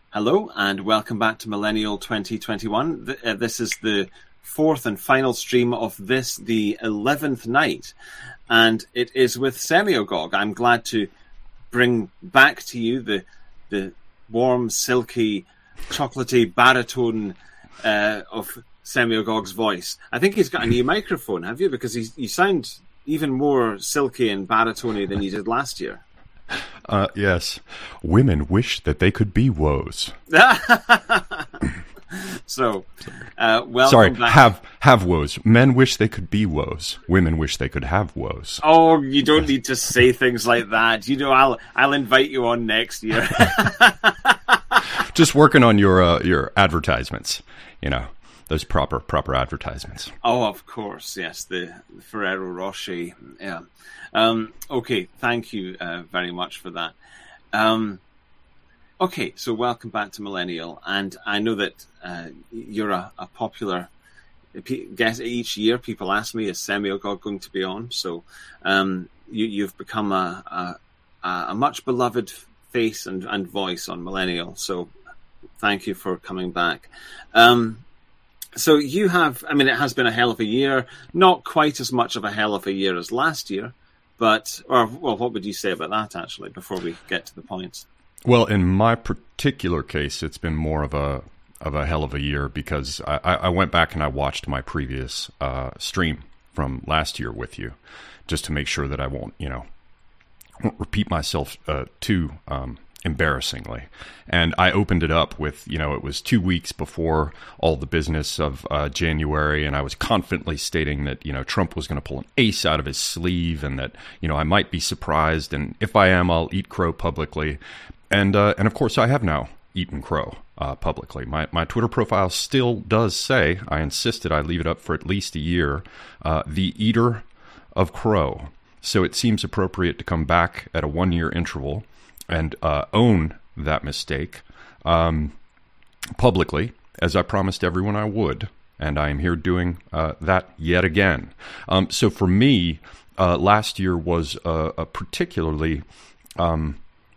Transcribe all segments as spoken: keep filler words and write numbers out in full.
Hello, and welcome back to Millennial twenty twenty-one. Th- uh, this is the fourth and final stream of this, the eleventh night, and it is with Semiogog. I'm glad to bring back to you the the warm, silky, chocolatey baritone uh, of Semiogog's voice. I think he's got a new microphone, have you? Because he's, you sound even more silky and baritone than you did last year. Uh, yes. Women wish that they could be woes. so, uh, welcome Sorry, back. have have woes. Men wish they could be woes. Women wish they could have woes. Oh, you don't need to say things like that. You know, I'll I'll invite you on next year. Just working on your uh, your advertisements. You know, those proper proper advertisements. Oh, of course, yes, the Ferrero Rocher. Yeah. Um, okay, thank you uh, very much for that. Um, okay, so welcome back to Millennial, and I know that uh, you're a, a popular guest. Each year people ask me, is Semiogog going to be on? So um, you, you've become a, a, a much beloved face and, and voice on Millennial, so thank you for coming back. Um, so you have, I mean, it has been a hell of a year, not quite as much of a hell of a year as last year, But, or, well, what would you say about that, actually, before we get to the points? Well, in my particular case, it's been more of a of a hell of a year because I, I went back and I watched my previous uh, stream from last year with you, just to make sure that I won't, you know, won't repeat myself uh, too um, embarrassingly. And I opened it up with, you know, it was two weeks before all the business of uh, January, and I was confidently stating that, you know, Trump was going to pull an ace out of his sleeve and that, you know, I might be surprised, and if I am, I'll eat crow publicly. And, uh, and of course, I have now eaten crow uh, publicly. My, my Twitter profile still does say, I insisted I leave it up for at least a year, uh, the eater of crow. So it seems appropriate to come back at a one-year interval and uh, own that mistake um, publicly, as I promised everyone I would, and I am here doing uh, that yet again. Um, so for me, uh, last year was a, a particularly, um,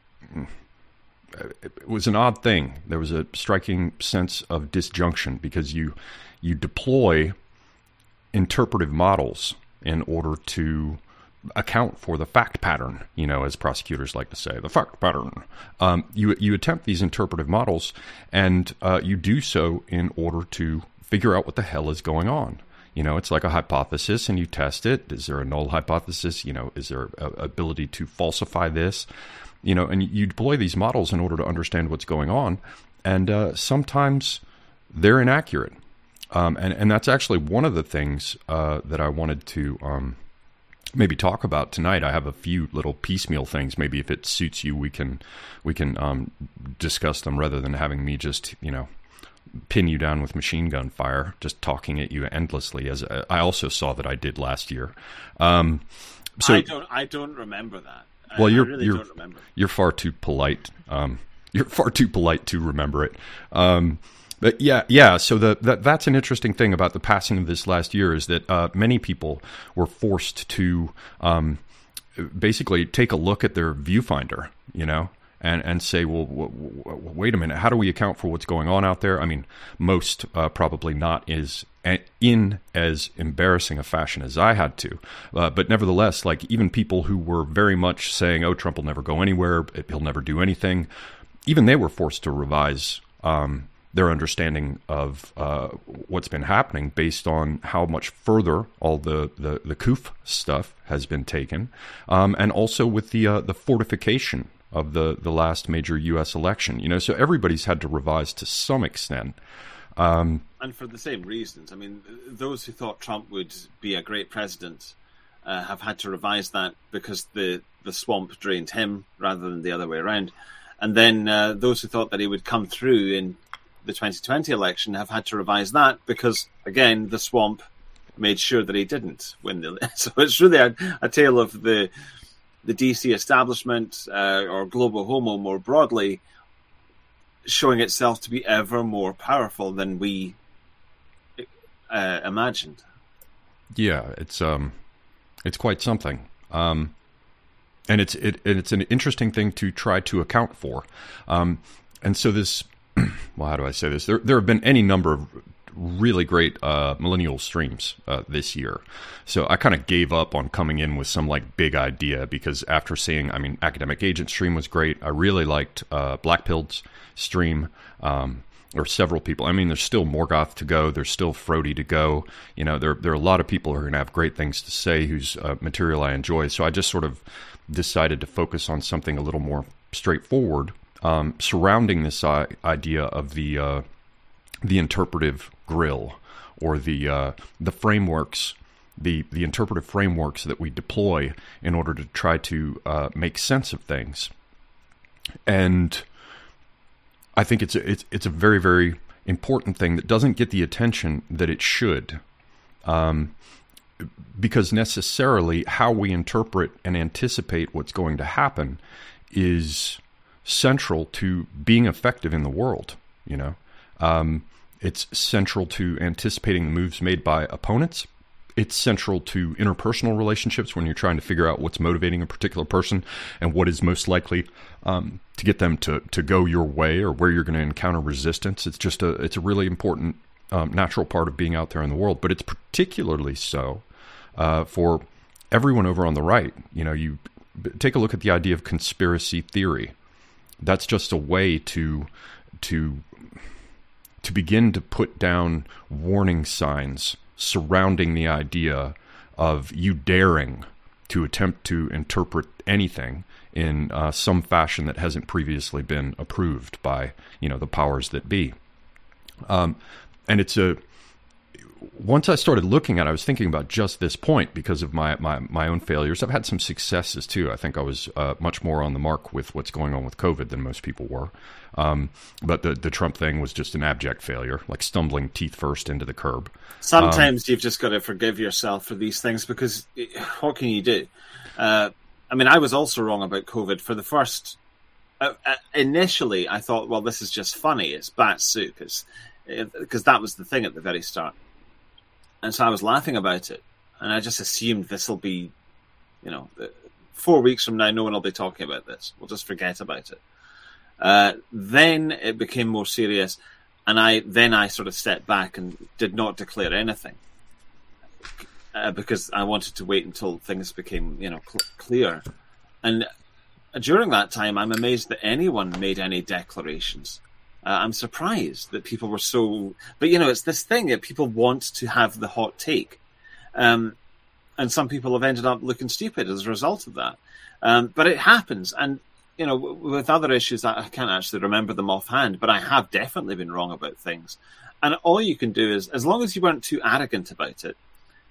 it was an odd thing. There was a striking sense of disjunction because you you deploy interpretive models in order to account for the fact pattern, you know, as prosecutors like to say, the fact pattern. Um, you you attempt these interpretive models, and uh, you do so in order to figure out what the hell is going on. You know, it's like a hypothesis, and you test it. Is there a null hypothesis? You know, is there a, a ability to falsify this? You know, and you deploy these models in order to understand what's going on, and uh, sometimes they're inaccurate. Um, and, and that's actually one of the things uh, that I wanted to um, maybe talk about tonight. I have a few little piecemeal things. Maybe if it suits you, we can we can um, discuss them rather than having me just, you know, pin you down with machine gun fire, just talking at you endlessly, as I also saw that I did last year. Um, so I don't I don't remember that. Well, you're I really you're don't remember. You're far too polite. Um, you're far too polite to remember it. Um, But yeah, yeah. So the, that that's an interesting thing about the passing of this last year is that uh, many people were forced to um, basically take a look at their viewfinder, you know, and and say, well, w- w- wait a minute, how do we account for what's going on out there? I mean, most uh, probably not is in as embarrassing a fashion as I had to, uh, but nevertheless, like even people who were very much saying, oh, Trump will never go anywhere, he'll never do anything, even they were forced to revise Um, their understanding of uh, what's been happening based on how much further all the, the, the C O O F stuff has been taken, um, and also with the uh, the fortification of the, the last major U S election. You know, so everybody's had to revise to some extent. Um, and for the same reasons. I mean, those who thought Trump would be a great president uh, have had to revise that because the, the swamp drained him rather than the other way around. And then uh, those who thought that he would come through in the twenty twenty election have had to revise that because, again, the swamp made sure that he didn't win the. So it's really a, a tale of the the D C establishment uh, or global homo more broadly showing itself to be ever more powerful than we uh, imagined. Yeah, it's um, it's quite something, um, and it's it it's an interesting thing to try to account for, um, and so this. well, how do I say this? There, there have been any number of really great uh, millennial streams uh, this year. So I kind of gave up on coming in with some like big idea, because after seeing, I mean, Academic Agent stream was great. I really liked uh, Blackpill's stream. Um, or several people. I mean, there's still Morgoth to go. There's still Frody to go. You know, there there are a lot of people who are going to have great things to say, whose uh, material I enjoy. So I just sort of decided to focus on something a little more straightforward, um, surrounding this uh, idea of the uh, the interpretive grill, or the uh, the frameworks, the the interpretive frameworks that we deploy in order to try to uh, make sense of things. And I think it's a, it's it's a very, very important thing that doesn't get the attention that it should, um, because necessarily how we interpret and anticipate what's going to happen is central to being effective in the world. You know, um, it's central to anticipating the moves made by opponents. It's central to interpersonal relationships when you're trying to figure out what's motivating a particular person and what is most likely um, to get them to, to go your way, or where you're going to encounter resistance. It's just a it's a really important um, natural part of being out there in the world. But it's particularly so uh, for everyone over on the right. You know, you take a look at the idea of conspiracy theory. That's just a way to to to begin to put down warning signs surrounding the idea of you daring to attempt to interpret anything in uh, some fashion that hasn't previously been approved by, you know, the powers that be. Um, and it's a, once I started looking at it, I was thinking about just this point because of my, my, my own failures. I've had some successes too. I think I was uh, much more on the mark with what's going on with COVID than most people were. Um, but the, the Trump thing was just an abject failure, like stumbling teeth first into the curb. Sometimes um, you've just got to forgive yourself for these things, because what can you do? Uh, I mean, I was also wrong about COVID for the first... Uh, uh, initially, I thought, well, this is just funny. It's bat soup. It's because it, that was the thing at the very start. And so I was laughing about it. And I just assumed this will be, you know, four weeks from now, no one will be talking about this. We'll just forget about it. Uh, then it became more serious. And I then I sort of stepped back and did not declare anything. Uh, because I wanted to wait until things became, you know, cl- clear. And during that time, I'm amazed that anyone made any declarations. Uh, I'm surprised that people were so... But, you know, it's this thing that people want to have the hot take. Um, and some people have ended up looking stupid as a result of that. Um, but it happens. And, you know, w- with other issues, I can't actually remember them offhand, but I have definitely been wrong about things. And all you can do is, as long as you weren't too arrogant about it,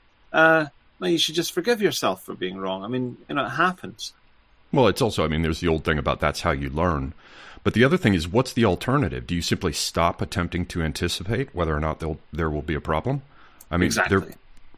uh, well, you should just forgive yourself for being wrong. I mean, you know, it happens. Well, it's also, I mean, there's the old thing about that's how you learn. But the other thing is, what's the alternative? Do you simply stop attempting to anticipate whether or not there'll, there will be a problem? I mean, exactly. there,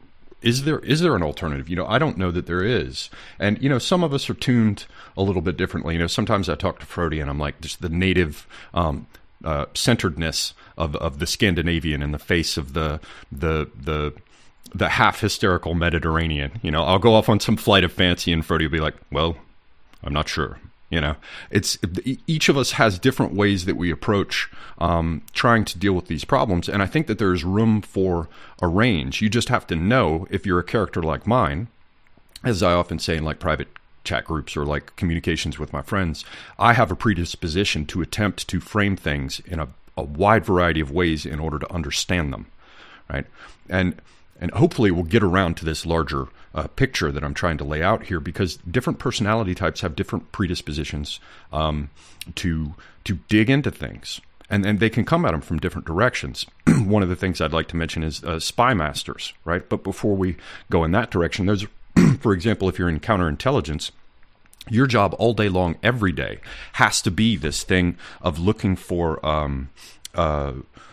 is there is there an alternative? You know, I don't know that there is. And, you know, some of us are tuned a little bit differently. You know, sometimes I talk to Frody and I'm like, just the native um, uh, centeredness of, of the Scandinavian in the face of the the the the half hysterical Mediterranean. You know, I'll go off on some flight of fancy and Frody will be like, well, I'm not sure. You know, it's each of us has different ways that we approach um, trying to deal with these problems. And I think that there's room for a range. You just have to know, if you're a character like mine, as I often say in like private chat groups or like communications with my friends, I have a predisposition to attempt to frame things in a, a wide variety of ways in order to understand them. Right. And And hopefully we'll get around to this larger uh, picture that I'm trying to lay out here, because different personality types have different predispositions um, to to dig into things, and and they can come at them from different directions. One of the things I'd like to mention is uh, spy masters, right? But before we go in that direction, there's, for example, if you're in counterintelligence, your job all day long, every day, has to be this thing of looking for um, uh,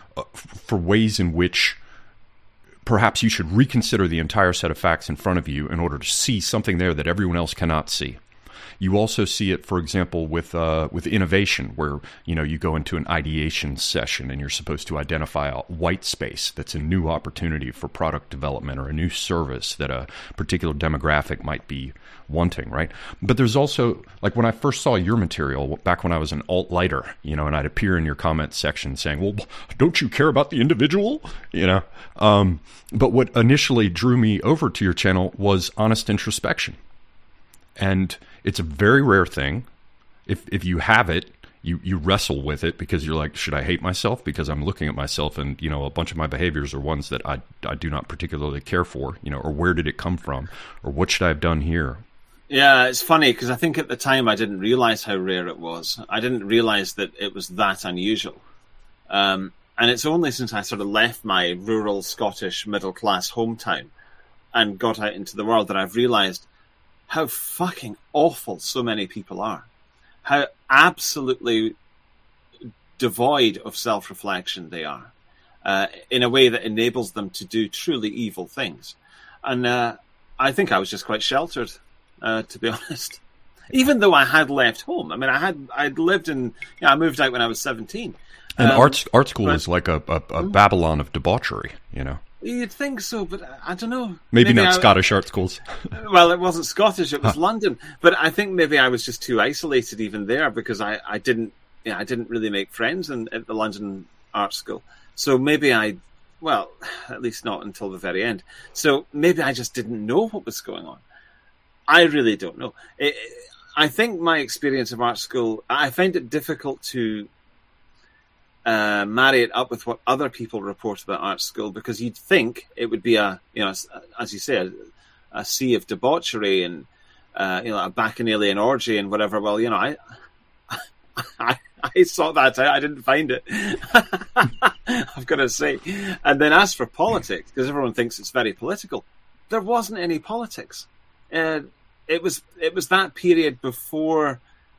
for ways in which perhaps you should reconsider the entire set of facts in front of you in order to see something there that everyone else cannot see. You also see it, for example, with uh, with innovation, where you know you go into an ideation session and you're supposed to identify a white space that's a new opportunity for product development or a new service that a particular demographic might be wanting, right? But there's also, like when I first saw your material back when I was an alt-lighter, you know, and I'd appear in your comments section saying, well, don't you care about the individual? You know, um, but what initially drew me over to your channel was honest introspection. And it's a very rare thing. If if you have it, you, you wrestle with it because you're like, should I hate myself? Because I'm looking at myself and, you know, a bunch of my behaviors are ones that I, I do not particularly care for, you know, or where did it come from? Or what should I have done here? Yeah, it's funny because I think at the time I didn't realize how rare it was. I didn't realize that it was that unusual. Um, and it's only since I sort of left my rural Scottish middle-class hometown and got out into the world that I've realized how fucking awful so many people are. How absolutely devoid of self-reflection they are, uh, in a way that enables them to do truly evil things. And uh, I think I was just quite sheltered. Uh, to be honest, even though I had left home, I mean, I had I'd lived in, you know, I moved out when I was seventeen. And um, art art school but, is like a, a, a Babylon of debauchery, you know. You'd think so, but I don't know. Maybe, maybe not I, Scottish art schools. Well, it wasn't Scottish; it was huh. London. But I think maybe I was just too isolated even there because I, I didn't, you know, I didn't really make friends in, at the London Art School. So maybe I, well, at least not until the very end. So maybe I just didn't know what was going on. I really don't know. It, I think my experience of art school, I find it difficult to uh, marry it up with what other people report about art school because you'd think it would be a, you know, as you say, a, a sea of debauchery and, uh, you know, a bacchanalian orgy and whatever. Well, you know, I, I, I sought that out. I didn't find it. I've got to say. And then as for politics, because everyone thinks it's very political, there wasn't any politics. Uh, it was it was that period before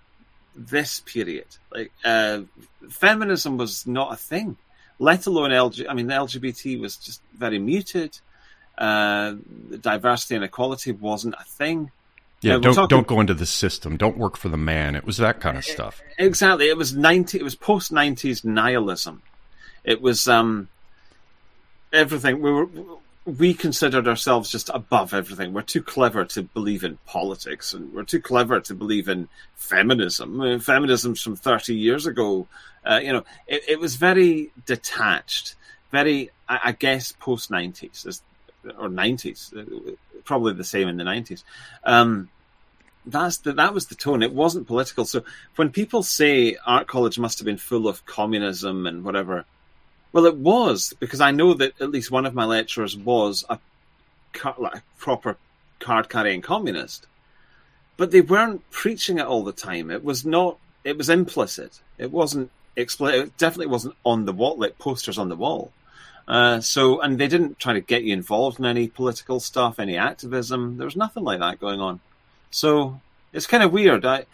this period. Like uh, feminism was not a thing, let alone L G. I mean, the L G B T was just very muted. Uh, diversity and equality wasn't a thing. Yeah, uh, don't talking, don't go into the system. Don't work for the man. It was that kind of stuff. Exactly. It was ninety. It was post nineties nihilism. It was um, everything. We were. We considered ourselves just above everything. We're too clever to believe in politics, and we're too clever to believe in feminism. I mean, feminism's from thirty years ago. Uh, you know, it, it was very detached, very, I, I guess, post nineties or nineties, probably the same in the nineties. Um, that's the, that was the tone. It wasn't political. So when people say art college must have been full of communism and whatever. Well, it was, because I know that at least one of my lecturers was a, like a proper card-carrying communist. But they weren't preaching it all the time. It was not, it was implicit. It wasn't explicit. It definitely wasn't on the wall, like posters on the wall. Uh, so, and they didn't try to get you involved in any political stuff, any activism. There was nothing like that going on. So, it's kind of weird. I...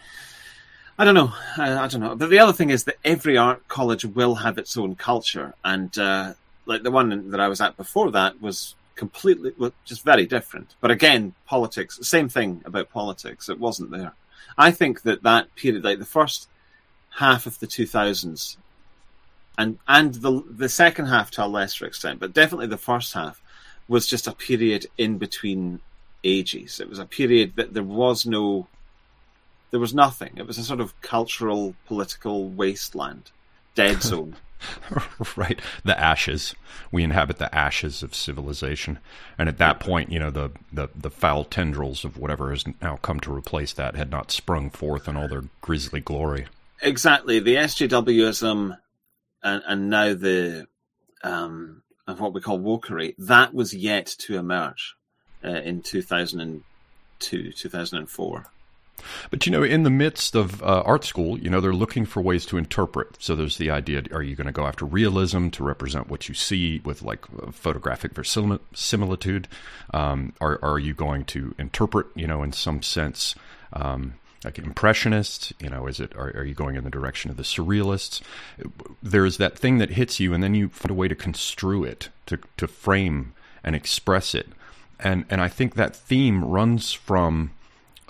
I don't know. I, I don't know. But the other thing is that every art college will have its own culture. And uh, like the one that I was at before that was completely, well, just very different. But again, politics, same thing about politics. It wasn't there. I think that that period, like the first half of the two thousands and and the the second half to a lesser extent, but definitely the first half was just a period in between ages. It was a period that there was no... There was nothing. It was a sort of cultural, political wasteland, dead zone. Right. The ashes. We inhabit the ashes of civilization. And at that point, you know, the, the, the foul tendrils of whatever has now come to replace that had not sprung forth in all their grisly glory. Exactly. The S J W-ism and, and now the um, of what we call wokery, that was yet to emerge uh, in two thousand two, two thousand four. But, you know, in the midst of uh, art school, you know, they're looking for ways to interpret. So there's the idea, are you going to go after realism to represent what you see with, like, photographic verisimilitude? Um, are, are you going to interpret, you know, in some sense, um, like impressionist? You know, is it, are, are you going in the direction of the surrealists? There's that thing that hits you, and then you find a way to construe it, to, to frame and express it. And, and I think that theme runs from...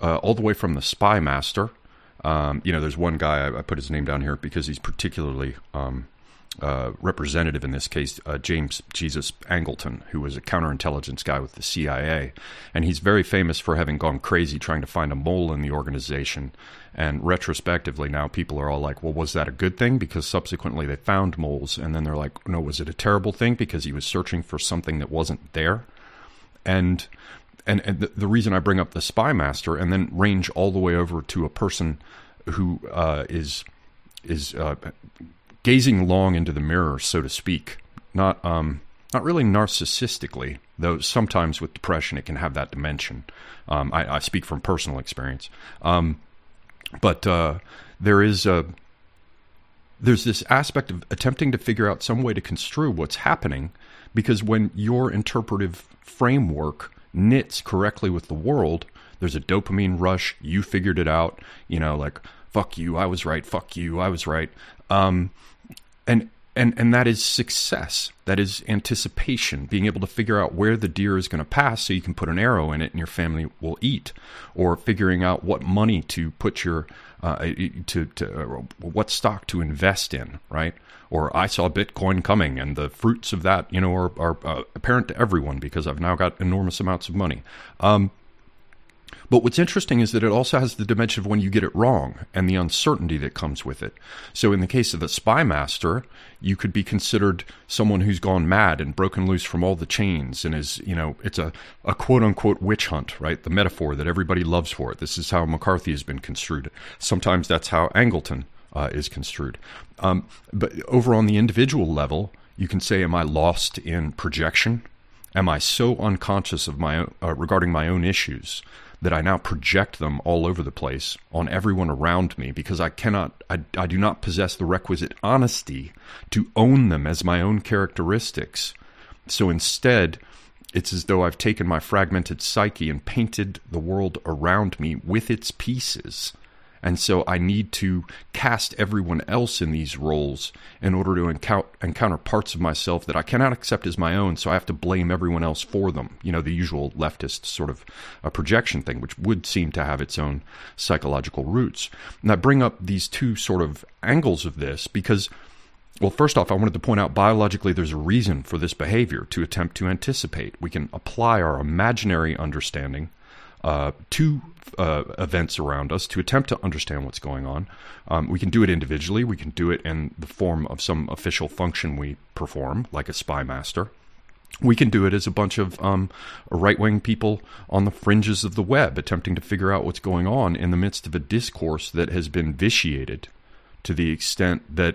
uh, all the way from the Spy Master. Um, you know, there's one guy, I, I put his name down here because he's particularly um, uh, representative in this case, uh, James Jesus Angleton, who was a counterintelligence guy with the C I A. And he's very famous for having gone crazy trying to find a mole in the organization. And retrospectively now people are all like, well, was that a good thing? Because subsequently they found moles. And then they're like, no, was it a terrible thing? Because he was searching for something that wasn't there. And and, and the, the reason I bring up the Spy Master and then range all the way over to a person who uh, is is uh, gazing long into the mirror, so to speak, not um, not really narcissistically, though sometimes with depression it can have that dimension. Um, I, I speak from personal experience. Um, but uh, there is a, there's this aspect of attempting to figure out some way to construe what's happening, because when your interpretive framework knits correctly with the world, there's a dopamine rush. You figured it out, you know, like, fuck you, I was right, fuck you, I was right. Um, and, and, and that is success. That is anticipation, being able to figure out where the deer is going to pass so you can put an arrow in it and your family will eat, or figuring out what money to put your, uh, to, to uh, what stock to invest in, right? Or I saw Bitcoin coming and the fruits of that, you know, are, are uh, apparent to everyone because I've now got enormous amounts of money. Um, But what's interesting is that it also has the dimension of when you get it wrong and the uncertainty that comes with it. So in the case of the Spy Master, you could be considered someone who's gone mad and broken loose from all the chains and is, you know, it's a, a quote-unquote witch hunt, right? The metaphor that everybody loves for it. This is how McCarthy has been construed. Sometimes that's how Angleton uh, is construed. Um, but over on the individual level, you can say, am I lost in projection? Am I so unconscious of my own, uh, regarding my own issues that I now project them all over the place on everyone around me because I cannot, I, I do not possess the requisite honesty to own them as my own characteristics. So instead, it's as though I've taken my fragmented psyche and painted the world around me with its pieces. And so I need to cast everyone else in these roles in order to encou- encounter parts of myself that I cannot accept as my own, so I have to blame everyone else for them. You know, the usual leftist sort of a projection thing, which would seem to have its own psychological roots. And I bring up these two sort of angles of this because, well, first off, I wanted to point out biologically there's a reason for this behavior to attempt to anticipate. We can apply our imaginary understanding Uh, to uh, events around us to attempt to understand what's going on. Um, we can do it individually. We can do it in the form of some official function we perform, like a spy master. We can do it as a bunch of um, right-wing people on the fringes of the web attempting to figure out what's going on in the midst of a discourse that has been vitiated to the extent that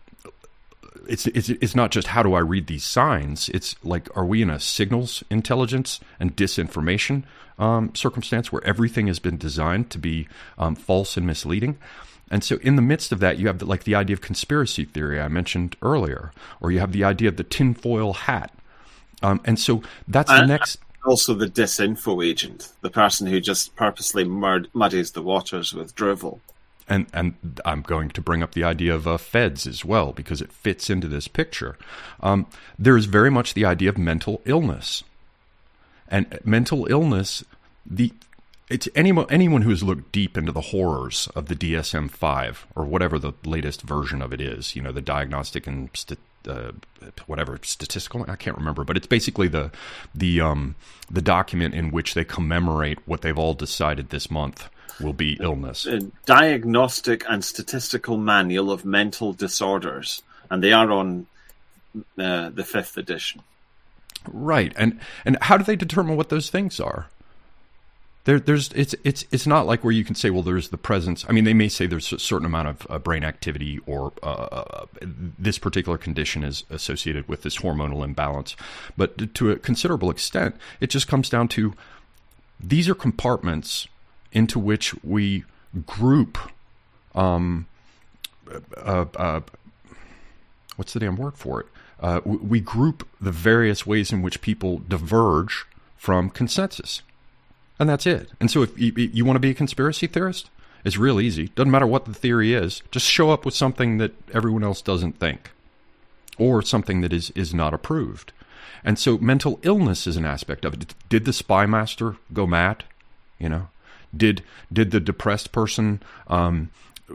It's, it's it's not just how do I read these signs. It's like, are we in a signals intelligence and disinformation um, circumstance where everything has been designed to be um, false and misleading? And so in the midst of that, you have the, like the idea of conspiracy theory I mentioned earlier, or you have the idea of the tinfoil hat. Um, and so that's the and next... Also the disinfo agent, the person who just purposely mud- muddies the waters with drivel. And and I'm going to bring up the idea of uh, feds as well, because it fits into this picture. Um, there is very much the idea of mental illness. And mental illness, the it's anyone, anyone who has looked deep into the horrors of the D S M five, or whatever the latest version of it is, you know, the diagnostic and st- uh, whatever, statistical, I can't remember, but it's basically the, the, um, the document in which they commemorate what they've all decided this month will be illness. A Diagnostic and Statistical Manual of Mental Disorders, and they are on uh, the fifth edition. Right, and and how do they determine what those things are? There, there's it's it's it's not like where you can say, well, there's the presence. I mean, they may say there's a certain amount of uh, brain activity, or uh, this particular condition is associated with this hormonal imbalance, but to a considerable extent, it just comes down to these are compartments into which we group, um, uh, uh, what's the damn word for it? Uh, we group the various ways in which people diverge from consensus. And that's it. And so if you, you want to be a conspiracy theorist, it's real easy. Doesn't matter what the theory is. Just show up with something that everyone else doesn't think, or something that is, is not approved. And so mental illness is an aspect of it. Did the spy master go mad? You know? Did did the depressed person um,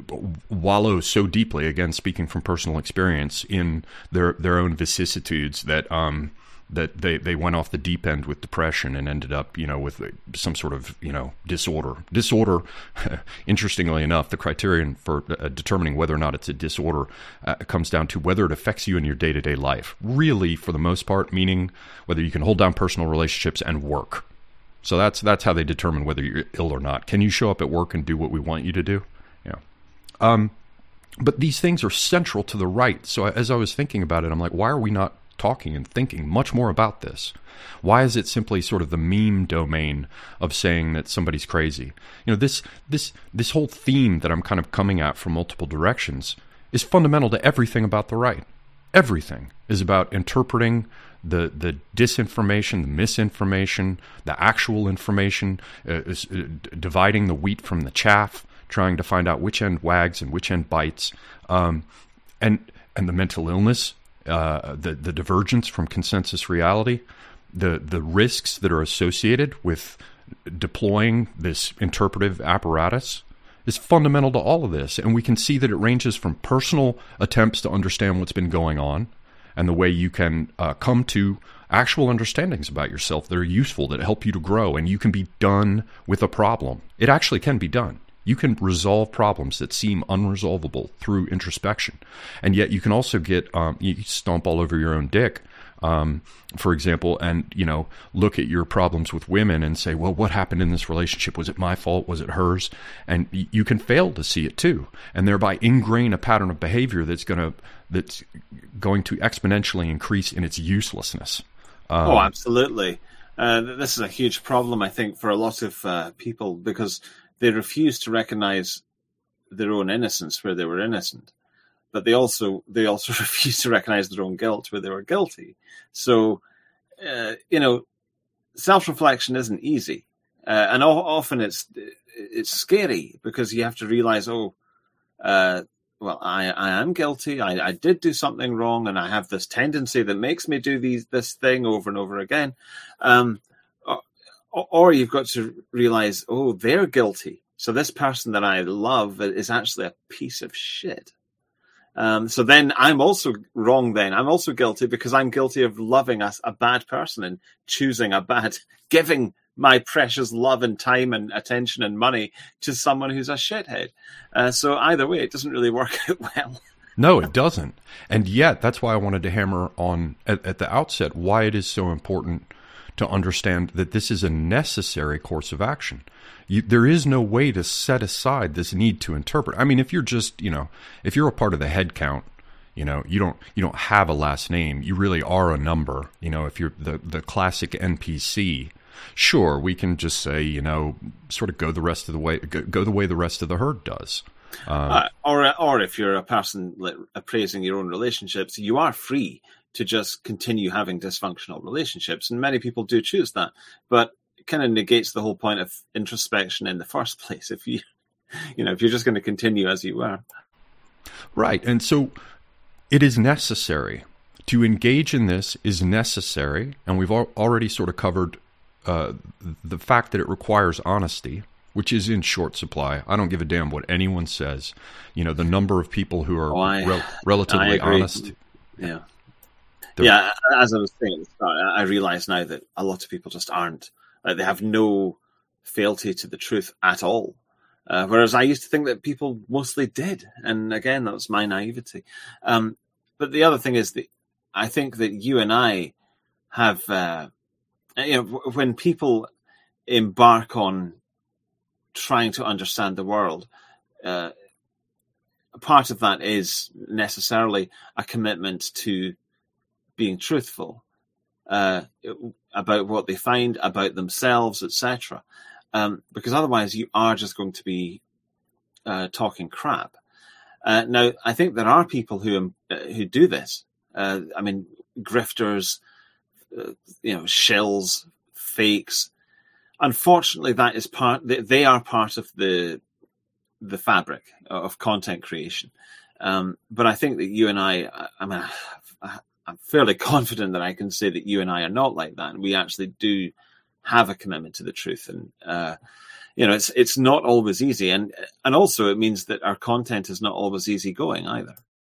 wallow so deeply, again, speaking from personal experience, in their their own vicissitudes that um, that they, they went off the deep end with depression and ended up, you know, with some sort of, you know, disorder. Disorder, interestingly enough, the criterion for uh, determining whether or not it's a disorder uh, comes down to whether it affects you in your day-to-day life. Really, for the most part, meaning whether you can hold down personal relationships and work. So that's that's how they determine whether you're ill or not. Can you show up at work and do what we want you to do? Yeah. Um, but these things are central to the right. So as I was thinking about it, I'm like, why are we not talking and thinking much more about this? Why is it simply sort of the meme domain of saying that somebody's crazy? You know, this this this whole theme that I'm kind of coming at from multiple directions is fundamental to everything about the right. Everything is about interpreting the the disinformation, the misinformation, the actual information, uh, is, uh, dividing the wheat from the chaff, trying to find out which end wags and which end bites, um, and and the mental illness, uh, the the divergence from consensus reality, the the risks that are associated with deploying this interpretive apparatus is fundamental to all of this. And we can see that it ranges from personal attempts to understand what's been going on and the way you can uh, come to actual understandings about yourself that are useful, that help you to grow, and you can be done with a problem. It actually can be done. You can resolve problems that seem unresolvable through introspection. And yet you can also get, um, you stomp all over your own dick, um, for example, and, you know, look at your problems with women and say, well, what happened in this relationship? Was it my fault? Was it hers? And you can fail to see it too, and thereby ingrain a pattern of behavior that's going to, that's going to exponentially increase in its uselessness. Um, oh, absolutely. Uh, this is a huge problem, I think, for a lot of uh, people, because they refuse to recognize their own innocence where they were innocent, but they also they also refuse to recognize their own guilt where they were guilty. So, uh, you know, self-reflection isn't easy, uh, and o- often it's it's scary because you have to realize, oh, uh, well, I, I am guilty. I, I did do something wrong, and I have this tendency that makes me do these this thing over and over again. Um, or, or you've got to realize, oh, they're guilty. So this person that I love is actually a piece of shit. Um, so then I'm also wrong then. I'm also guilty because I'm guilty of loving a, a bad person and choosing a bad, giving my precious love and time and attention and money to someone who's a shithead. Uh, so either way, it doesn't really work out well. No, it doesn't. And yet, that's why I wanted to hammer on at, at the outset why it is so important to understand that this is a necessary course of action. You, there is no way to set aside this need to interpret. I mean, if you're just, you know, if you're a part of the head count, you know, you don't you don't have a last name. You really are a number. You know, if you're the, the classic N P C, sure, we can just say, you know, sort of go the rest of the way, go, go the way the rest of the herd does. Um, uh, or or if you're a person like, appraising your own relationships, you are free to just continue having dysfunctional relationships, and many people do choose that. But it kind of negates the whole point of introspection in the first place. If you, you know, if you're just going to continue as you are, right? And so it is necessary to engage in this. Is necessary, and we've al- already sort of covered uh, the fact that it requires honesty, which is in short supply. I don't give a damn what anyone says. You know, the number of people who are oh, I, rel- relatively honest. Yeah. They're, yeah, as I was saying at the start, I realize now that a lot of people just aren't. Like, they have no fealty to the truth at all. Uh, whereas I used to think that people mostly did. And again, that was my naivety. Um, but the other thing is that I think that you and I have, uh, you know, when people embark on trying to understand the world, uh, part of that is necessarily a commitment to being truthful uh, about what they find, about themselves, et cetera. Um, because otherwise you are just going to be uh, talking crap. Uh, now, I think there are people who uh, who do this. Uh, I mean, grifters, uh, you know, shills, fakes. Unfortunately, that is part. They are part of the the fabric of content creation. Um, but I think that you and I, I mean, I'm fairly confident that I can say that you and I are not like that, and we actually do have a commitment to the truth. And uh, you know, it's it's not always easy, and and also it means that our content is not always easy going either.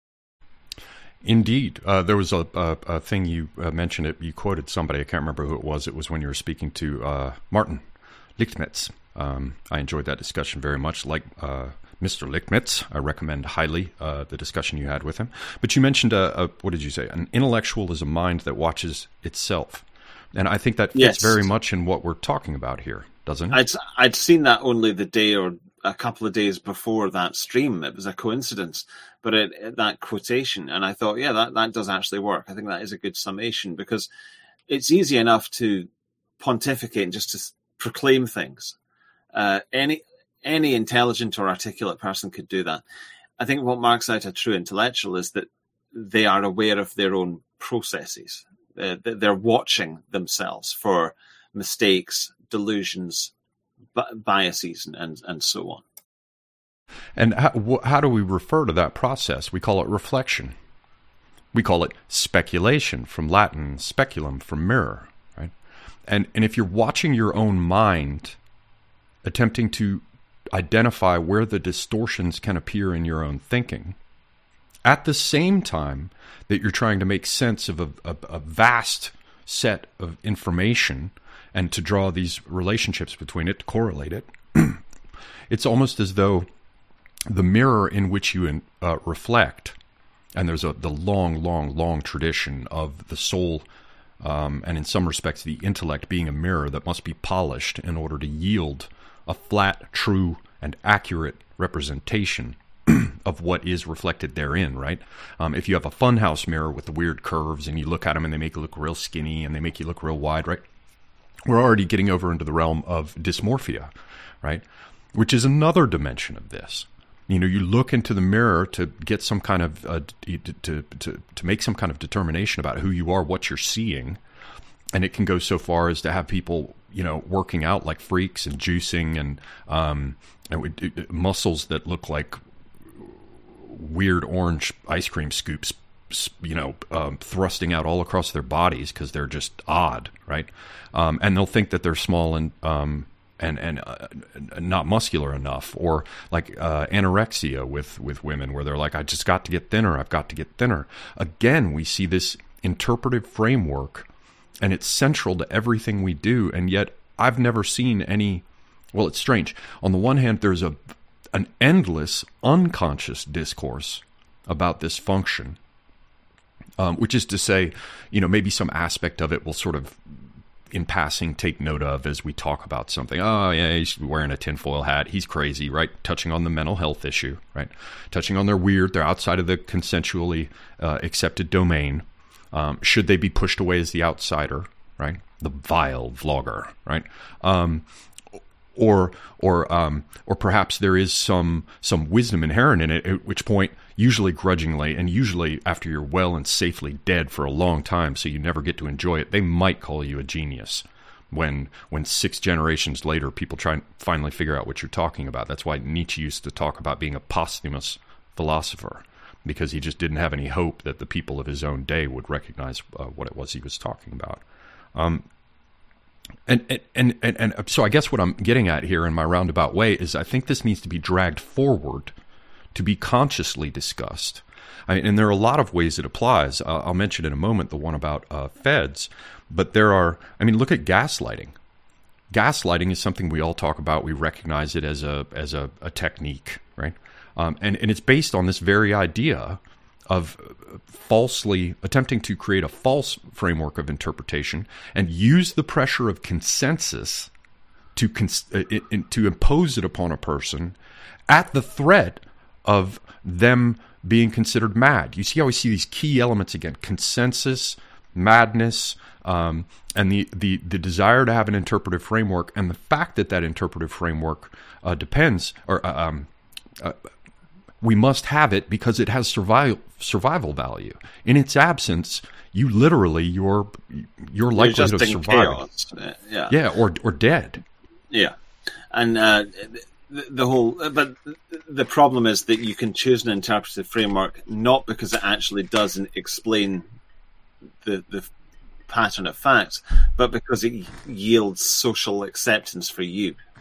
Indeed. Uh, there was a, a, a thing you uh, mentioned, it. You quoted somebody, I can't remember who it was. It was when you were speaking to uh, Martin Lichtmetz. Um, I enjoyed that discussion very much. Like uh, Mister Lichtmetz, I recommend highly uh, the discussion you had with him. But you mentioned, a, a, what did you say? An intellectual is a mind that watches itself. And I think that fits yes. very much in what we're talking about here, doesn't it? I'd, I'd seen that only the day or a couple of days before that stream. It was a coincidence, but it, it, that quotation, and I thought, yeah, that, that does actually work. I think that is a good summation, because it's easy enough to pontificate and just to proclaim things. Uh, any any intelligent or articulate person could do that. I think what marks out a true intellectual is that they are aware of their own processes. Uh, they're watching themselves for mistakes, delusions, biases, and, and so on. And how, how do we refer to that process? We call it reflection. We call it speculation, from Latin speculum, from mirror, right? And and if you're watching your own mind, attempting to identify where the distortions can appear in your own thinking, at the same time that you're trying to make sense of a, a, a vast set of information and to draw these relationships between it, to correlate it, it's almost as though the mirror in which you uh, reflect, and there's a the long, long, long tradition of the soul, um, and in some respects the intellect being a mirror that must be polished in order to yield a flat, true, and accurate representation of what is reflected therein, right? Um, if you have a funhouse mirror with the weird curves and you look at them and they make you look real skinny and they make you look real wide, right? We're already getting over into the realm of dysmorphia, right? Which is another dimension of this. You know, you look into the mirror to get some kind of, uh, to, to, to make some kind of determination about who you are, what you're seeing. And it can go so far as to have people, you know, working out like freaks and juicing and, um, and it, it, muscles that look like weird orange ice cream scoops, you know, um, thrusting out all across their bodies because they're just odd, right? Um, and they'll think that they're small and um, and and uh, not muscular enough, or like uh, anorexia with with women, where they're like, I just got to get thinner, I've got to get thinner. Again, we see this interpretive framework, and it's central to everything we do, and yet I've never seen any. Well, it's strange. On the one hand, there's a an endless unconscious discourse about this function, um, which is to say, you know, maybe some aspect of it will sort of, in passing, take note of as we talk about something. Oh, yeah, he's wearing a tinfoil hat. He's crazy, right? Touching on the mental health issue, right? Touching on their weird, they're outside of the consensually uh, accepted domain. Um, should they be pushed away as the outsider, right? The vile vlogger, right? Um, Or, or, um, or perhaps there is some some wisdom inherent in it. At which point, usually grudgingly, and usually after you're well and safely dead for a long time, so you never get to enjoy it, they might call you a genius. When when six generations later, people try and finally figure out what you're talking about. That's why Nietzsche used to talk about being a posthumous philosopher, because he just didn't have any hope that the people of his own day would recognize uh, what it was he was talking about. Um, And, and and and so I guess what I'm getting at here in my roundabout way is I think this needs to be dragged forward to be consciously discussed. I mean, and there are a lot of ways it applies. Uh, I'll mention in a moment the one about uh, feds, but there are, I mean, look at gaslighting. Gaslighting is something we all talk about. We recognize it as a as a, a technique, right? Um, and, and it's based on this very idea of falsely attempting to create a false framework of interpretation and use the pressure of consensus to cons- to impose it upon a person at the threat of them being considered mad. You see how we see these key elements again: consensus, madness, um, and the, the, the desire to have an interpretive framework, and the fact that that interpretive framework uh, depends, or uh, um, uh, we must have it because it has survival survival value. In its absence, you literally your your likelihood of surviving, uh, yeah, yeah, or or dead, yeah, and uh, the, the whole. But the problem is that you can choose an interpretive framework not because it actually doesn't explain the the pattern of facts, but because it yields social acceptance for you.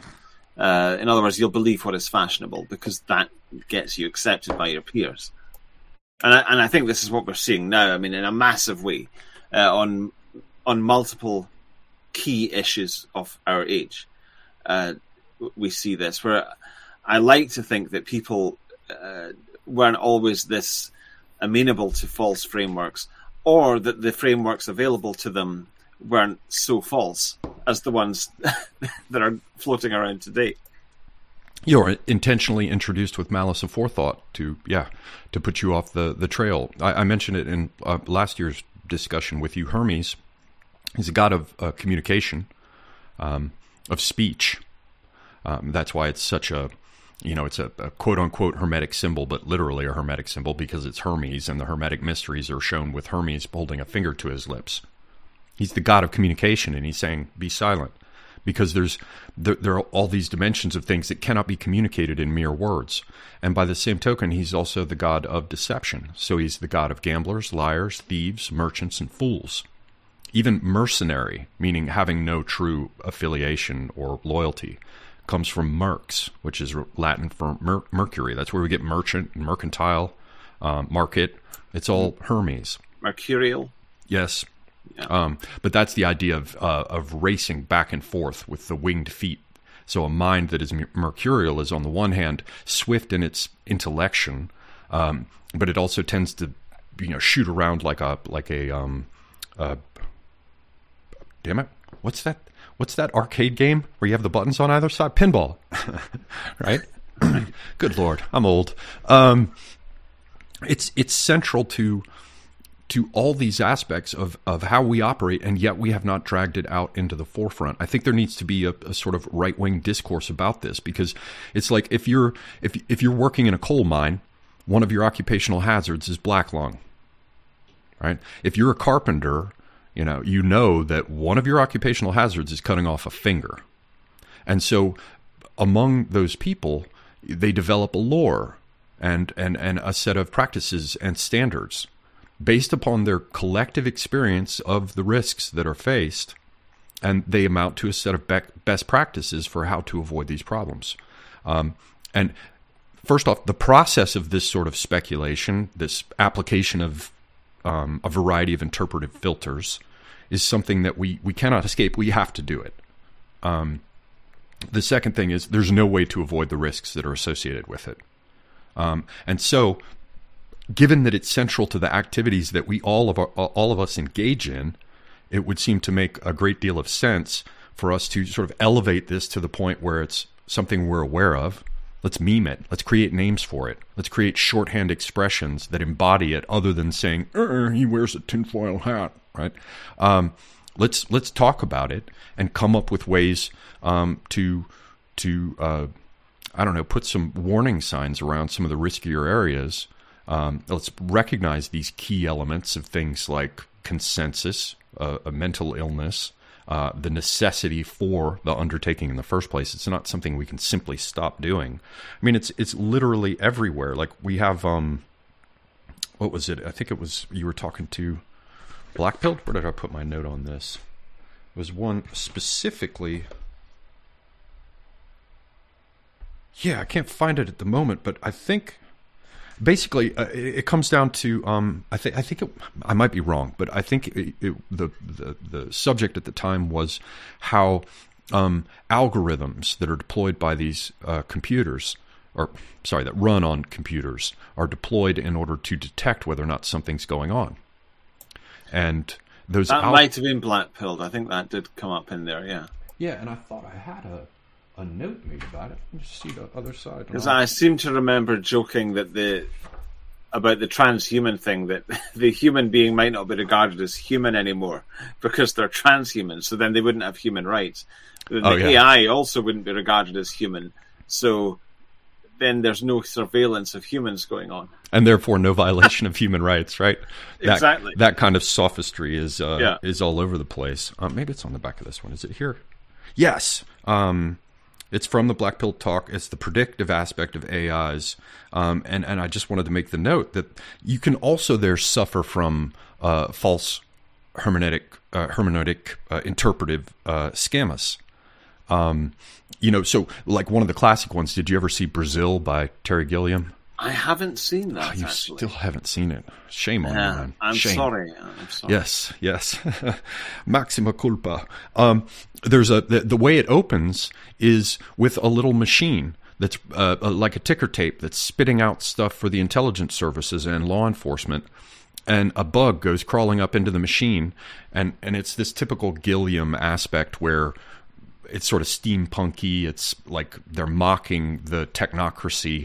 Uh, in other words, you'll believe what is fashionable because that gets you accepted by your peers. And I, and I think this is what we're seeing now. I mean, in a massive way, uh, on on multiple key issues of our age, uh, we see this. Where I like to think that people uh, weren't always this amenable to false frameworks, or that the frameworks available to them weren't so false as the ones that are floating around today. You're intentionally introduced with malice aforethought to, yeah, to put you off the, the trail. I, I mentioned it in uh, last year's discussion with you. Hermes, he's a god of uh, communication, um, of speech. Um, that's why it's such a, you know, it's a, a quote-unquote hermetic symbol, but literally a hermetic symbol because it's Hermes, and the hermetic mysteries are shown with Hermes holding a finger to his lips. He's the god of communication, and he's saying, be silent, because there's there, there are all these dimensions of things that cannot be communicated in mere words. And by the same token, he's also the god of deception. So he's the god of gamblers, liars, thieves, merchants, and fools. Even mercenary, meaning having no true affiliation or loyalty, comes from merx, which is Latin for mer- mercury. That's where we get merchant, mercantile, um, market. It's all Hermes. Mercurial. Yes. Yeah. Um, but that's the idea of uh, of racing back and forth with the winged feet. So a mind that is mercurial is on the one hand swift in its intellection, um, but it also tends to, you know, shoot around like a like a um, uh, damn it, what's that? What's that arcade game where you have the buttons on either side? Pinball, right? Good Lord, I'm old. Um, it's it's central to. to all these aspects of, of how we operate, and yet we have not dragged it out into the forefront. I think there needs to be a, a sort of right-wing discourse about this, because it's like if you're if if you're working in a coal mine, one of your occupational hazards is black lung, right? If you're a carpenter, you know, you know that one of your occupational hazards is cutting off a finger. And so among those people, they develop a lore and and, and a set of practices and standards based upon their collective experience of the risks that are faced, and they amount to a set of be- best practices for how to avoid these problems. Um, and first off, the process of this sort of speculation, this application of um, a variety of interpretive filters, is something that we, we cannot escape. We have to do it. Um, the second thing is there's no way to avoid the risks that are associated with it. Um, and so given that it's central to the activities that we all of our, all of us engage in, it would seem to make a great deal of sense for us to sort of elevate this to the point where it's something we're aware of. Let's meme it. Let's create names for it. Let's create shorthand expressions that embody it, other than saying, er, he wears a tinfoil hat, right? Um, let's let's talk about it and come up with ways um, to to uh, I don't know, put some warning signs around some of the riskier areas. Um, let's recognize these key elements of things like consensus, uh, a mental illness, uh, the necessity for the undertaking in the first place. It's not something we can simply stop doing. I mean, it's it's literally everywhere. Like we have, um, what was it? I think it was, you were talking to Blackpilled? Where did I put my note on this? It was one specifically. Yeah, I can't find it at the moment, but I think... Basically, uh, it, it comes down to um, I think I think it, I might be wrong, but I think it, it, the, the the subject at the time was how um, algorithms that are deployed by these uh, computers, or sorry, that run on computers, are deployed in order to detect whether or not something's going on. And those that al- might have been Blackpilled. I think that did come up in there. Yeah. Yeah, and I thought I had a. a note made about it. Let me just see the other side. Because I seem to remember joking that the about the transhuman thing, that the human being might not be regarded as human anymore because they're transhuman, so then they wouldn't have human rights. The oh, yeah. A I also wouldn't be regarded as human, so then there's no surveillance of humans going on. And therefore no violation of human rights, right? That, exactly. That kind of sophistry is uh, yeah. is all over the place. Uh, maybe it's on the back of this one. Is it here? Yes. Um, It's from the Blackpilled talk. It's the predictive aspect of A Is. Um, and, and I just wanted to make the note that you can also there suffer from uh, false hermeneutic, uh, hermeneutic uh, interpretive uh, scamus. Um, you know, so like one of the classic ones, did you ever see Brazil by Terry Gilliam? I haven't seen that. Oh, you actually. still haven't seen it. Shame on yeah, you, man. I'm Shame. sorry. I'm sorry. Yes, yes. Maxima culpa. Um, there's a the, the way it opens is with a little machine that's uh, like a ticker tape that's spitting out stuff for the intelligence services and law enforcement. And a bug goes crawling up into the machine, and, and it's this typical Gilliam aspect where it's sort of steampunky. It's like they're mocking the technocracy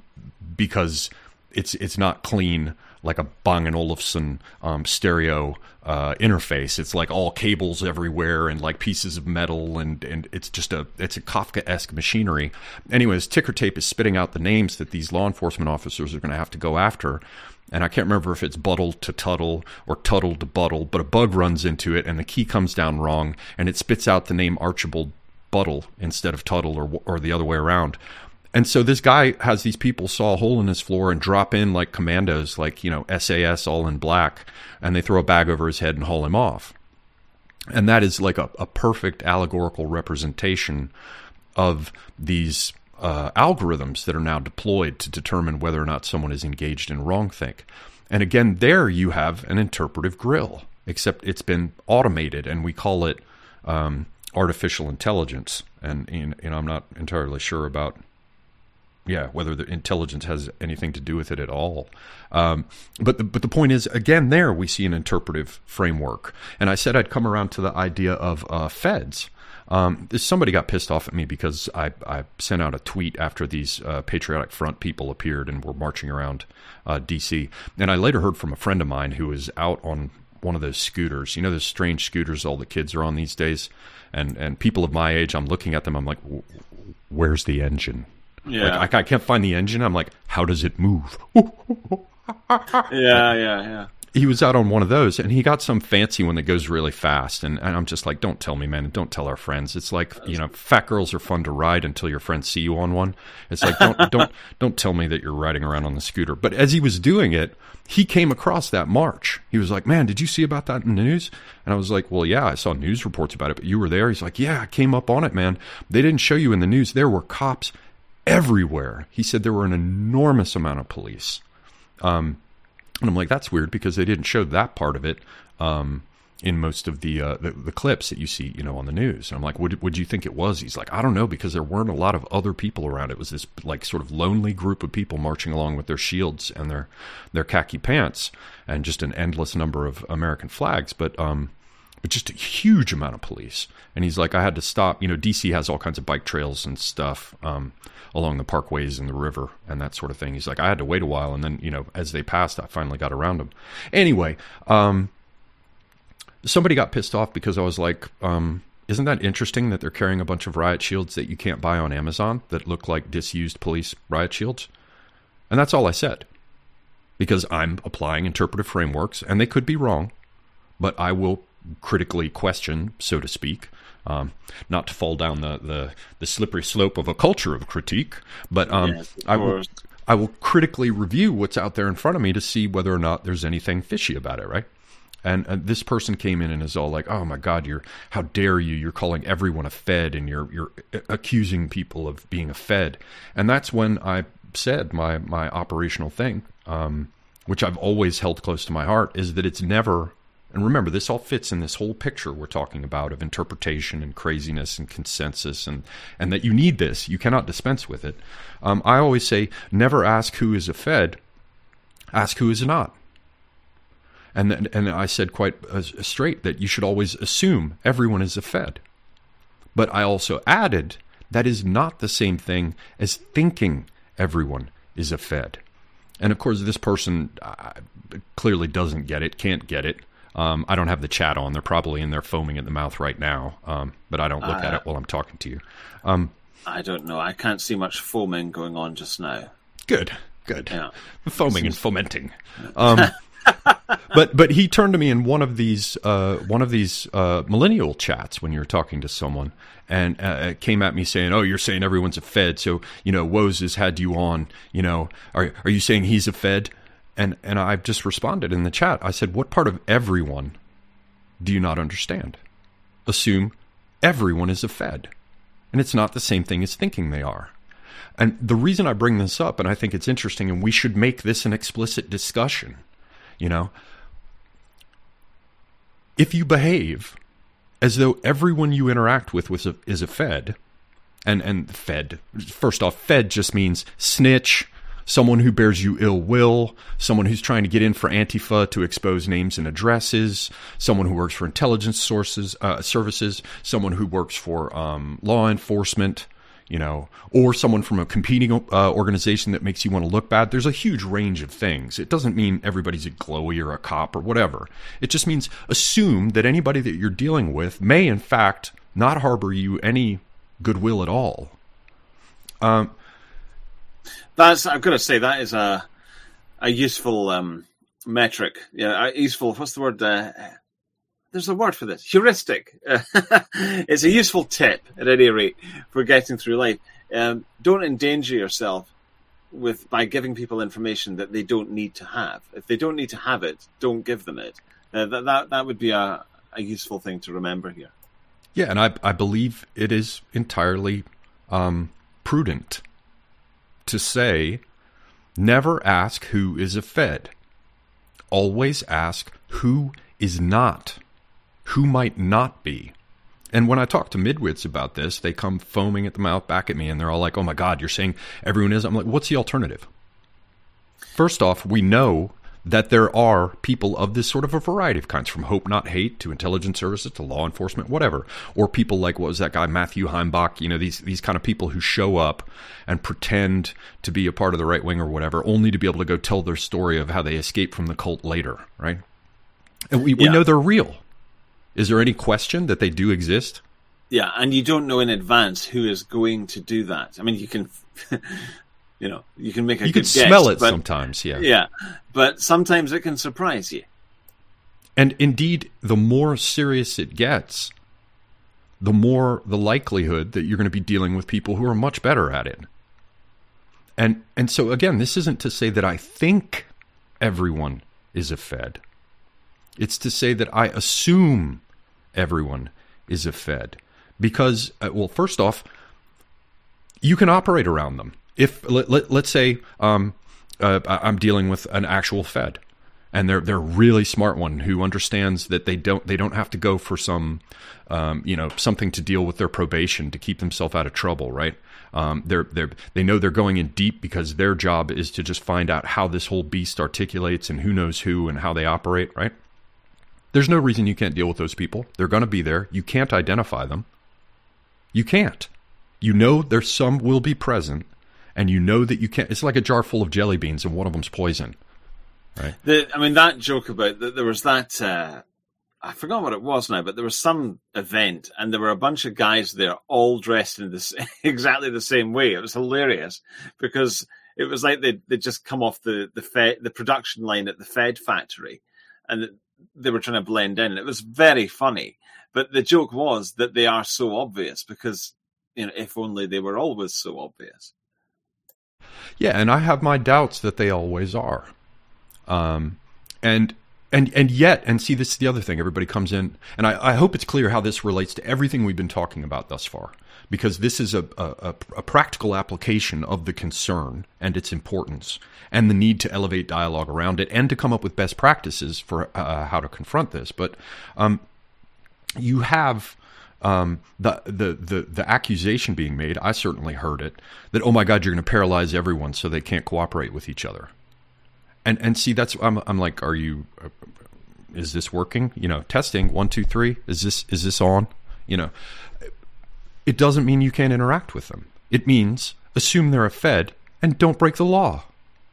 because it's it's not clean like a Bang and Olufsen um, stereo uh, interface. It's like all cables everywhere and like pieces of metal, and, and it's just a it's a Kafka-esque machinery. Anyways, ticker tape is spitting out the names that these law enforcement officers are going to have to go after. And I can't remember if it's Buttle to Tuttle or Tuttle to Buttle, but a bug runs into it and the key comes down wrong, and it spits out the name Archibald Buttle instead of Tuttle, or or the other way around. And so this guy has these people saw a hole in his floor and drop in like commandos, like, you know, S A S all in black, and they throw a bag over his head and haul him off. And that is like a, a perfect allegorical representation of these uh, algorithms that are now deployed to determine whether or not someone is engaged in wrongthink. And again, there you have an interpretive grill, except it's been automated, and we call it um, artificial intelligence. And, and you know, I'm not entirely sure about Yeah, whether the intelligence has anything to do with it at all. Um, but the, but the point is, again, there we see an interpretive framework. And I said I'd come around to the idea of uh, feds. Um, somebody got pissed off at me because I, I sent out a tweet after these uh, Patriotic Front people appeared and were marching around uh, D C. And I later heard from a friend of mine who was out on one of those scooters. You know those strange scooters all the kids are on these days? And, and people of my age, I'm looking at them, I'm like, where's the engine? Yeah, like, I, I can't find the engine. I'm like, how does it move? yeah, yeah, yeah. He was out on one of those, and he got some fancy one that goes really fast. And, and I'm just like, don't tell me, man, and don't tell our friends. It's like, you know, fat girls are fun to ride until your friends see you on one. It's like, don't don't don't tell me that you're riding around on the scooter. But as he was doing it, he came across that march. He was like, man, did you see about that in the news? And I was like, well, yeah, I saw news reports about it, but you were there. He's like, yeah, I came up on it, man. They didn't show you in the news. There were cops everywhere. He said there were an enormous amount of police. Um, and I'm like, that's weird because they didn't show that part of it um, in most of the, uh, the the clips that you see, you know, on the news. And I'm like, what would you think it was? He's like, I don't know, because there weren't a lot of other people around. It was this like sort of lonely group of people marching along with their shields and their their khaki pants and just an endless number of American flags. But um, but just a huge amount of police. And he's like, I had to stop. You know, D C has all kinds of bike trails and stuff um, along the parkways and the river and that sort of thing. He's like, I had to wait a while. And then, you know, as they passed, I finally got around them. Anyway, um, somebody got pissed off because I was like, um, isn't that interesting that they're carrying a bunch of riot shields that you can't buy on Amazon that look like disused police riot shields? And that's all I said. Because I'm applying interpretive frameworks, and they could be wrong, but I will critically question, so to speak, um, not to fall down the, the, the slippery slope of a culture of critique, but um, yes, I will I will critically review what's out there in front of me to see whether or not there's anything fishy about it, right? And uh, this person came in and is all like, "Oh my God, you're how dare you? You're calling everyone a Fed, and you're you're accusing people of being a Fed." And that's when I said my my operational thing, um, which I've always held close to my heart, is that it's never. And remember, this all fits in this whole picture we're talking about of interpretation and craziness and consensus, and, and that you need this. You cannot dispense with it. Um, I always say, never ask who is a Fed, ask who is not. And then, and I said quite uh, straight that you should always assume everyone is a Fed. But I also added that is not the same thing as thinking everyone is a Fed. And of course, this person uh, clearly doesn't get it, can't get it. Um, I don't have the chat on. They're probably in there foaming at the mouth right now, um, but I don't look uh, at it while I'm talking to you. Um, I don't know. I can't see much foaming going on just now. Good, good. Yeah. Foaming and fomenting. Um, but but he turned to me in one of these uh, one of these uh, millennial chats when you're talking to someone, and uh, came at me saying, "Oh, you're saying everyone's a Fed, so you know Woz has had you on. You know, are are you saying he's a Fed?" And and I just responded in the chat. I said, what part of everyone do you not understand? Assume everyone is a Fed. And it's not the same thing as thinking they are. And the reason I bring this up, and I think it's interesting, and we should make this an explicit discussion, you know, if you behave as though everyone you interact with was a, is a Fed, and, and Fed, first off, Fed just means snitch, someone who bears you ill will, someone who's trying to get in for Antifa to expose names and addresses, someone who works for intelligence sources, uh, services, someone who works for um, law enforcement, you know, or someone from a competing uh, organization that makes you want to look bad. There's a huge range of things. It doesn't mean everybody's a glowy or a cop or whatever. It just means assume that anybody that you're dealing with may, in fact, not harbor you any goodwill at all. Um, That's, I've got to say, that is a a useful um, metric. Yeah, a useful, what's the word? Uh, there's a word for this. Heuristic. It's a useful tip, at any rate, for getting through life. Um, don't endanger yourself with by giving people information that they don't need to have. If they don't need to have it, don't give them it. Uh, that, that that would be a, a useful thing to remember here. Yeah, and I, I believe it is entirely um, prudent to say, never ask who is a Fed. Always ask who is not, who might not be. And when I talk to midwits about this, they come foaming at the mouth back at me, and they're all like, oh my God, you're saying everyone is? I'm like, what's the alternative? First off, we know that there are people of this sort of a variety of kinds, from hope not hate to intelligence services to law enforcement, whatever. Or people like, what was that guy, Matthew Heimbach, you know, these these kind of people who show up and pretend to be a part of the right wing or whatever, only to be able to go tell their story of how they escaped from the cult later, right? And we, we yeah. know they're real. Is there any question that they do exist? Yeah, and you don't know in advance who is going to do that. I mean, you can... You know, you can make a you good can guess, smell it but, sometimes, yeah. Yeah, but sometimes it can surprise you. And indeed, the more serious it gets, the more the likelihood that you're going to be dealing with people who are much better at it. And and so, again, this isn't to say that I think everyone is a Fed. It's to say that I assume everyone is a Fed. Because, uh, well, first off, you can operate around them. If let, let, let's say um, uh, I'm dealing with an actual Fed, and they're they're a really smart one who understands that they don't they don't have to go for some um, you know something to deal with their probation to keep themselves out of trouble, right? Um, they're they're they know they're going in deep because their job is to just find out how this whole beast articulates and who knows who and how they operate, right? There's no reason you can't deal with those people. They're going to be there. You can't identify them. You can't. You know there's some will be present. And you know that you can't. It's like a jar full of jelly beans, and one of them's poison, right? The, I mean, that joke about that. There was that. Uh, I forgot what it was now, but there was some event, and there were a bunch of guys there, all dressed in this exactly the same way. It was hilarious because it was like they they just come off the the Fed, the production line at the Fed factory, and they were trying to blend in. It was very funny, but the joke was that they are so obvious because, you know, if only they were always so obvious. Yeah, and I have my doubts that they always are. Um, and and and yet, and see, this is the other thing. Everybody comes in, and I, I hope it's clear how this relates to everything we've been talking about thus far, because this is a, a, a practical application of the concern and its importance, and the need to elevate dialogue around it, and to come up with best practices for uh, how to confront this. But um, you have... Um, the, the, the, the accusation being made, I certainly heard it, that, oh my God, you're going to paralyze everyone so they can't cooperate with each other. And, and see, that's, I'm, I'm like, are you, uh, is this working? You know, testing, one, two, three, is this, is this on? You know, it doesn't mean you can't interact with them. It means assume they're a Fed and don't break the law.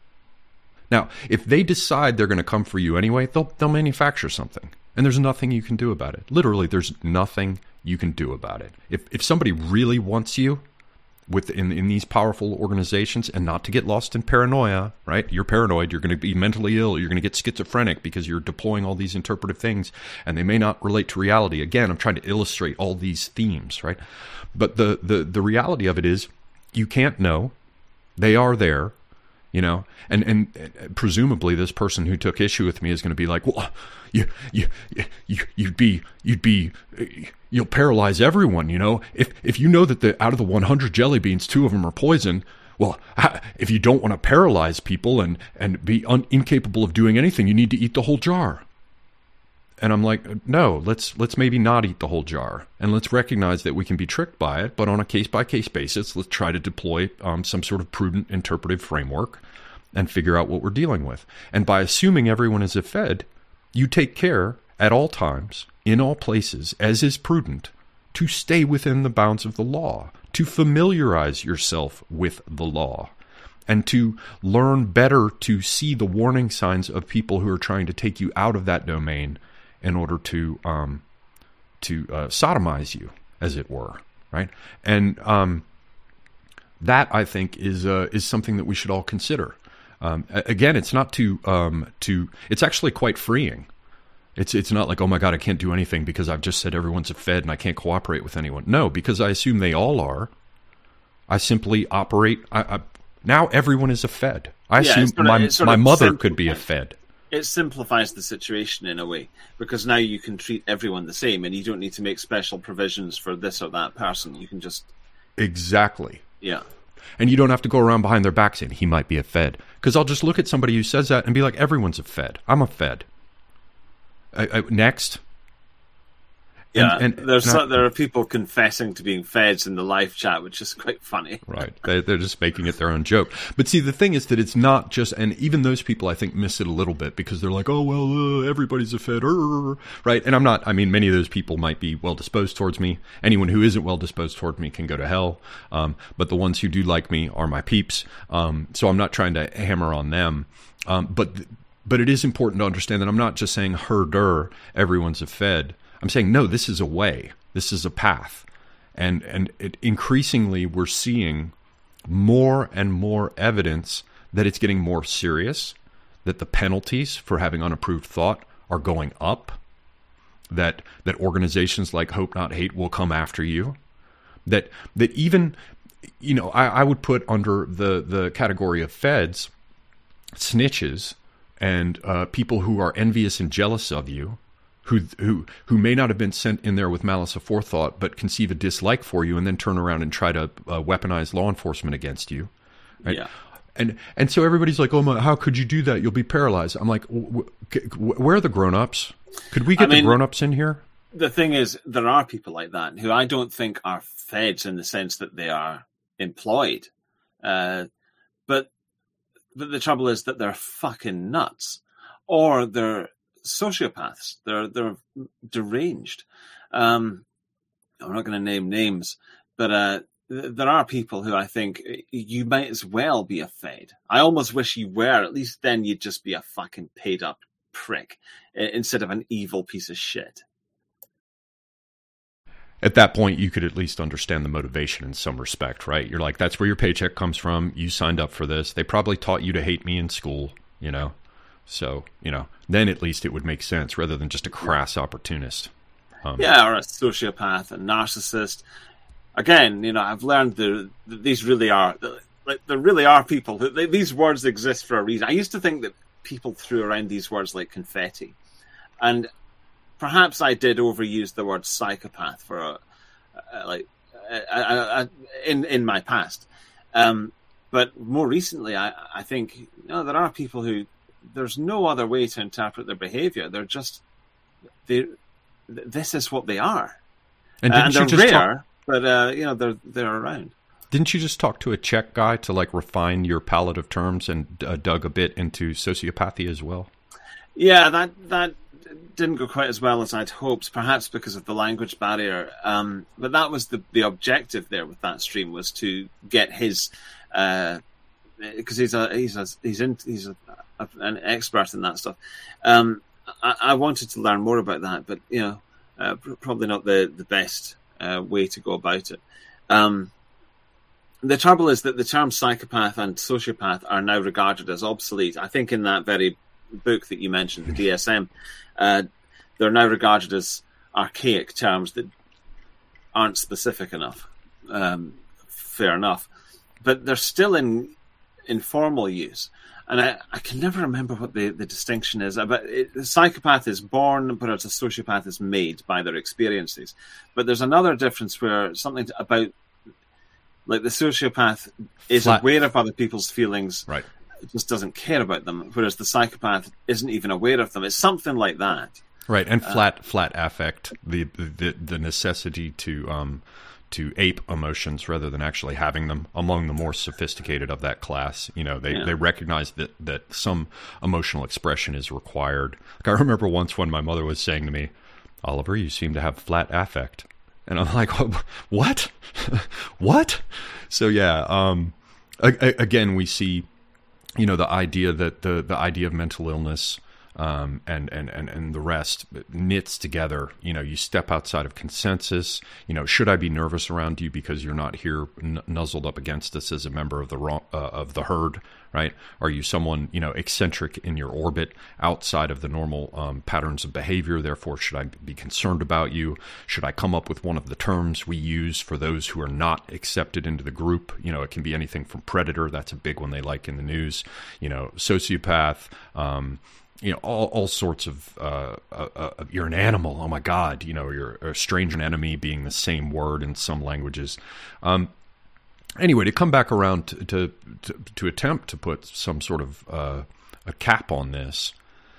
Now, if they decide they're going to come for you anyway, they'll, they'll manufacture something. And there's nothing you can do about it. Literally, there's nothing you can do about it. If if somebody really wants you with in, in these powerful organizations, and not to get lost in paranoia, right? You're paranoid, you're going to be mentally ill, you're going to get schizophrenic because you're deploying all these interpretive things, and they may not relate to reality. Again, I'm trying to illustrate all these themes, right? But the the, the reality of it is, you can't know. They are there. You know, and, and presumably this person who took issue with me is going to be like, well, you, you, you, you'd be, you'd be, you'll paralyze everyone. You know, if, if you know that the, out of the one hundred jelly beans, two of them are poison, well, if you don't want to paralyze people and, and be un, incapable of doing anything, you need to eat the whole jar. And I'm like, no, let's, let's maybe not eat the whole jar, and let's recognize that we can be tricked by it, but on a case by case basis, let's try to deploy um, some sort of prudent interpretive framework and figure out what we're dealing with. And by assuming everyone is a Fed, you take care at all times, in all places, as is prudent, to stay within the bounds of the law, to familiarize yourself with the law, and to learn better to see the warning signs of people who are trying to take you out of that domain in order to um, to uh, sodomize you, as it were, right? And um, that, I think, is uh, is something that we should all consider. Um, again, it's not too um, to. It's actually quite freeing. It's it's not like, oh my God, I can't do anything because I've just said everyone's a Fed and I can't cooperate with anyone. No, because I assume they all are. I simply operate. I, I, now everyone is a Fed. I yeah, assume sort of, my my mother could be a Fed. It simplifies the situation in a way, because now you can treat everyone the same and you don't need to make special provisions for this or that person. You can just... Exactly. Yeah. And you don't have to go around behind their back saying, he might be a Fed. Because I'll just look at somebody who says that and be like, everyone's a Fed. I'm a Fed. I, I, next. Yeah, and, and, there's and I, there are people confessing to being Feds in the live chat, which is quite funny. Right. They, they're just making it their own joke. But see, the thing is that it's not just, and even those people, I think, miss it a little bit because they're like, oh, well, uh, everybody's a Fed, uh, right? And I'm not, I mean, many of those people might be well-disposed towards me. Anyone who isn't well-disposed toward me can go to hell. Um, but the ones who do like me are my peeps. Um, so I'm not trying to hammer on them. Um, but but it is important to understand that I'm not just saying, herder, everyone's a Fed. I'm saying, no, this is a way. This is a path. And and it, increasingly, we're seeing more and more evidence that it's getting more serious, that the penalties for having unapproved thought are going up, that that organizations like Hope Not Hate will come after you, that that even, you know, I, I would put under the, the category of Feds, snitches, and uh, people who are envious and jealous of you, who who who may not have been sent in there with malice aforethought, but conceive a dislike for you and then turn around and try to uh, weaponize law enforcement against you, right? Yeah. And and so everybody's like, oh my, how could you do that? You'll be paralyzed. I'm like, w- w- where are the grown-ups? Could we get I mean, the grown-ups in here? The thing is, there are people like that who I don't think are Feds in the sense that they are employed, uh, but but the trouble is that they're fucking nuts, or they're sociopaths. They're they're deranged. Um, I'm not going to name names, but uh, th- there are people who I think you might as well be a Fed. I almost wish you were. At least then you'd just be a fucking paid up prick instead of an evil piece of shit. At that point, you could at least understand the motivation in some respect, right? You're like, that's where your paycheck comes from. You signed up for this. They probably taught you to hate me in school, you know? So, you know, then at least it would make sense rather than just a crass opportunist. Um, yeah, or a sociopath, a narcissist. Again, you know, I've learned that these really are, like, there really are people who, they, these words exist for a reason. I used to think that people threw around these words like confetti. And perhaps I did overuse the word psychopath for a, a, like a, a, a, in in my past. Um, but more recently, I, I think, you know, there are people who, there's no other way to interpret their behavior. They're just, they. This is what they are, and, uh, and they're you just rare, talk, but uh, you know they're they're around. Didn't you just talk to a Czech guy to like refine your palette of terms and uh, dug a bit into sociopathy as well? Yeah, that that didn't go quite as well as I'd hoped, perhaps because of the language barrier. Um, but that was the the objective there with that stream, was to get his. Uh, because he's a he's a he's in he's a, a, an expert in that stuff. Um, I, I wanted to learn more about that, but you know, uh, probably not the the best uh, way to go about it. Um, the trouble is that the terms psychopath and sociopath are now regarded as obsolete. I think in that very book that you mentioned, the D S M, uh, they're now regarded as archaic terms that aren't specific enough. Um, fair enough, but they're still in. informal use. And I, I can never remember what the, the distinction is. But it, the psychopath is born, whereas a sociopath is made by their experiences. But there's another difference where something about, like the sociopath is Flat. aware of other people's feelings, Right. just doesn't care about them, whereas the psychopath isn't even aware of them. It's something like that. Right, and flat uh, flat affect, the, the the necessity to um to ape emotions rather than actually having them among the more sophisticated of that class. You know, they, yeah. they recognize that, that some emotional expression is required. Like I remember once when my mother was saying to me, "Oliver, you seem to have flat affect." And I'm like, what? What? So yeah, um, again, we see, you know, the idea that the, the idea of mental illness um, and, and, and, and the rest knits together. You know, you step outside of consensus. You know, should I be nervous around you because you're not here n- nuzzled up against us as a member of the wrong, uh, of the herd? Right? Are you someone, you know, eccentric in your orbit outside of the normal um, patterns of behavior? Therefore, should I be concerned about you? Should I come up with one of the terms we use for those who are not accepted into the group? You know, it can be anything from predator. That's a big one they like in the news. You know, sociopath, um, you know, all, all sorts of, uh, uh, uh, you're an animal. Oh my God. You know, you're a stranger and enemy being the same word in some languages. Um, Anyway, to come back around to to, to, to attempt to put some sort of uh, a cap on this,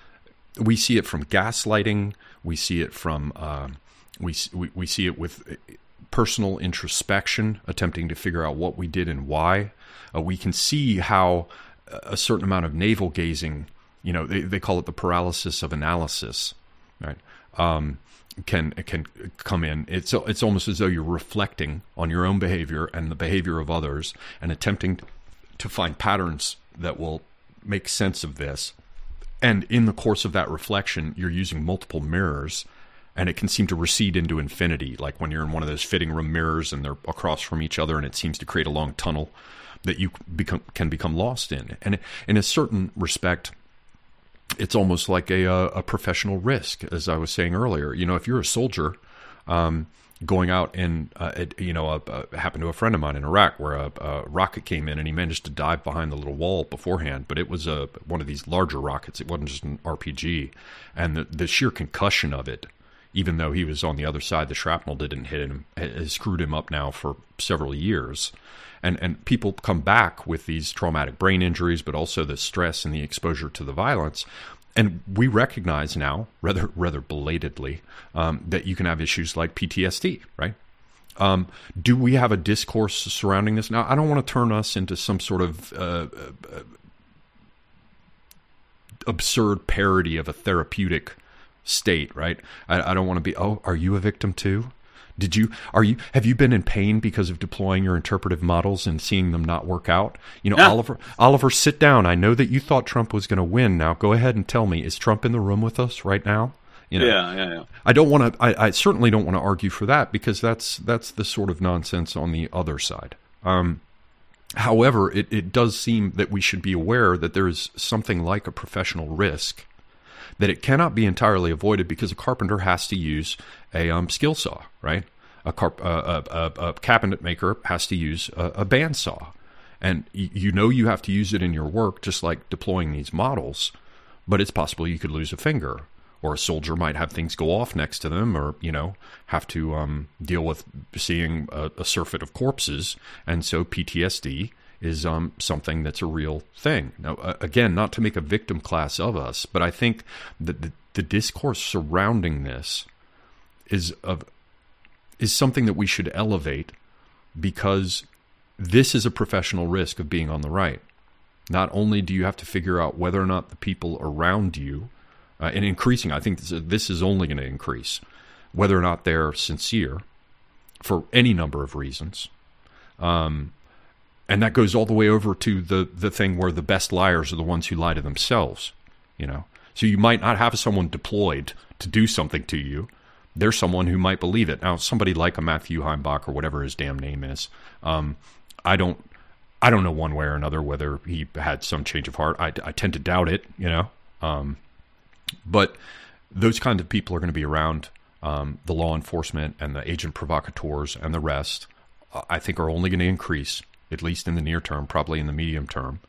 we see it from gaslighting. We see it from uh, we, we we see it with personal introspection, attempting to figure out what we did and why. Uh, we can see how a certain amount of navel gazing, you know, they they call it the paralysis of analysis, right? Um, can can come in. It's it's almost as though you're reflecting on your own behavior and the behavior of others and attempting to find patterns that will make sense of this. And in the course of that reflection, you're using multiple mirrors, and it can seem to recede into infinity, like when you're in one of those fitting room mirrors and they're across from each other, and it seems to create a long tunnel that you become can become lost in. And in a certain respect, it's almost like a, a professional risk, as I was saying earlier. You know, if you're a soldier um, going out and, uh, it, you know, a, a, happened to a friend of mine in Iraq where a, a rocket came in and he managed to dive behind the little wall beforehand, but it was a, one of these larger rockets. It wasn't just an R P G. And the, the sheer concussion of it, even though he was on the other side, the shrapnel didn't hit him, has screwed him up now for several years. And and people come back with these traumatic brain injuries, but also the stress and the exposure to the violence. And we recognize now, rather rather belatedly, um, that you can have issues like P T S D, right? Um, do we have a discourse surrounding this? Now, I don't want to turn us into some sort of uh, uh, absurd parody of a therapeutic state, right? I, I don't want to be, oh, are you a victim too? Did you, are you, have you been in pain because of deploying your interpretive models and seeing them not work out? You know, yeah. Oliver, Oliver, sit down. I know that you thought Trump was going to win. Now go ahead and tell me, is Trump in the room with us right now? You know, yeah, yeah, yeah. I don't want to, I, I certainly don't want to argue for that, because that's, that's the sort of nonsense on the other side. Um, however, it, it does seem that we should be aware that there is something like a professional risk, that it cannot be entirely avoided, because a carpenter has to use a um, skill saw, right? A, carp, uh, a, a, a cabinet maker has to use a, a bandsaw. And y- you know you have to use it in your work, just like deploying these models, but it's possible you could lose a finger, or a soldier might have things go off next to them, or, you know, have to um, deal with seeing a, a surfeit of corpses. And so P T S D is um, something that's a real thing. Now, uh, again, not to make a victim class of us, but I think that the, the discourse surrounding this is of is something that we should elevate, because this is a professional risk of being on the right. Not only do you have to figure out whether or not the people around you, uh, and increasing, I think this is, this is only going to increase, whether or not they're sincere for any number of reasons. Um, And that goes all the way over to the, the thing where the best liars are the ones who lie to themselves, you know. So you might not have someone deployed to do something to you. There's someone who might believe it. Now, somebody like a Matthew Heimbach, or whatever his damn name is, um, I don't I don't know one way or another whether he had some change of heart. I, I tend to doubt it, you know. Um, but those kinds of people are going to be around. Um, the law enforcement and the agent provocateurs and the rest, I think, are only going to increase, at least in the near term, probably in the medium term.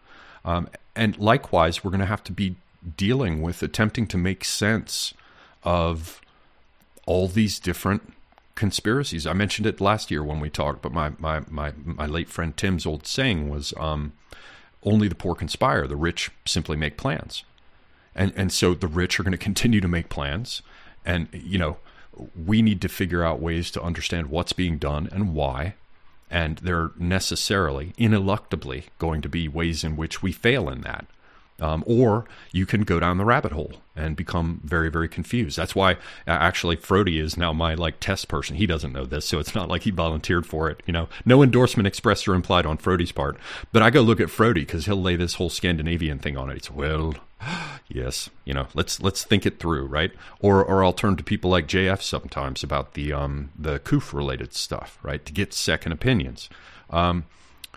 Um, and likewise, we're going to have to be dealing with attempting to make sense of all these different conspiracies. I mentioned it last year when we talked, but my my my, my late friend Tim's old saying was, um, only the poor conspire, the rich simply make plans. And and so the rich are going to continue to make plans. And, you know, we need to figure out ways to understand what's being done and why. And there are necessarily, ineluctably, going to be ways in which we fail in that. Um, or you can go down the rabbit hole and become very, very confused. That's why, uh, actually, Frody is now my like test person. He doesn't know this, so it's not like he volunteered for it. You know, no endorsement expressed or implied on Frody's part. But I go look at Frody because he'll lay this whole Scandinavian thing on it. He's well, yes, you know, let's let's think it through, right? Or or I'll turn to people like J F sometimes about the um the C O O F related stuff, right? To get second opinions. Um,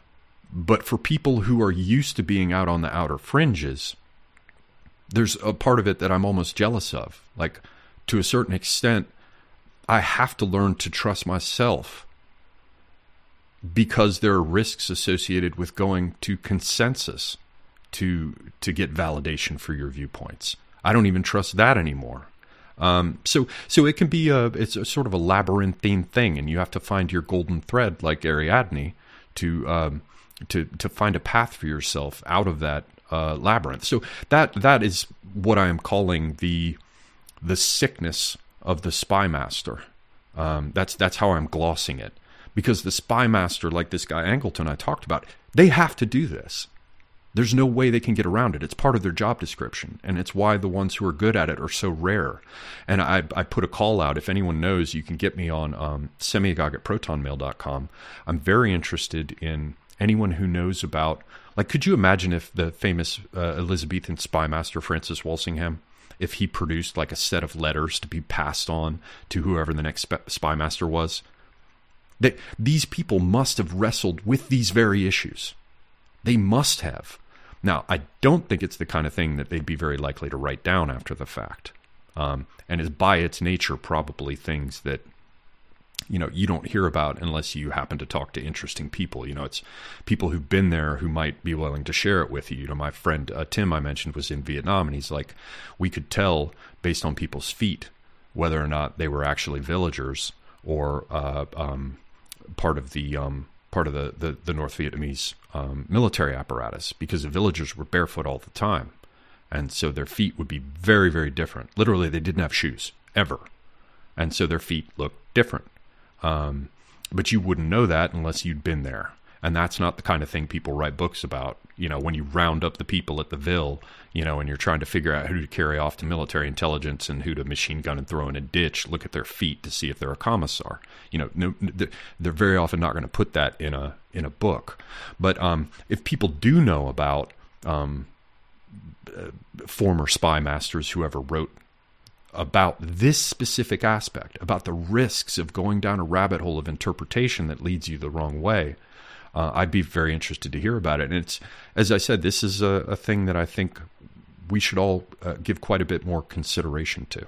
But for people who are used to being out on the outer fringes, there's a part of it that I'm almost jealous of. Like, to a certain extent, I have to learn to trust myself because there are risks associated with going to consensus to to get validation for your viewpoints. I don't even trust that anymore. Um, so so it can be a it's a sort of a labyrinthine thing, and you have to find your golden thread, like Ariadne, to um, to to find a path for yourself out of that uh, labyrinth. So that that is what I am calling the the sickness of the spy master. Um, that's that's how I'm glossing it, because the spy master, like this guy Angleton I talked about, they have to do this. There's no way they can get around it. It's part of their job description, and it's why the ones who are good at it are so rare. And I, I put a call out. If anyone knows, you can get me on um, semiagog at proton mail dot com. I'm very interested in anyone who knows about, like, could you imagine if the famous uh, Elizabethan spy master Francis Walsingham, if he produced like a set of letters to be passed on to whoever the next sp- spy master was? They, these people must have wrestled with these very issues. They must have. Now, I don't think it's the kind of thing that they'd be very likely to write down after the fact. Um, and is by its nature probably things that, you know, you don't hear about unless you happen to talk to interesting people. You know, it's people who've been there who might be willing to share it with you. You know, my friend uh, Tim I mentioned was in Vietnam, and he's like, we could tell based on people's feet whether or not they were actually villagers or uh, um, part of the um, part of the, the, the North Vietnamese um, military apparatus, because the villagers were barefoot all the time. And so their feet would be very, very different. Literally, they didn't have shoes, ever. And so their feet looked different. Um, but you wouldn't know that unless you'd been there. And that's not the kind of thing people write books about. You know, when you round up the people at the Ville, you know, and you're trying to figure out who to carry off to military intelligence and who to machine gun and throw in a ditch, look at their feet to see if they're a commissar. You know, no, they're very often not going to put that in a in a book. But um, if people do know about um, uh, former spy masters who ever wrote about this specific aspect, about the risks of going down a rabbit hole of interpretation that leads you the wrong way, uh, I'd be very interested to hear about it. And it's, as I said, this is a, a thing that I think we should all uh, give quite a bit more consideration to.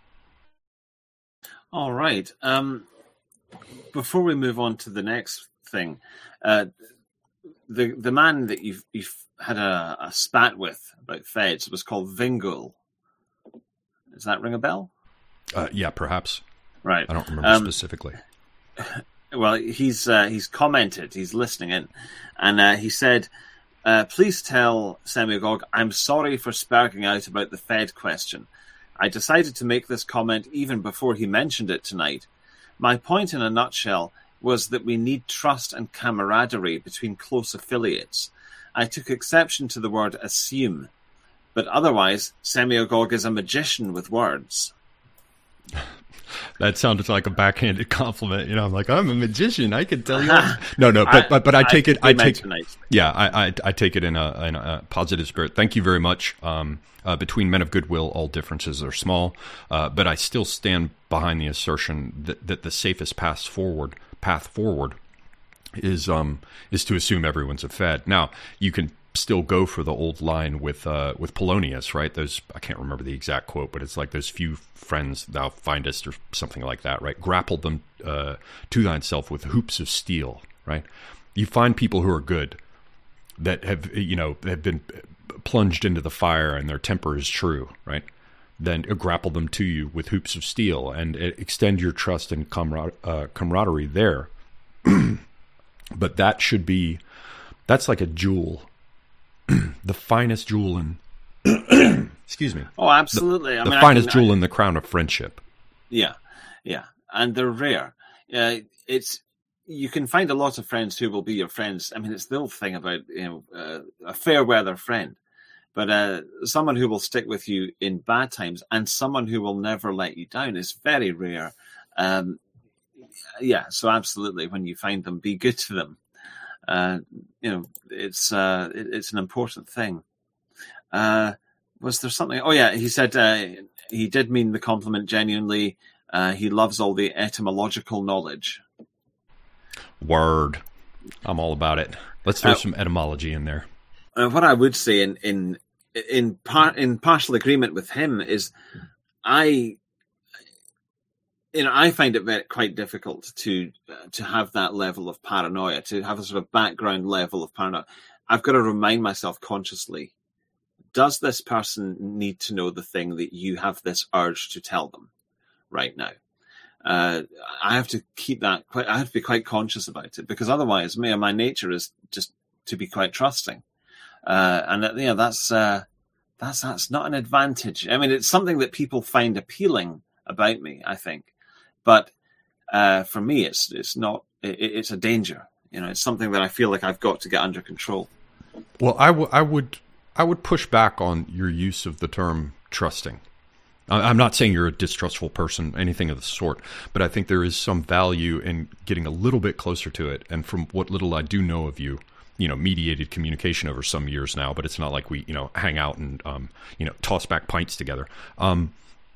All right. Um, before we move on to the next thing, uh, the the man that you've, you've had a, a spat with about feds was called Vingul. Does that ring a bell? Uh, yeah, perhaps. Right. I don't remember um, specifically. Well, he's uh, he's commented, he's listening in, and uh, he said, uh, please tell Semiagog, I'm sorry for sparking out about the Fed question. I decided to make this comment even before he mentioned it tonight. My point in a nutshell was that we need trust and camaraderie between close affiliates. I took exception to the word assume, but otherwise, Semiagog is a magician with words. That sounded like a backhanded compliment. You know, I'm like, I'm a magician. I can tell you. no, no, but but, but I take I, it. I take yeah, I, I I take it in a, in a positive spirit. Thank you very much. Um, uh, between men of goodwill, all differences are small. Uh, but I still stand behind the assertion that, that the safest path forward path forward is um is to assume everyone's a Fed. Now you can still go for the old line with uh, with Polonius, right? Those, I can't remember the exact quote, but it's like, those few friends thou findest, or something like that, right? Grapple them uh, to thyself with hoops of steel, right? You find people who are good, that have, you know, have been plunged into the fire and their temper is true, right? Then grapple them to you with hoops of steel and extend your trust and camar- uh, camaraderie there. But that should be, that's like a jewel, the finest jewel in, excuse me. Oh, absolutely. The, I the mean, finest I can, jewel I, in the crown of friendship. Yeah, yeah. And they're rare. Uh, it's, you can find a lot of friends who will be your friends. I mean, it's the old thing about, you know, uh, a fair weather friend. But uh, someone who will stick with you in bad times and someone who will never let you down is very rare. Um, yeah, so absolutely, when you find them, be good to them. Uh, you know, it's uh, it, it's an important thing. Uh, was there something? Oh, yeah, he said uh, he did mean the compliment genuinely. Uh, he loves all the etymological knowledge. Word. I'm all about it. Let's throw Uh, some etymology in there. Uh, what I would say in in in part in partial agreement with him is, I, you know, I find it very, quite difficult to uh, to have that level of paranoia, to have a sort of background level of paranoia. I've got to remind myself consciously: does this person need to know the thing that you have this urge to tell them right now? Uh, I have to keep that quite. I have to be quite conscious about it, because otherwise, me my nature is just to be quite trusting. Uh, and you know, that's, uh, that's, that's not an advantage. I mean, it's something that people find appealing about me, I think, but, uh, for me, it's, it's not, it, it's a danger. You know, it's something that I feel like I've got to get under control. Well, I, w- I would, I would push back on your use of the term trusting. I- I'm not saying you're a distrustful person, anything of the sort, but I think there is some value in getting a little bit closer to it. And from what little I do know of you, you know, mediated communication over some years now, but it's not like we, you know, hang out and, um, you know, toss back pints together. Um,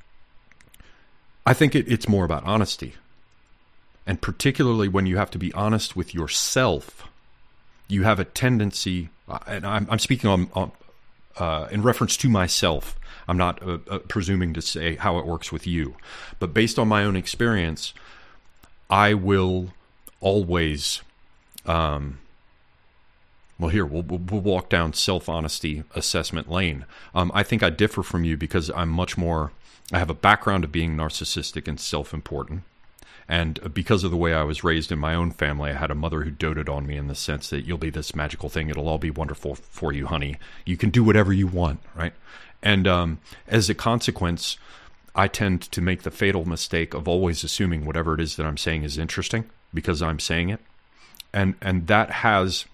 I think it, it's more about honesty. And particularly when you have to be honest with yourself, you have a tendency, and I'm, I'm speaking on, on uh, in reference to myself. I'm not uh, uh, presuming to say how it works with you, but based on my own experience, I will always, um, Well, here, we'll, we'll walk down self-honesty assessment lane. Um, I think I differ from you because I'm much more, I have a background of being narcissistic and self-important. And because of the way I was raised in my own family, I had a mother who doted on me in the sense that you'll be this magical thing. It'll all be wonderful for you, honey. You can do whatever you want, right? And um, as a consequence, I tend to make the fatal mistake of always assuming whatever it is that I'm saying is interesting because I'm saying it. And and that has...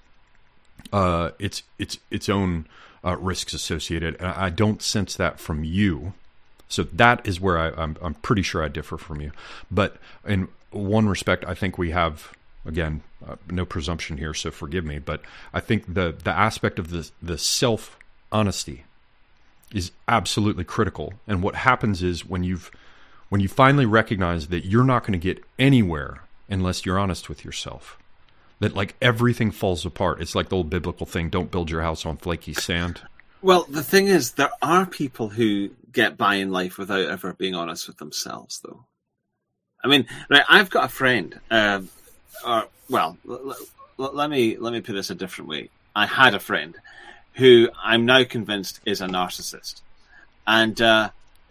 Uh, it's it's its own uh, risks associated, and I don't sense that from you. So that is where I, I'm I'm pretty sure I differ from you. But in one respect, I think we have, again, uh, no presumption here, so forgive me. But I think the the aspect of the the self honesty is absolutely critical. And what happens is when you've when you finally recognize that you're not going to get anywhere unless you're honest with yourself. That like everything falls apart. It's like the old biblical thing, don't build your house on flaky sand. Well, the thing is, there are people who get by in life without ever being honest with themselves, though. I mean, right, I've got a friend, uh, or, well, l- l- let me let me put this a different way. I had a friend who I'm now convinced is a narcissist. And uh,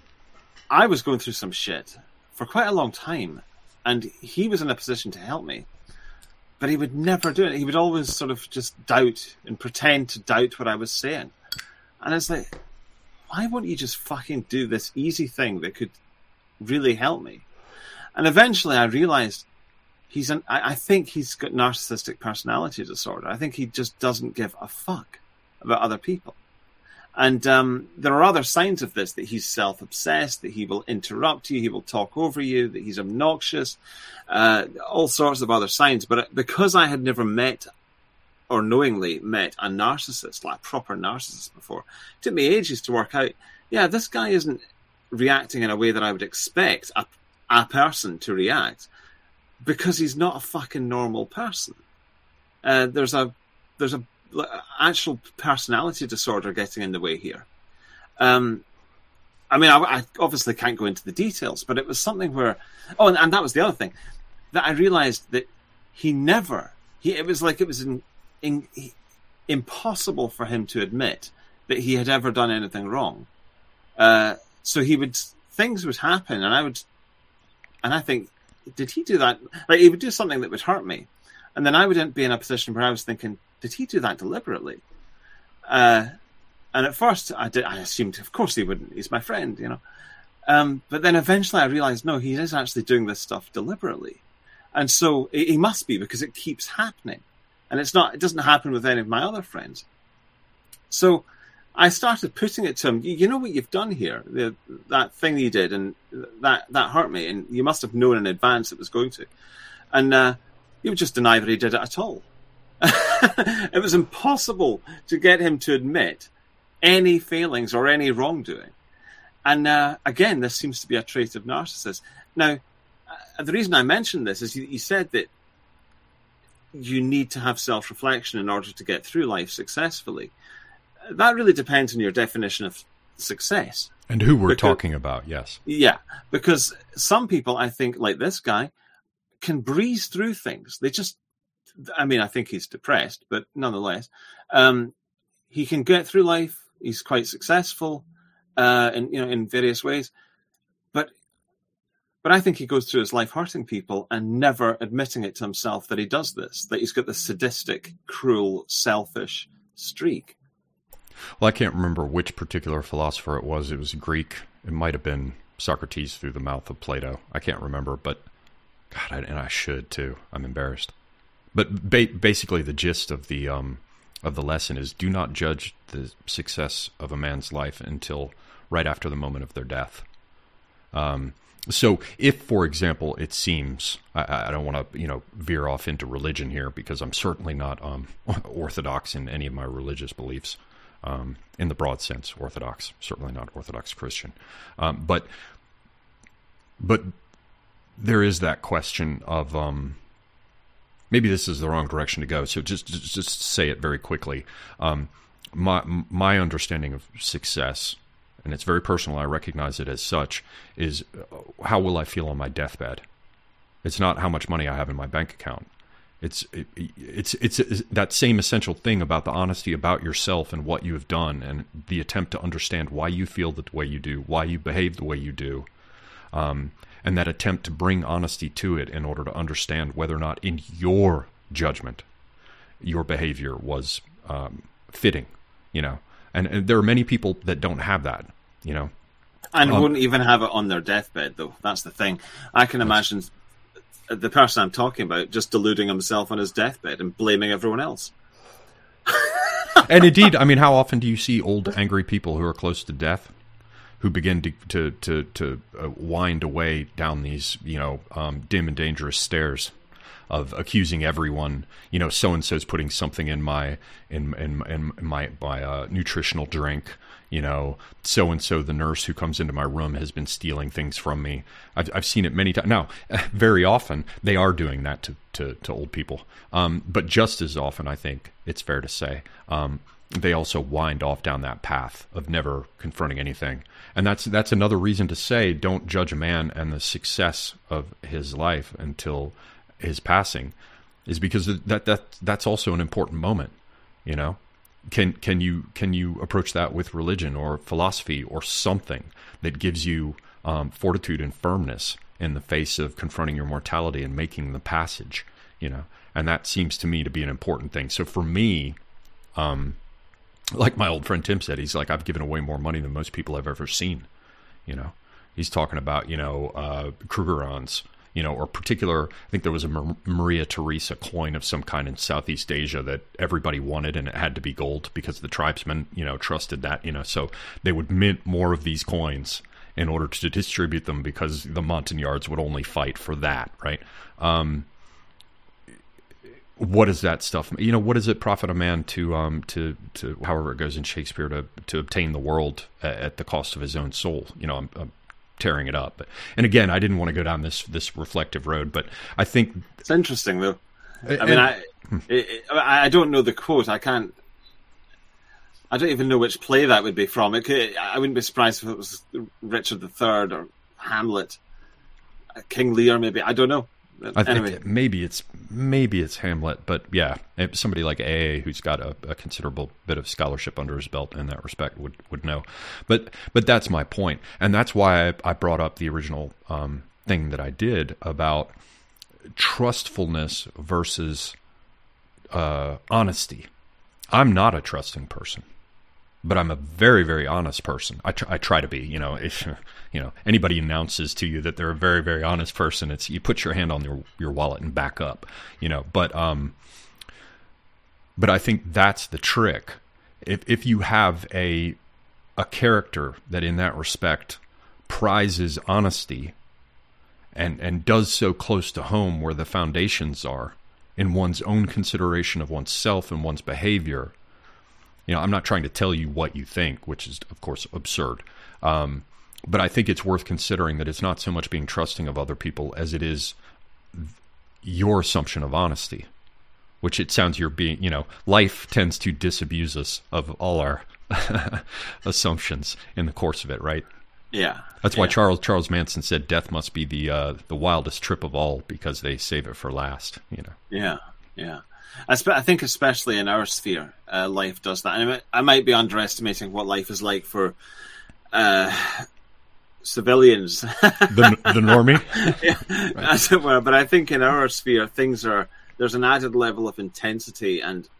I was going through some shit for quite a long time, and he was in a position to help me. But he would never do it. He would always sort of just doubt and pretend to doubt what I was saying. And it's like, why won't you just fucking do this easy thing that could really help me? And eventually I realized he's an, I, I think he's got narcissistic personality disorder. I think he just doesn't give a fuck about other people. And um, there are other signs of this, that he's self-obsessed, that he will interrupt you, he will talk over you, that he's obnoxious, uh, all sorts of other signs. But because I had never met or knowingly met a narcissist, like a proper narcissist before, it took me ages to work out, yeah, this guy isn't reacting in a way that I would expect a, a person to react, because he's not a fucking normal person. Uh, there's a there's a actual personality disorder getting in the way here. Um, I mean, I, I obviously can't go into the details, but it was something where, oh, and, and that was the other thing, that I realized that he never, he, it was like it was in, in he, impossible for him to admit that he had ever done anything wrong. Uh, so he would, things would happen, and I would, and I think, did he do that? Like, he would do something that would hurt me, and then I would be in a position where I was thinking, did he do that deliberately? Uh, and at first, I did. I assumed, of course, he wouldn't. He's my friend, you know. Um, but then eventually, I realized, no, he is actually doing this stuff deliberately, and so he must be, because it keeps happening, and it's not. It doesn't happen with any of my other friends. So I started putting it to him. You know what you've done here? The, that thing you did, and that that hurt me, and you must have known in advance it was going to. And uh, he would just deny that he did it at all. It was impossible to get him to admit any failings or any wrongdoing. And uh, again, this seems to be a trait of narcissists. Now, uh, the reason I mentioned this is you, you said that you need to have self-reflection in order to get through life successfully. That really depends on your definition of success. And who we're because, talking about, yes. Yeah, because some people, I think, like this guy, can breeze through things. They just, I mean, I think he's depressed, but nonetheless, um, he can get through life. He's quite successful, uh, in you know in various ways, but but I think he goes through his life hurting people and never admitting it to himself that he does this. That he's got this sadistic, cruel, selfish streak. Well, I can't remember which particular philosopher it was. It was Greek. It might have been Socrates through the mouth of Plato. I can't remember, but God, I, and I should too. I'm embarrassed. But ba- basically, the gist of the um, of the lesson is: do not judge the success of a man's life until right after the moment of their death. Um, so, if, for example, it seems I, I don't want to, you know, veer off into religion here, because I'm certainly not um, orthodox in any of my religious beliefs. Um, in the broad sense, Orthodox, certainly not Orthodox Christian. Um, but, but there is that question of, um, maybe this is the wrong direction to go. So just, just, just say it very quickly. Um, my, my understanding of success, and it's very personal, I recognize it as such, is how will I feel on my deathbed? It's not how much money I have in my bank account. It's it, it's it's it's that same essential thing about the honesty about yourself and what you have done, and the attempt to understand why you feel the way you do, why you behave the way you do, um, and that attempt to bring honesty to it in order to understand whether or not, in your judgment, your behavior was um, fitting. You know, and, and there are many people that don't have that. You know, and um, wouldn't even have it on their deathbed, though. That's the thing. I can imagine the person I'm talking about just deluding himself on his deathbed and blaming everyone else. And indeed, I mean, how often do you see old, angry people who are close to death, who begin to to to, to uh, wind away down these, you know, um, dim and dangerous stairs of accusing everyone, you know, so and so's putting something in my in in in my my uh, nutritional drink. You know, so and so, the nurse who comes into my room has been stealing things from me. I've I've seen it many times. Now, very often they are doing that to to, to old people, um, but just as often, I think it's fair to say, um, they also wind off down that path of never confronting anything. And that's that's another reason to say, don't judge a man and the success of his life until his passing, is because that that that's also an important moment, you know. Can can you can you approach that with religion or philosophy or something that gives you um, fortitude and firmness in the face of confronting your mortality and making the passage, you know? And that seems to me to be an important thing. So for me, um, like my old friend Tim said, he's like, I've given away more money than most people I've ever seen. You know, he's talking about, you know, uh, Krugerrands. You know, or particular, I think there was a Mar- Maria Theresa coin of some kind in Southeast Asia that everybody wanted, and it had to be gold because the tribesmen, you know, trusted that, you know, so they would mint more of these coins in order to distribute them because the Montagnards would only fight for that, right? Um, what is that stuff? You know, what does it profit a man to, um, to, to, however it goes in Shakespeare, to, to obtain the world at the cost of his own soul? You know, I'm, I'm tearing it up. And again, I didn't want to go down this this reflective road, but I think it's interesting though. I and, mean, I it, I don't know the quote. I can't. I don't even know which play that would be from. It could, I wouldn't be surprised if it was Richard the Third or Hamlet, King Lear, maybe. I don't know. I anyway. think maybe it's maybe it's Hamlet, but yeah, somebody like A A who's got a, a considerable bit of scholarship under his belt in that respect would, would know. But but that's my point, and that's why I, I brought up the original um, thing that I did about trustfulness versus uh, honesty. I'm not a trusting person, but I'm a very, very honest person. I, tr- I try to be. You know, if you know anybody announces to you that they're a very, very honest person, it's you put your hand on your your wallet and back up. You know, but um, but I think that's the trick. If if you have a a character that in that respect prizes honesty and and does so close to home where the foundations are in one's own consideration of oneself and one's behavior. You know, I'm not trying to tell you what you think, which is, of course, absurd. Um, but I think it's worth considering that it's not so much being trusting of other people as it is your assumption of honesty, which it sounds you're being, you know, life tends to disabuse us of all our assumptions in the course of it, right? Yeah. That's why yeah. Charles Charles Manson said death must be the uh, the wildest trip of all because they save it for last. You know. Yeah, yeah. I, spe- I think especially in our sphere, uh, life does that. And I, might, I might be underestimating what life is like for uh, civilians, the the normie, yeah, right. As it were. But I think in our sphere, things are there's an added level of intensity and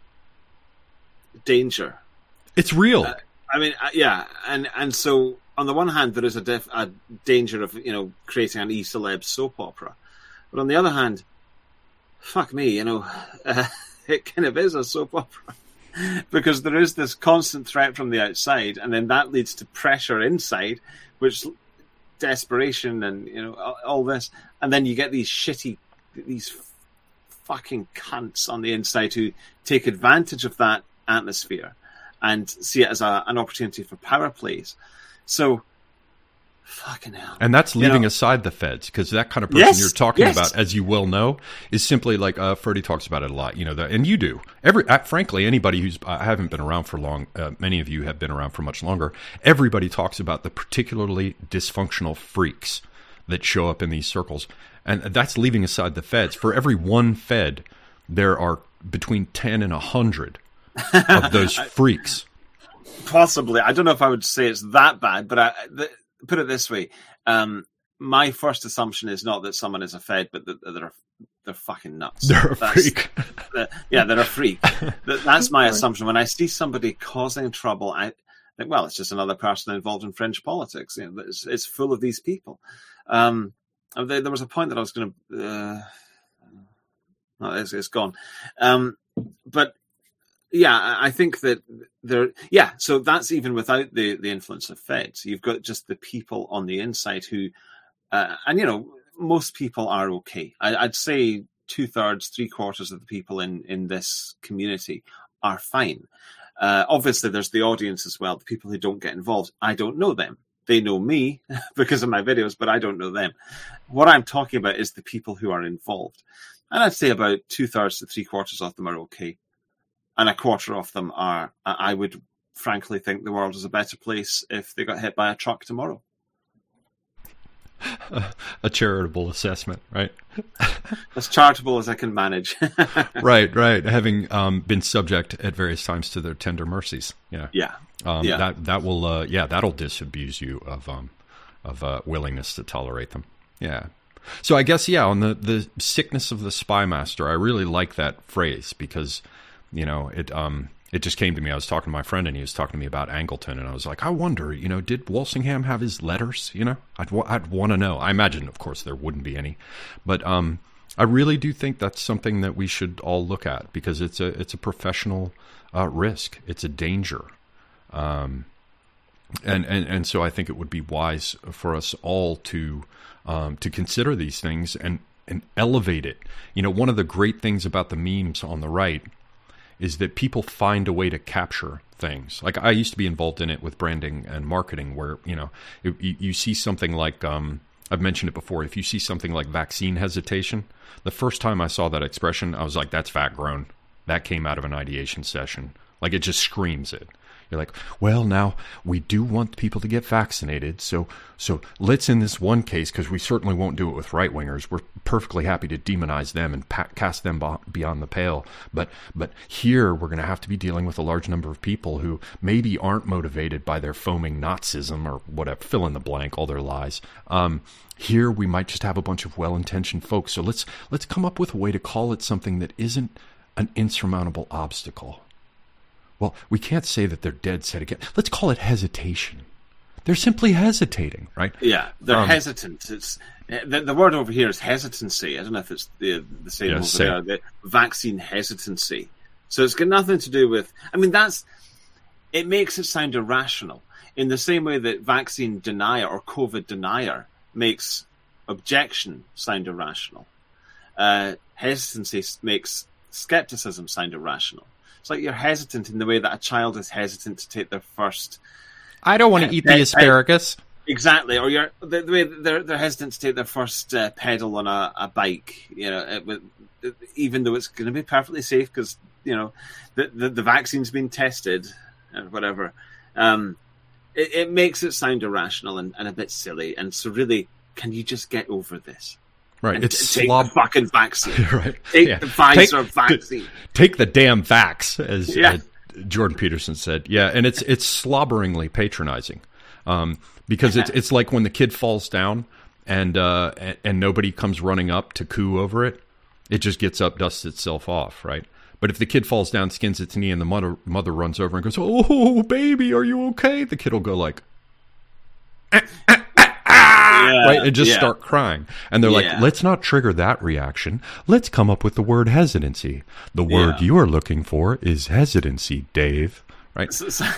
danger. It's real. Uh, I mean, uh, yeah, and and so. On the one hand, there is a, def- a danger of, you know, creating an e-celeb soap opera. But on the other hand, fuck me, you know, uh, it kind of is a soap opera. Because there is this constant threat from the outside, and then that leads to pressure inside, which desperation and, you know, all, all this. And then you get these shitty, these fucking cunts on the inside who take advantage of that atmosphere and see it as a, an opportunity for power plays. So, fucking hell. And that's leaving you know, aside the feds, because that kind of person yes, you're talking yes. about, as you well know, is simply like, uh, Freddie talks about it a lot, you know, that, and you do. Every, uh, frankly, anybody who's, I haven't been around for long, uh, many of you have been around for much longer, everybody talks about the particularly dysfunctional freaks that show up in these circles. And that's leaving aside the feds. For every one fed, there are between ten and one hundred of those freaks. Possibly. I don't know if I would say it's that bad, but I, the, put it this way. Um, my first assumption is not that someone is a fed, but that, that they're, they're fucking nuts. They're a that's, freak. The, yeah, they're a freak. that, that's my assumption. When I see somebody causing trouble, I think, well, it's just another person involved in fringe politics. You know, it's, it's full of these people. Um, there, there was a point that I was going to... Uh, no, it's, it's gone. Um, but... Yeah, I think that there. Yeah, so that's even without the, the influence of feds. You've got just the people on the inside who, uh, and you know, most people are okay. I, I'd say two thirds, three quarters of the people in, in this community are fine. Uh, obviously, there's the audience as well, the people who don't get involved. I don't know them. They know me because of my videos, but I don't know them. What I'm talking about is the people who are involved, and I'd say about two thirds to three quarters of them are okay. And a quarter of them are, I would frankly think the world is a better place if they got hit by a truck tomorrow. A charitable assessment, right? As charitable as I can manage. Right, right. Having um, been subject at various times to their tender mercies. Yeah. Yeah. Um, yeah. That, that will, uh, yeah, that'll disabuse you of, um, of uh, willingness to tolerate them. Yeah. So I guess, yeah, on the, the sickness of the spy master, I really like that phrase because... You know, it um, it just came to me. I was talking to my friend, and he was talking to me about Angleton, and I was like, I wonder, you know, did Walsingham have his letters? You know, I'd I'd want to know. I imagine, of course, there wouldn't be any, but um, I really do think that's something that we should all look at because it's a it's a professional uh, risk. It's a danger, um, and and and so I think it would be wise for us all to um, to consider these things and and elevate it. You know, one of the great things about the memes on the right is that people find a way to capture things. Like I used to be involved in it with branding and marketing where, you know, you, you see something like, um, I've mentioned it before, if you see something like vaccine hesitation, the first time I saw that expression, I was like, that's fat grown. That came out of an ideation session. Like it just screams it. You're like, well, now we do want people to get vaccinated, so so let's, in this one case, because we certainly won't do it with right wingers. We're perfectly happy to demonize them and pa- cast them beyond the pale. But but here we're going to have to be dealing with a large number of people who maybe aren't motivated by their foaming Nazism or whatever, fill in the blank, all their lies. Um, here we might just have a bunch of well-intentioned folks. So let's let's come up with a way to call it something that isn't an insurmountable obstacle. Well, we can't say that they're dead set again. Let's call it hesitation. They're simply hesitating, right? Yeah, they're um, hesitant. It's the, the word over here is hesitancy. I don't know if it's the the same yeah, over same. there. The vaccine hesitancy. So it's got nothing to do with. I mean, that's it makes it sound irrational in the same way that vaccine denier or COVID denier makes objection sound irrational. Uh, hesitancy makes skepticism sound irrational. It's like you're hesitant in the way that a child is hesitant to take their first. I don't want to eat the asparagus. Exactly, or you're the, the way they're they're hesitant to take their first uh, pedal on a, a bike. You know, it, with, it, even though it's going to be perfectly safe because you know the, the the vaccine's been tested or whatever. Um, it, it makes it sound irrational and, and a bit silly. And so, really, can you just get over this? Right, and it's take slob- the fucking vaccine. Right, take yeah. the Pfizer take, vaccine. Take the damn vax, as yeah. uh, Jordan Peterson said. Yeah, and it's it's slobberingly patronizing, um, because it's it's like when the kid falls down and uh, and, and nobody comes running up to coo over it. It just gets up, dusts itself off, right? But if the kid falls down, skins its knee, and the mother mother runs over and goes, "Oh, baby, are you okay?" The kid will go like, ah, ah, ah, ah, yeah, right, and just yeah. start crying. And they're Yeah. like, "Let's not trigger that reaction. Let's come up with the word hesitancy. The word Yeah. you are looking for is hesitancy, Dave." Right. So, so,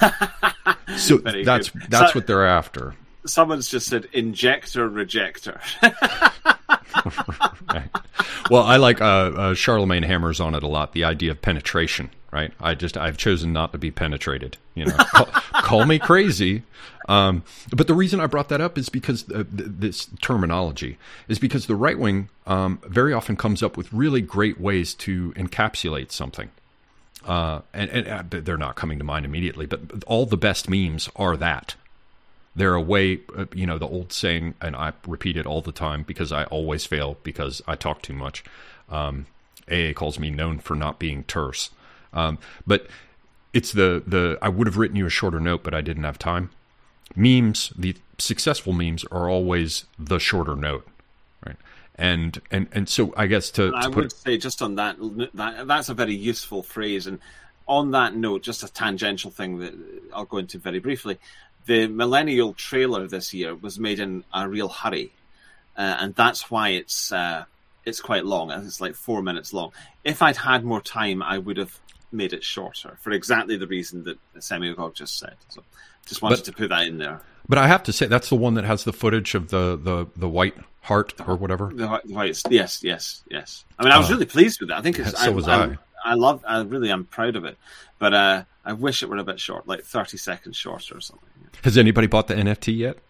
So Very that's good. that's So- what they're after. someone's just said injector rejector. Right. Well, I like uh, uh, Charlemagne hammers on it a lot. The idea of penetration, right? I just I've chosen not to be penetrated. You know, call, call me crazy, um, but the reason I brought that up is because uh, th- this terminology is because the right wing um, very often comes up with really great ways to encapsulate something. Uh, and, and uh, they're not coming to mind immediately, but all the best memes are that. They're a way, uh, you know, the old saying, and I repeat it all the time because I always fail because I talk too much. Um, A A calls me known for not being terse. Um, but it's the, the, I would have written you a shorter note, but I didn't have time. Memes, the successful memes are always the shorter note, right? And, and, and so I guess to, to I put would say just on that, that, that's a very useful phrase. And on that note, just a tangential thing that I'll go into very briefly. The Millennial trailer this year was made in a real hurry, uh, and that's why it's uh, it's quite long. It's like four minutes long. If I'd had more time, I would have made it shorter for exactly the reason that Semyagog just said. So, just wanted But- to put that in there. But I have to say, that's the one that has the footage of the, the, the white heart or whatever. The, whi- the white, yes, yes, yes. I mean, I was Uh, really pleased with it. I think it's. so was I. I, I love. I really am proud of it, but uh, I wish it were a bit short, like thirty seconds shorter or something. Has anybody bought the N F T yet?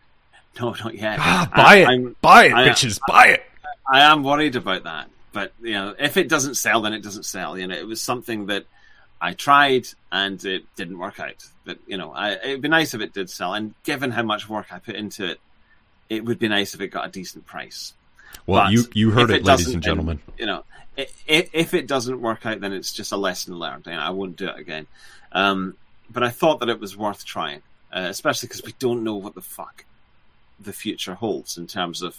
No, not yet. Ah, buy I, it. I'm- buy it, I- bitches. Buy it. I am worried about that, but you know, if it doesn't sell, then it doesn't sell. You know, it was something that I tried and it didn't work out. But you know, I, it'd be nice if it did sell. And given how much work I put into it, it would be nice if it got a decent price. Well, But you, you heard if it, ladies doesn't, and gentlemen. then, you know, i- i- if it doesn't work out, then it's just a lesson learned. You know, I won't do it again. Um, but I thought that it was worth trying, uh, especially because we don't know what the fuck the future holds in terms of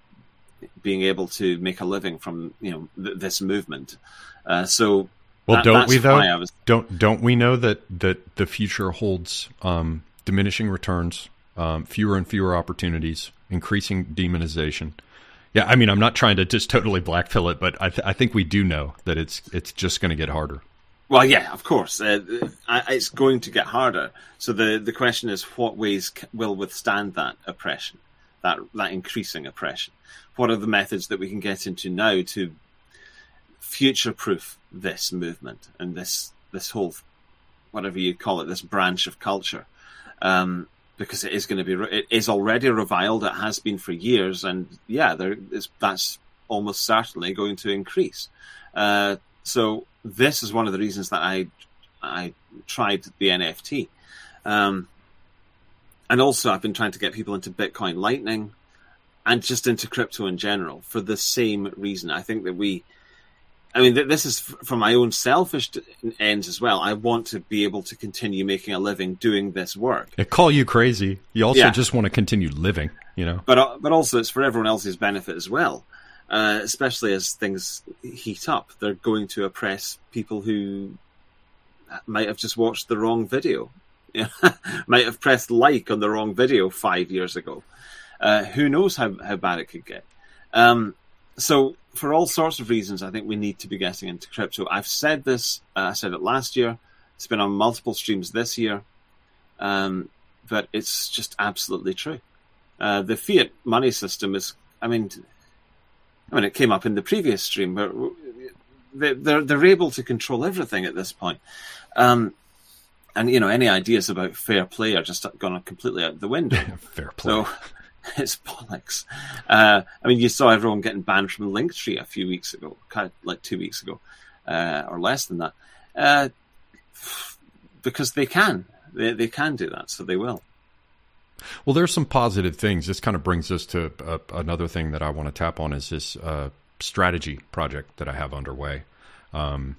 being able to make a living from you know th- this movement. Uh, so, Well, that- don't that's we though? why I was, Don't don't we know that that the future holds um, diminishing returns, um, fewer and fewer opportunities, increasing demonization? Yeah, I mean, I'm not trying to just totally blackpill it, but I, th- I think we do know that it's it's just going to get harder. Well, yeah, of course. Uh, uh, it's going to get harder. So the, the question is, what ways c- will withstand that oppression, that that increasing oppression? What are the methods that we can get into now to future-proof this movement and this this whole, whatever you call it, this branch of culture? Um, because it is going to be, re- it is already reviled. It has been for years, and yeah, there is that's almost certainly going to increase. Uh, so. This is one of the reasons that I I tried the N F T. Um, and also I've been trying to get people into Bitcoin Lightning and just into crypto in general for the same reason. I think that we, I mean, this is from my own selfish ends as well. I want to be able to continue making a living doing this work. They call you crazy. You also yeah. just want to continue living, you know. But but also it's for everyone else's benefit as well, uh, especially as things heat up. They're going to oppress people who might have just watched the wrong video, might have pressed like on the wrong video five years ago. Uh, who knows how, how bad it could get. Um, so for all sorts of reasons, I think we need to be getting into crypto. I've said this, uh, I said it last year. It's been on multiple streams this year. Um, but it's just absolutely true. Uh, the fiat money system is, I mean, I mean, it came up in the previous stream, but they're, they're able to control everything at this point. Um, and, you know, any ideas about fair play are just gone completely out the window. Fair play. So it's bollocks. Uh, I mean, you saw everyone getting banned from Linktree a few weeks ago, like two weeks ago, uh, or less than that, uh, because they can. They, they can do that, so they will. Well, there's some positive things. This kind of brings us to uh, another thing that I want to tap on is this uh, strategy project that I have underway. Um,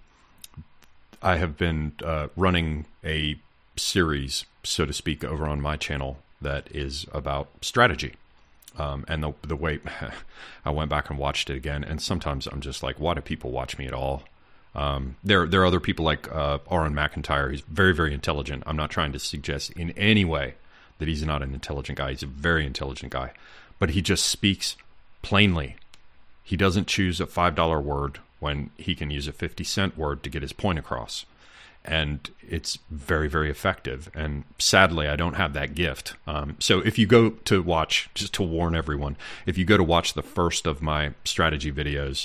I have been uh, running a series, so to speak, over on my channel that is about strategy. Um, and the the way I went back and watched it again, and sometimes I'm just like, why do people watch me at all? Um, there, there are other people like uh, Aaron McIntyre. He's very, very intelligent. I'm not trying to suggest in any way that he's not an intelligent guy. He's a very intelligent guy, but he just speaks plainly. He doesn't choose a five dollar word when he can use a fifty cent word to get his point across. And it's very, very effective. And sadly, I don't have that gift. Um, so if you go to watch, just to warn everyone, if you go to watch the first of my strategy videos,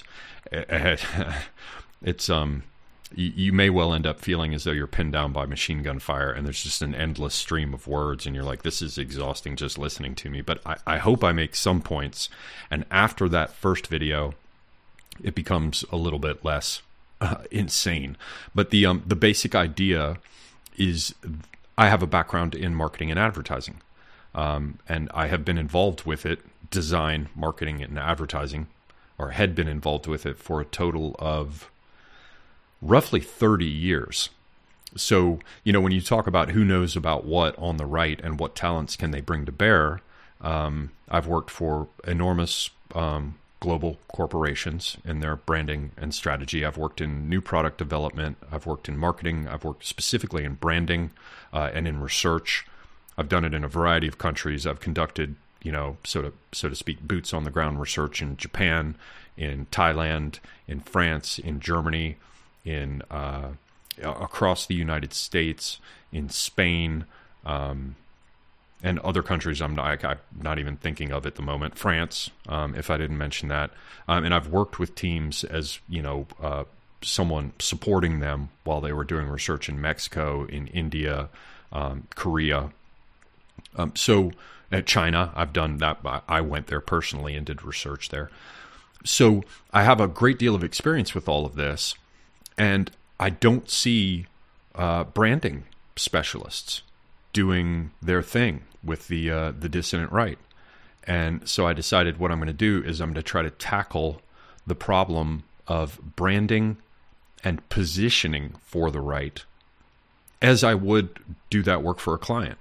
it's um, you, you may well end up feeling as though you're pinned down by machine gun fire, and there's just an endless stream of words, and you're like, this is exhausting just listening to me. But I, I hope I make some points. And after that first video, it becomes a little bit less Uh, insane. But the um, the basic idea is I have a background in marketing and advertising. Um, and I have been involved with it, design, marketing, and advertising, or had been involved with it for a total of roughly thirty years. So, you know, when you talk about who knows about what on the right and what talents can they bring to bear, um, I've worked for enormous um global corporations in their branding and strategy. I've worked in new product development. I've worked in marketing. I've worked specifically in branding uh, and in research. I've done it in a variety of countries. I've conducted, you know, so to so to speak, boots on the ground research in Japan, in Thailand, in France, in Germany, in uh, across the United States, in Spain, um, and other countries I'm not, I'm not even thinking of at the moment. France, um, if I didn't mention that. Um, and I've worked with teams as, you know, uh, someone supporting them while they were doing research in Mexico, in India, um, Korea. Um, so at China, I've done that. I went there personally and did research there. So I have a great deal of experience with all of this. And I don't see uh, branding specialists doing their thing with the uh, the dissident right. And so I decided what I'm going to do is I'm going to try to tackle the problem of branding and positioning for the right as I would do that work for a client.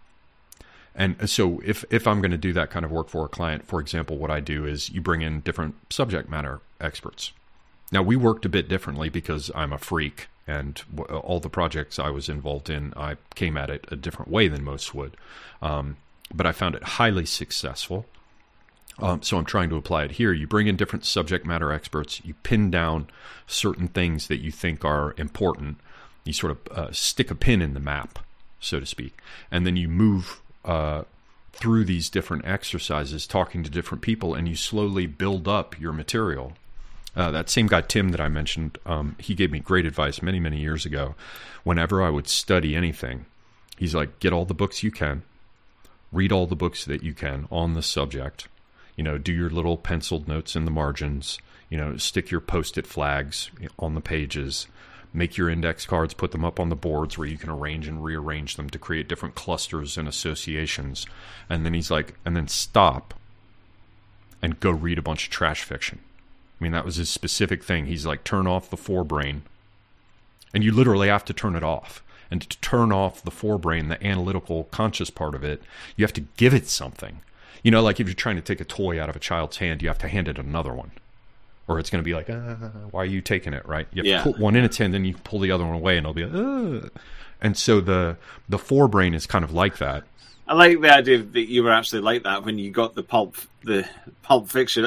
And so if, if I'm going to do that kind of work for a client, for example, what I do is you bring in different subject matter experts. Now, we worked a bit differently because I'm a freak. And all the projects I was involved in, I came at it a different way than most would. Um, but I found it highly successful. Um, so I'm trying to apply it here. You bring in different subject matter experts. You pin down certain things that you think are important. You sort of uh, stick a pin in the map, so to speak. And then you move uh, through these different exercises, talking to different people, and you slowly build up your material. Uh, that same guy, Tim, that I mentioned, um, he gave me great advice many, many years ago. Whenever I would study anything, he's like, get all the books you can, read all the books that you can on the subject, you know, do your little penciled notes in the margins, you know, stick your Post-it flags on the pages, make your index cards, put them up on the boards where you can arrange and rearrange them to create different clusters and associations. And then he's like, and then stop and go read a bunch of trash fiction. I mean, that was his specific thing. He's like, turn off the forebrain. And you literally have to turn it off. And to turn off the forebrain, the analytical, conscious part of it, you have to give it something. You know, like if you're trying to take a toy out of a child's hand, you have to hand it another one. Or it's going to be like, ah, why are you taking it, right? You have yeah. to put one in its hand, then you pull the other one away, and it'll be like, ah. And so the the forebrain is kind of like that. I like the idea that you were actually like that when you got the pulp, the Pulp Fiction.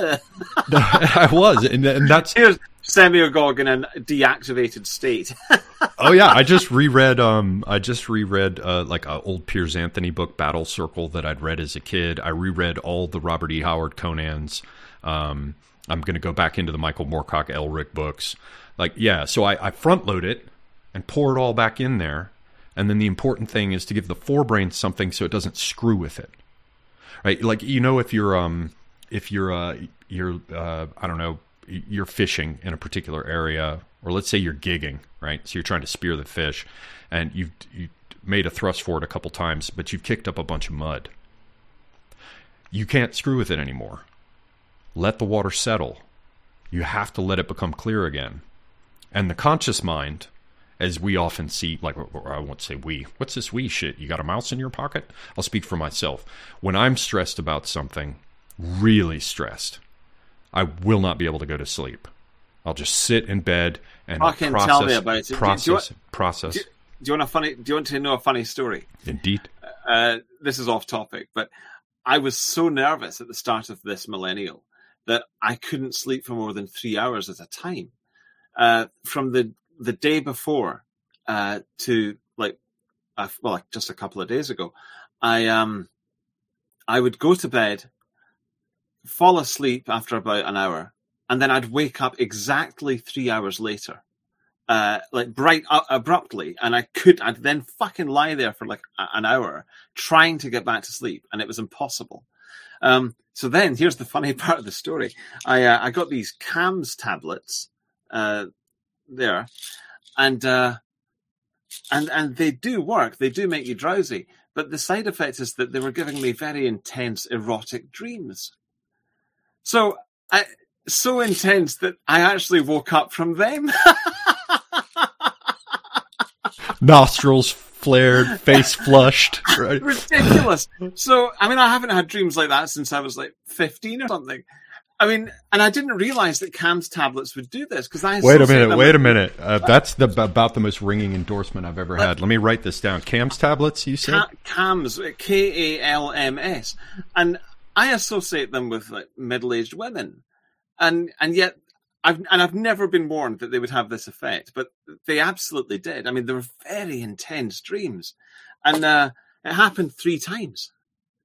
I was, and, and that's here's Semagog in a deactivated state. Oh yeah, I just reread. Um, I just reread uh, like an old Piers Anthony book, Battle Circle, that I'd read as a kid. I reread all the Robert E. Howard Conans. Um, I'm going to go back into the Michael Moorcock Elric books. Like yeah, so I, I front load it and pour it all back in there. And then the important thing is to give the forebrain something so it doesn't screw with it, right? Like, you know, if you're, um, if you're, uh, you're, uh, I don't know, you're fishing in a particular area, or let's say you're gigging, right? So you're trying to spear the fish, and you've you made a thrust for it a couple times, but you've kicked up a bunch of mud. You can't screw with it anymore. Let the water settle. You have to let it become clear again. And the conscious mind, as we often see, like, I won't say we, what's this we shit? You got a mouse in your pocket? I'll speak for myself. When I'm stressed about something, really stressed, I will not be able to go to sleep. I'll just sit in bed and Fucking process, tell me about it. process, do, do, do want, process. Do, do you want a funny? Do you want to know a funny story? Indeed. Uh, this is off topic, but I was so nervous at the start of this millennial that I couldn't sleep for more than three hours at a time. Uh, from the the day before uh, to like, uh, well, like just a couple of days ago, I um, I would go to bed, fall asleep after about an hour, and then I'd wake up exactly three hours later, uh, like bright uh, abruptly, and I could, I'd then fucking lie there for like a, an hour trying to get back to sleep, and it was impossible. Um, so then, here's the funny part of the story. I uh, I got these C A M S tablets uh, there, and uh, and and they do work. They do make you drowsy, but the side effect is that they were giving me very intense erotic dreams. So I. So intense that I actually woke up from them. Nostrils flared, face flushed. Right? Ridiculous. So, I mean, I haven't had dreams like that since I was like fifteen or something. I mean, and I didn't realize that C A M S tablets would do this because I. Wait a minute. Wait a minute. Uh, that's the about the most ringing endorsement I've ever had. Let me write this down. C A M S tablets, you said? C A M S, K A L M S, and I associate them with like middle-aged women. And and yet, I've and I've never been warned that they would have this effect, but they absolutely did. I mean, they were very intense dreams, and uh, it happened three times.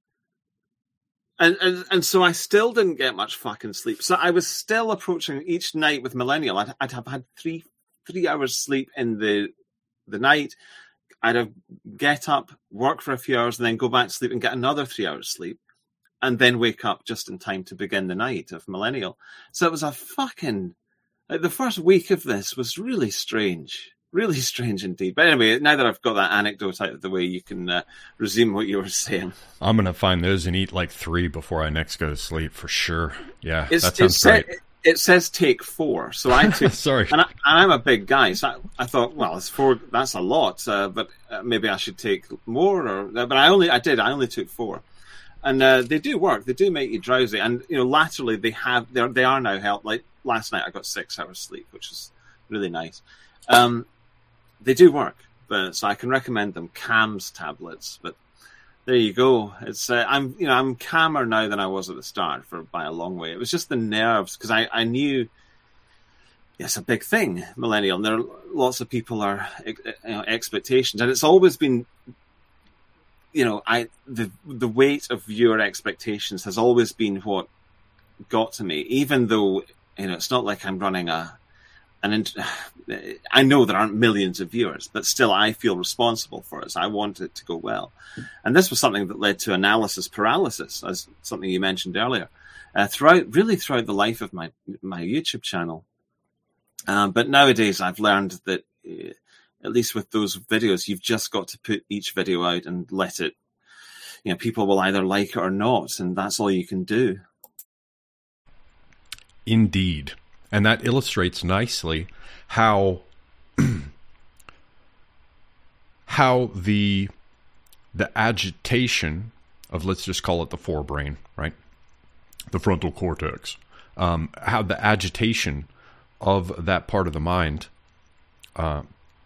And, and and so I still didn't get much fucking sleep. So I was still approaching each night with Millennial. I'd, I'd have had three three hours sleep in the the night. I'd have get up, work for a few hours, and then go back to sleep and get another three hours sleep. And then wake up just in time to begin the night of Millennial. So it was a fucking... Like, the first week of this was really strange. Really strange indeed. But anyway, now that I've got that anecdote out of the way, you can uh, resume what you were saying. I'm going to find those and eat like three before I next go to sleep, for sure. Yeah, it's, that sounds great. great. It says take four, so I took... Sorry. And, I, and I'm a big guy, so I, I thought, well, it's four, that's a lot, uh, but uh, maybe I should take more. Or But I only, I did, I only took four. And uh, they do work. They do make you drowsy. And, you know, laterally they have, they're, they are now helped. Like last night I got six hours sleep, which is really nice. Um, they do work. But, so I can recommend them, C A M S tablets. But there you go. It's, uh, I'm, you know, I'm calmer now than I was at the start for by a long way. It was just the nerves because I, I knew it's a big thing, Millennial. And there are lots of people are, you know, expectations. And it's always been, you know, I the the weight of viewer expectations has always been what got to me. Even though, you know, it's not like I'm running a an. I know there aren't millions of viewers, but still, I feel responsible for it. So I want it to go well, and this was something that led to analysis paralysis, as something you mentioned earlier. Uh, throughout, really throughout the life of my my YouTube channel, Um, but nowadays I've learned that, uh, at least with those videos, you've just got to put each video out and let it, you know, people will either like it or not, and that's all you can do. Indeed. And that illustrates nicely how how the the agitation of, let's just call it the forebrain, right? The frontal cortex. Um, how the agitation of that part of the mind uh,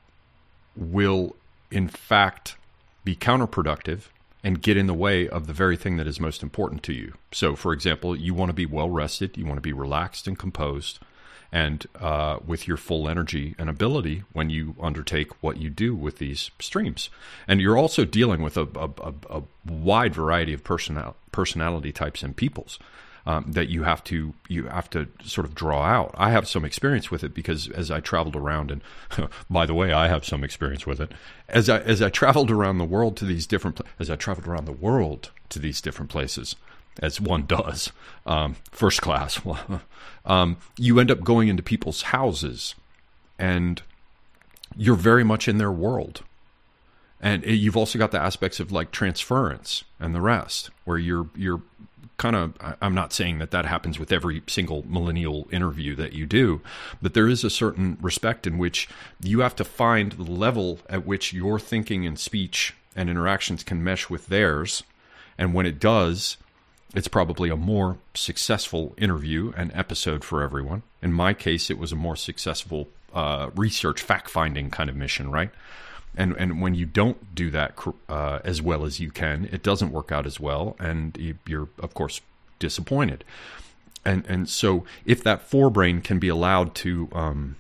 will, in fact, be counterproductive and get in the way of the very thing that is most important to you. So, for example, you want to be well-rested, you want to be relaxed and composed, and uh, with your full energy and ability when you undertake what you do with these streams. And you're also dealing with a, a, a, a wide variety of personal, personality types and peoples um, that you have to you have to sort of draw out. I have some experience with it because as I traveled around, and by the way, I have some experience with it, as I as I traveled around the world to these different as I traveled around the world to these different places, as one does, um, first class, um, you end up going into people's houses, and you're very much in their world. And it, you've also got the aspects of like transference and the rest, where you're you're kind of, I'm not saying that that happens with every single millennial interview that you do, but there is a certain respect in which you have to find the level at which your thinking and speech and interactions can mesh with theirs. And when it does, it's probably a more successful interview and episode for everyone. In my case, it was a more successful uh, research, fact-finding kind of mission, right? And and when you don't do that uh, as well as you can, it doesn't work out as well, and you, you're, of course, disappointed. And and so if that forebrain can be allowed to um,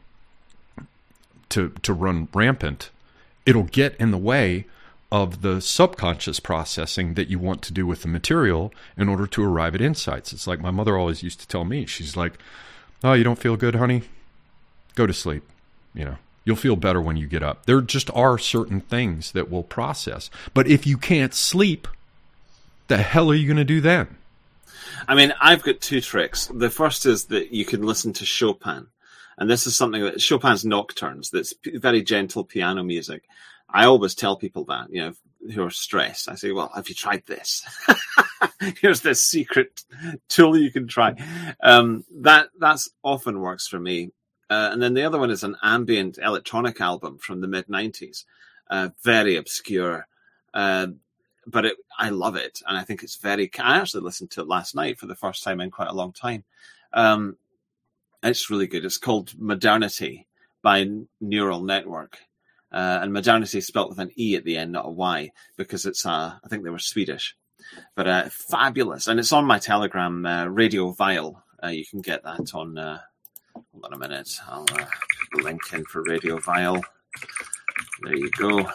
to to run rampant, it'll get in the way of the subconscious processing that you want to do with the material in order to arrive at insights. It's like my mother always used to tell me. She's like, "Oh, you don't feel good, honey? Go to sleep. You know, you'll feel better when you get up." There just are certain things that will process. But if you can't sleep, the hell are you going to do then? I mean, I've got two tricks. The first is that you can listen to Chopin. And this is something that Chopin's Nocturnes, that's very gentle piano music. I always tell people that, you know, who are stressed. I say, well, have you tried this? Here's this secret tool you can try. Um, that that's often works for me. Uh, and then the other one is an ambient electronic album from the mid nineties. Uh, very obscure. Uh, but it, I love it. And I think it's very... I actually listened to it last night for the first time in quite a long time. Um, it's really good. It's called Modernity by Neural Network. Uh, and modernity is spelt with an E at the end, not a Y, because it's, uh, I think they were Swedish. But uh, fabulous. And it's on my Telegram, uh, Radio Vile. Uh, you can get that on, uh, hold on a minute, I'll uh, put a link in for Radio Vile. There you go. There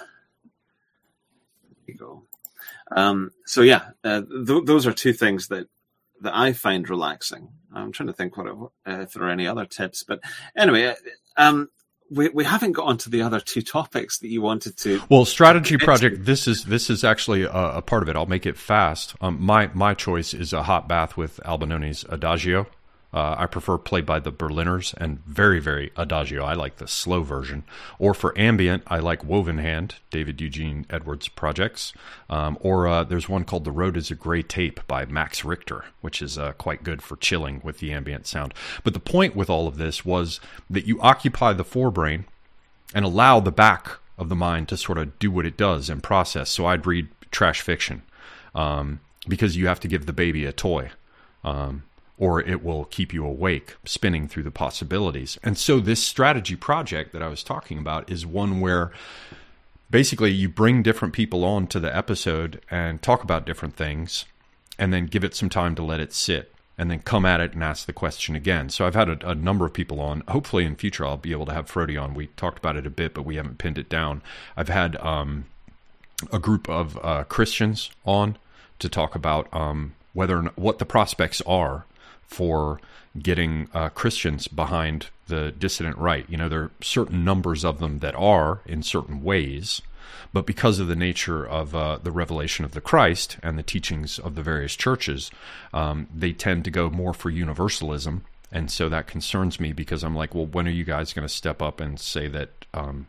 you go. Um, so yeah, uh, th- those are two things that, that I find relaxing. I'm trying to think what it, uh, if there are any other tips. But anyway, um, We we haven't got onto the other two topics that you wanted to. Well, strategy project. This is this is actually a, a part of it. I'll make it fast. Um, my my choice is a hot bath with Albanone's Adagio. Uh, I prefer played by the Berliners and very very Adagio. I like the slow version. Or for ambient, I like Woven Hand, David Eugene Edwards projects. Um, or uh, there's one called The Road Is a Gray Tape by Max Richter, which is uh, quite good for chilling with the ambient sound. But the point with all of this was that you occupy the forebrain and allow the back of the mind to sort of do what it does and process. So I'd read trash fiction um, because you have to give the baby a toy. Um, or it will keep you awake, spinning through the possibilities. And so this strategy project that I was talking about is one where basically you bring different people on to the episode and talk about different things, and then give it some time to let it sit, and then come at it and ask the question again. So I've had a, a number of people on. Hopefully in future I'll be able to have Frody on. We talked about it a bit, but we haven't pinned it down. I've had um, a group of uh, Christians on to talk about um, whether or not, what the prospects are for getting uh, Christians behind the dissident right. You know, there are certain numbers of them that are in certain ways, but because of the nature of uh, the revelation of the Christ and the teachings of the various churches, um, they tend to go more for universalism And so that concerns me because I'm like, well, when are you guys going to step up and say that um,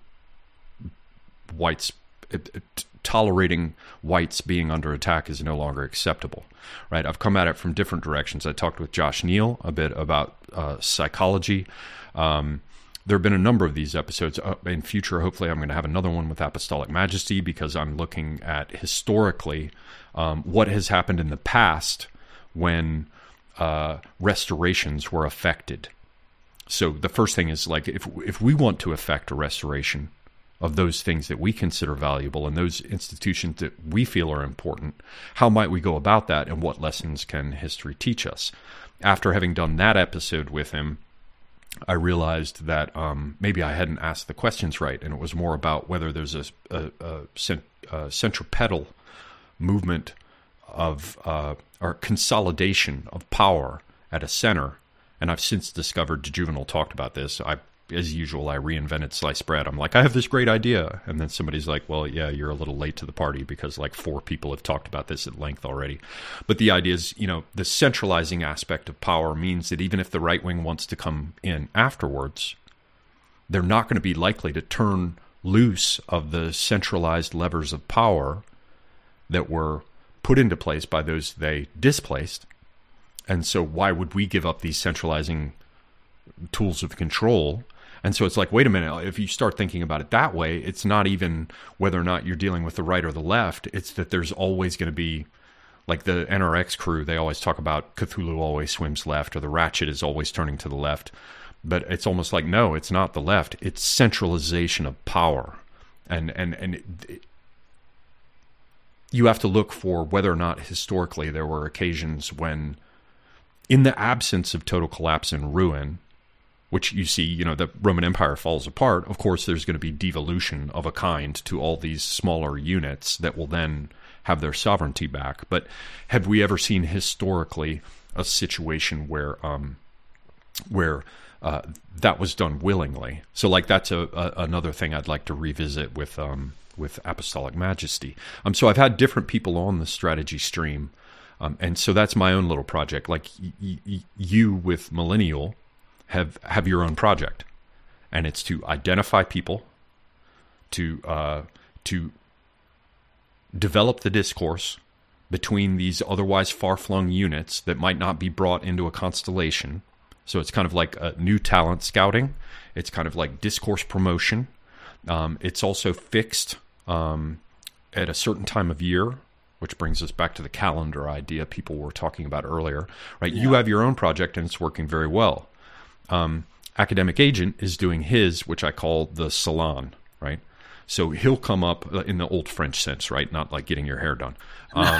whites it, it, tolerating whites being under attack is no longer acceptable, right? I've come at it from different directions. I talked with Josh Neal a bit about uh, psychology. Um, there have been a number of these episodes. Uh, in future, hopefully I'm going to have another one with Apostolic Majesty, because I'm looking at historically um, what has happened in the past when uh, restorations were affected. So the first thing is, like, if if we want to affect a restoration of those things that we consider valuable and those institutions that we feel are important, how might we go about that, and what lessons can history teach us? After having done that episode with him, I realized that um, maybe I hadn't asked the questions right, and it was more about whether there's a, a, a, cent, a centripetal movement of uh, or consolidation of power at a center. And I've since discovered, Juvenal talked about this, I, as usual, I reinvented sliced bread. I'm like, I have this great idea. And then somebody's like, well, yeah, you're a little late to the party because like four people have talked about this at length already. But the idea is, you know, the centralizing aspect of power means that even if the right wing wants to come in afterwards, they're not going to be likely to turn loose of the centralized levers of power that were put into place by those they displaced. And so why would we give up these centralizing tools of control? And so it's like, wait a minute, if you start thinking about it that way, it's not even whether or not you're dealing with the right or the left. It's that there's always going to be, like the N R X crew, they always talk about Cthulhu always swims left, or the Ratchet is always turning to the left. But it's almost like, no, it's not the left. It's centralization of power. And, and, and it, it, you have to look for whether or not historically there were occasions when, in the absence of total collapse and ruin, which you see, you know, the Roman Empire falls apart, of course there's going to be devolution of a kind to all these smaller units that will then have their sovereignty back. But have we ever seen historically a situation where um, where uh, that was done willingly? So, like, that's a, a another thing I'd like to revisit with um, with Apostolic Majesty. Um, so I've had different people on the strategy stream, um, and so that's my own little project. Like y- y- you with Millennial have have your own project, and it's to identify people, to uh, to develop the discourse between these otherwise far-flung units that might not be brought into a constellation. So it's kind of like a new talent scouting. It's kind of like discourse promotion. Um, it's also fixed um, at a certain time of year, which brings us back to the calendar idea people were talking about earlier. Right? Yeah. You have your own project, and it's working very well. Um, Academic Agent is doing his, which I call the salon, right? So he'll come up in the old French sense, right? Not like getting your hair done. Um,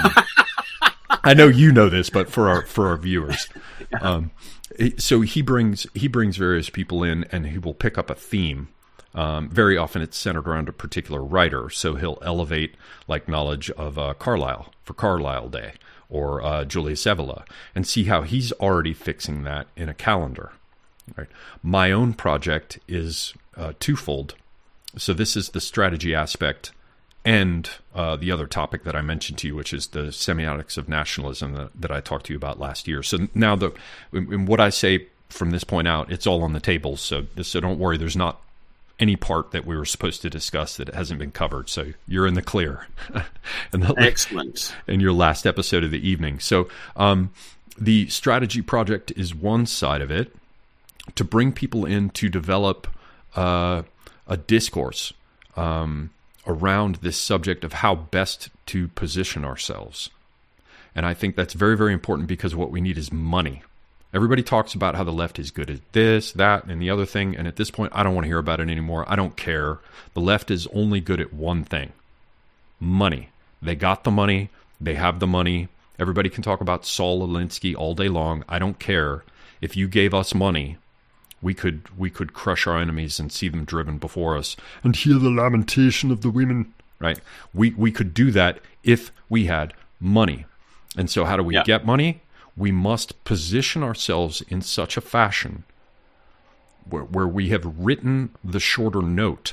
I know you know this, but for our for our viewers, um, so he brings he brings various people in, and he will pick up a theme. Um, very often, it's centered around a particular writer. So he'll elevate like knowledge of uh, Carlyle for Carlyle Day, or uh, Julius Evola, and see how he's already fixing that in a calendar. Right. My own project is uh, twofold. So this is the strategy aspect, and uh, the other topic that I mentioned to you, which is the semiotics of nationalism that, that I talked to you about last year. So now, the in, in what I say from this point out, it's all on the table. So so don't worry. There's not any part that we were supposed to discuss that hasn't been covered. So you're in the clear. and the, Excellent. In your last episode of the evening. So um, the strategy project is one side of it, to bring people in to develop uh, a discourse um, around this subject of how best to position ourselves. And I think that's very, very important, because what we need is money. Everybody talks about how the left is good at this, that, and the other thing, and at this point, I don't want to hear about it anymore. I don't care. The left is only good at one thing: money. They got the money. They have the money. Everybody can talk about Saul Alinsky all day long. I don't care. If you gave us money, We could we could crush our enemies and see them driven before us and hear the lamentation of the women. Right? We we could do that if we had money. And so how do we yeah. get money? We must position ourselves in such a fashion where, where we have written the shorter note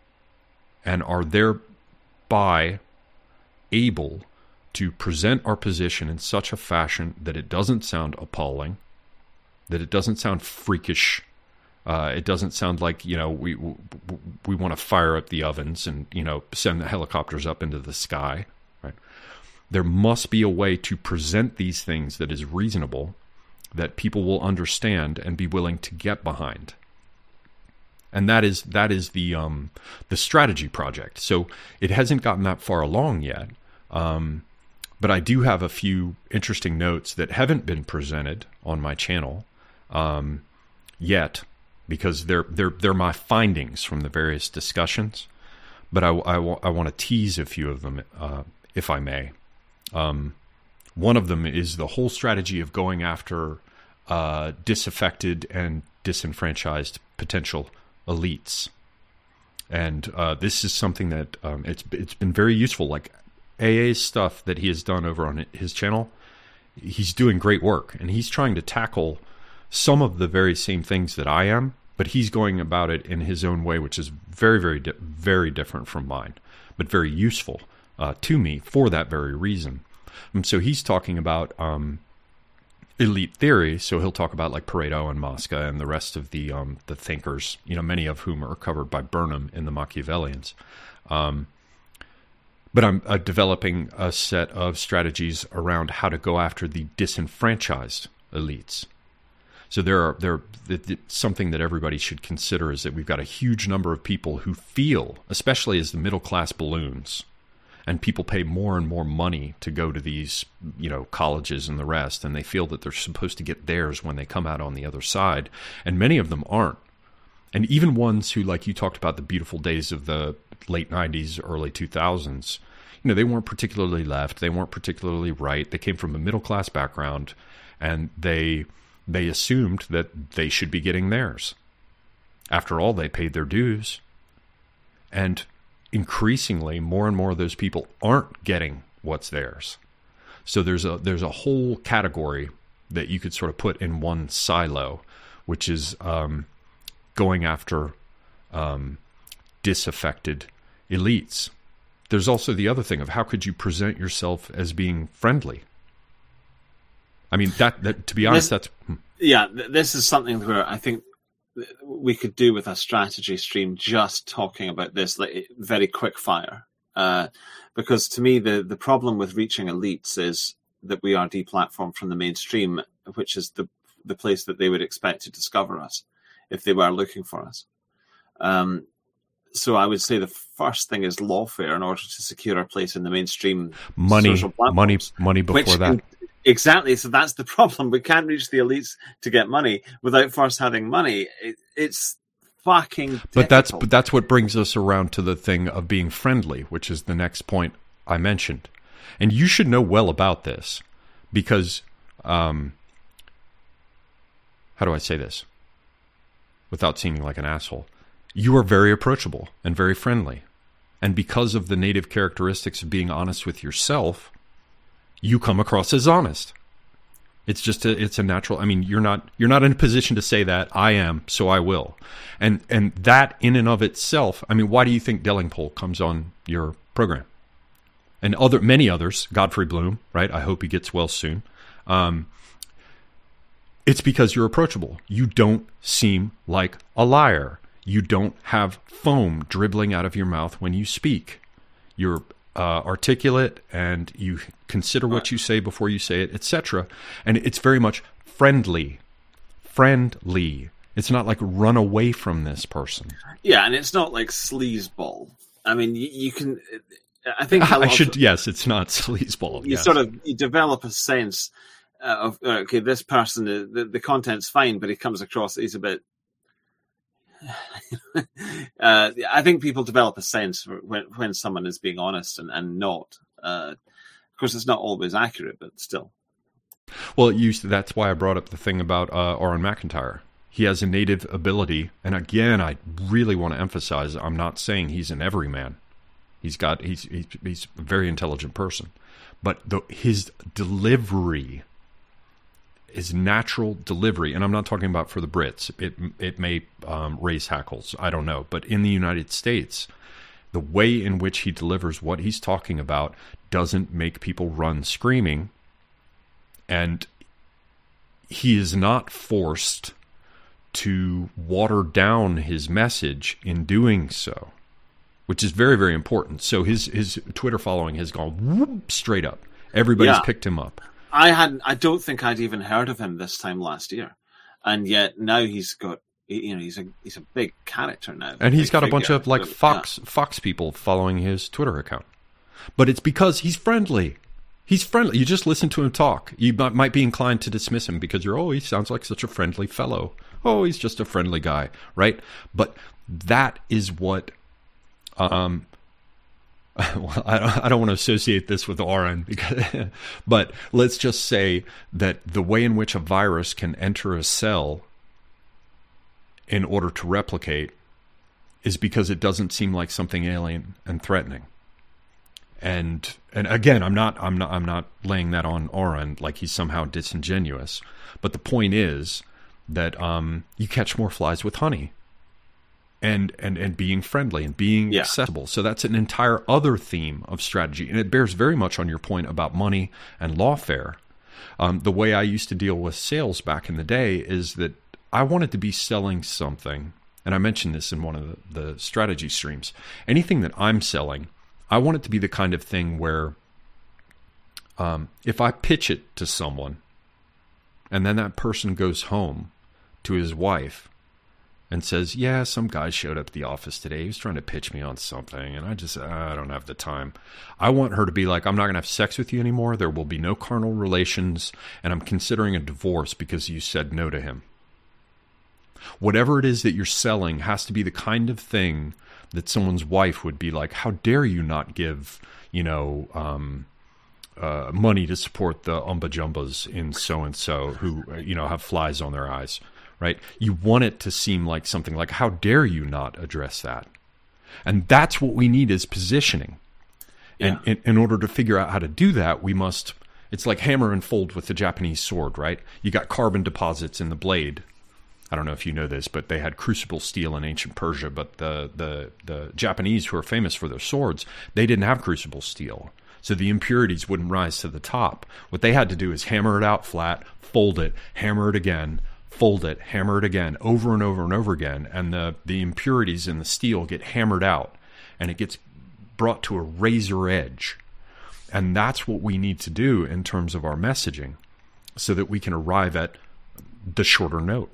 and are thereby able to present our position in such a fashion that it doesn't sound appalling, that it doesn't sound freakish. Uh, it doesn't sound like, you know, we we want to fire up the ovens and, you know, send the helicopters up into the sky, right? There must be a way to present these things that is reasonable, that people will understand and be willing to get behind. And that is that is the um, the strategy project. So it hasn't gotten that far along yet, um, but I do have a few interesting notes that haven't been presented on my channel um, yet, because they're they're they're my findings from the various discussions. But I, I, I want to tease a few of them, uh, if I may. Um, one of them is the whole strategy of going after uh, disaffected and disenfranchised potential elites, and uh, this is something that um, it's it's been very useful. Like A A's stuff that he has done over on his channel, he's doing great work, and he's trying to tackle some of the very same things that I am, but he's going about it in his own way, which is very, very, di- very different from mine, but very useful uh, to me for that very reason. And so he's talking about um, elite theory. So he'll talk about like Pareto and Mosca and the rest of the um, the thinkers, you know, many of whom are covered by Burnham in the Machiavellians. Um, but I'm uh, developing a set of strategies around how to go after the disenfranchised elites. So there are there something that everybody should consider is that we've got a huge number of people who feel, especially as the middle class balloons, and people pay more and more money to go to these, you know, colleges and the rest, and they feel that they're supposed to get theirs when they come out on the other side, and many of them aren't. And even ones who, like you talked about, the beautiful days of the late nineties, early two thousands, you know, they weren't particularly left, they weren't particularly right. They came from a middle class background, and they they assumed that they should be getting theirs. After all, they paid their dues. And increasingly, more and more of those people aren't getting what's theirs. So there's a there's a whole category that you could sort of put in one silo, which is um, going after um, disaffected elites. There's also the other thing of how could you present yourself as being friendly? I mean, that, that to be honest, this, that's... Yeah, this is something where I think we could do with a strategy stream just talking about this, like very quick fire. Uh, because to me, the, the problem with reaching elites is that we are deplatformed from the mainstream, which is the the place that they would expect to discover us if they were looking for us. Um, so I would say the first thing is lawfare in order to secure our place in the mainstream. Money, money, money before which, that. Exactly. So that's the problem. We can't reach the elites to get money without first having money. It, it's fucking difficult. But that's but that's what brings us around to the thing of being friendly, which is the next point I mentioned. And you should know well about this because, um, how do I say this without seeming like an asshole? You are very approachable and very friendly. And because of the native characteristics of being honest with yourself, you come across as honest. It's just a, it's a natural, I mean, you're not, you're not in a position to say that. I am, so I will. And, and that in and of itself, I mean, why do you think Delingpole comes on your program? And other, many others, Godfrey Bloom, right? I hope he gets well soon. Um, it's because you're approachable. You don't seem like a liar. You don't have foam dribbling out of your mouth when you speak. You're Uh, articulate, and you consider what you say before you say it, et cetera. And it's very much friendly. Friendly. It's not like run away from this person. Yeah, and it's not like sleazeball. I mean, you, you can... I think... I should... Yes, it's not sleazeball. You yes. sort of you develop a sense uh, of, okay, this person, the, the content's fine, but he comes across, he's a bit... uh, I think people develop a sense when when someone is being honest and, and not. Uh, of course, it's not always accurate, but still. Well, you, that's why I brought up the thing about uh, Aaron McIntyre. He has a native ability, and again, I really want to emphasize, I'm not saying he's an everyman. He's got he's he's, he's a very intelligent person, but the, his delivery. His natural delivery, and I'm not talking about for the Brits. It it may um, raise hackles. I don't know. But in the United States, the way in which he delivers what he's talking about doesn't make people run screaming. And he is not forced to water down his message in doing so, which is very, very important. So his his Twitter following has gone whoop, straight up. Everybody's yeah. picked him up. I had I don't think I'd even heard of him this time last year, and yet now he's got you know he's a he's a big character now, and he's got figure. a bunch of like so, Fox yeah. Fox people following his Twitter account. But it's because he's friendly. He's friendly. You just listen to him talk. You might be inclined to dismiss him because you're, oh, he sounds like such a friendly fellow. Oh, he's just a friendly guy, right? But that is what, um, well, I don't, I don't want to associate this with Oren, because, but let's just say that the way in which a virus can enter a cell in order to replicate is because it doesn't seem like something alien and threatening. And and again, I'm not I'm not I'm not laying that on Oren like he's somehow disingenuous. But the point is that um, you catch more flies with honey, and and and being friendly and being yeah. accessible. So that's an entire other theme of strategy, and it bears very much on your point about money and lawfare. Um, the way I used to deal with sales back in the day is that I wanted to be selling something, and I mentioned this in one of the, the strategy streams. Anything that I'm selling, I want it to be the kind of thing where um, if I pitch it to someone and then that person goes home to his wife and says, yeah, some guy showed up at the office today. He was trying to pitch me on something, and I just, I don't have the time. I want her to be like, I'm not going to have sex with you anymore. There will be no carnal relations, and I'm considering a divorce because you said no to him. Whatever it is that you're selling has to be the kind of thing that someone's wife would be like, how dare you not give, you know, um, uh, money to support the umba jumbas in so-and-so who, you know, have flies on their eyes, right? You want it to seem like something like, how dare you not address that? And that's what we need is positioning. Yeah. And in, in order to figure out how to do that, we must, it's like hammer and fold with the Japanese sword, right? You got carbon deposits in the blade. I don't know if you know this, but they had crucible steel in ancient Persia. But the, the, the Japanese, who are famous for their swords, they didn't have crucible steel. So the impurities wouldn't rise to the top. What they had to do is hammer it out flat, fold it, hammer it again, fold it, hammer it again, over and over and over again. And the, the impurities in the steel get hammered out, and it gets brought to a razor edge. And that's what we need to do in terms of our messaging so that we can arrive at the shorter note.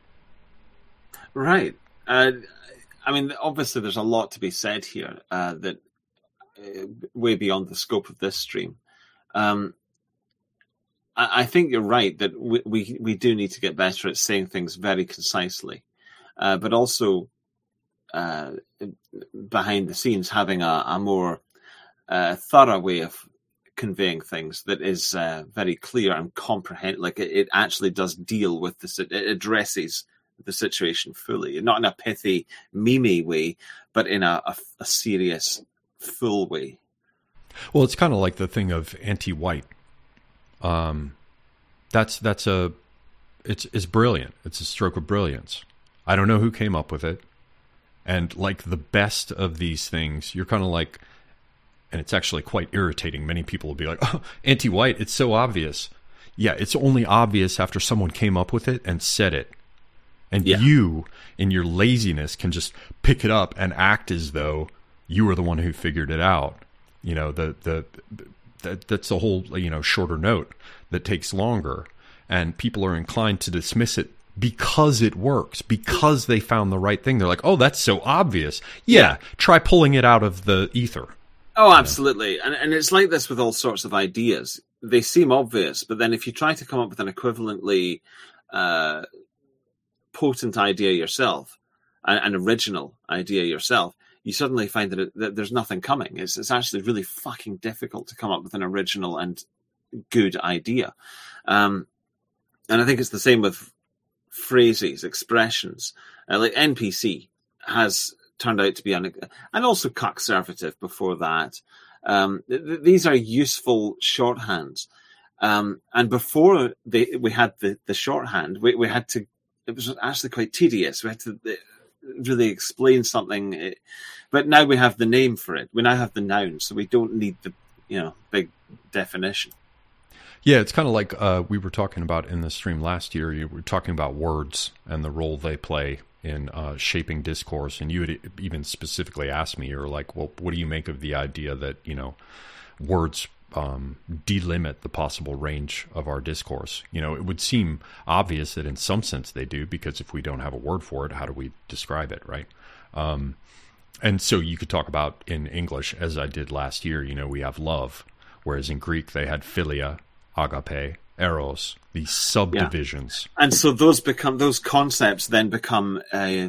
Right. Uh, I mean, obviously, there's a lot to be said here uh, that uh, way beyond the scope of this stream. Um, I, I think you're right that we, we we do need to get better at saying things very concisely, uh, but also uh, behind the scenes having a, a more uh, thorough way of conveying things that is uh, very clear and comprehend. Like it, it actually does deal with this. It addresses the situation fully, not in a pithy, memey way, but in a, a, a serious, full way. Well, it's kind of like the thing of anti-white. Um, that's that's a, it's it's brilliant. It's a stroke of brilliance. I don't know who came up with it, and like the best of these things, you're kind of like, and it's actually quite irritating. Many people will be like, "Oh, anti-white, it's so obvious." Yeah, it's only obvious after someone came up with it and said it. And yeah. you, in your laziness, can just pick it up and act as though you were the one who figured it out. You know, the the that, that's the whole, you know, shorter note that takes longer. And people are inclined to dismiss it because it works, because they found the right thing. They're like, oh, that's so obvious. Yeah, yeah. Try pulling it out of the ether. Oh, absolutely. And and it's like this with all sorts of ideas. They seem obvious, but then if you try to come up with an equivalently uh, potent idea yourself, an, an original idea yourself, you suddenly find that, it, that there's nothing coming. It's, it's actually really fucking difficult to come up with an original and good idea. Um, and I think it's the same with phrases, expressions. Uh, like N P C has turned out to be, un- and also conservative before that. Um, th- these are useful shorthands. Um, and before they, we had the, the shorthand, we, we had to, it was actually quite tedious. We had to really explain something, but now we have the name for it. We now have the noun, so we don't need the, you know, big definition. Yeah, it's kind of like uh, we were talking about in the stream last year. You were talking about words and the role they play in uh, shaping discourse, and you had even specifically asked me, you're like, well, what do you make of the idea that, you know, words um, delimit the possible range of our discourse? You know, it would seem obvious that in some sense they do, because if we don't have a word for it, how do we describe it, right? Um, and so you could talk about in English, as I did last year, you know, we have love, whereas in Greek they had philia, agape, eros, these subdivisions. Yeah. And so those become those concepts then become uh,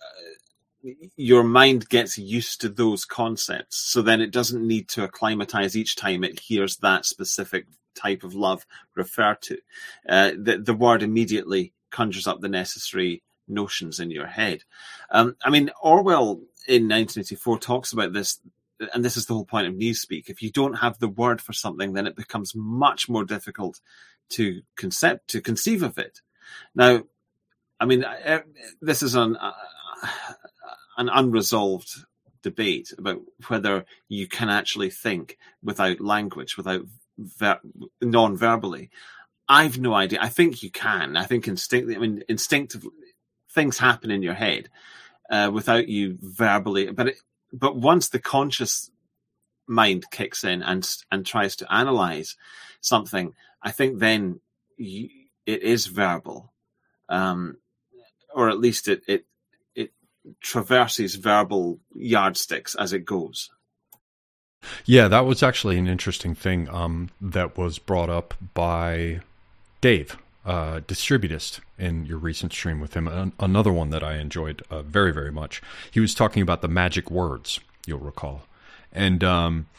your mind gets used to those concepts, so then it doesn't need to acclimatize each time it hears that specific type of love referred to. Uh, the, the word immediately conjures up the necessary notions in your head. Um, I mean, Orwell in nineteen eighty-four talks about this. And this is the whole point of Newspeak. If you don't have the word for something, then it becomes much more difficult to concept, to conceive of it. Now, I mean, this is an, uh, an unresolved debate about whether you can actually think without language, without ver- non-verbally. I've no idea. I think you can. I think instinct. I mean, instinctively, things happen in your head uh, without you verbally, but it, But once the conscious mind kicks in and and tries to analyze something, I think then you, it is verbal, um, or at least it, it it traverses verbal yardsticks as it goes. Yeah, that was actually an interesting thing um, that was brought up by Dave, uh, Distributist, in your recent stream with him. An- another one that I enjoyed uh, very, very much. He was talking about the magic words, you'll recall. And um,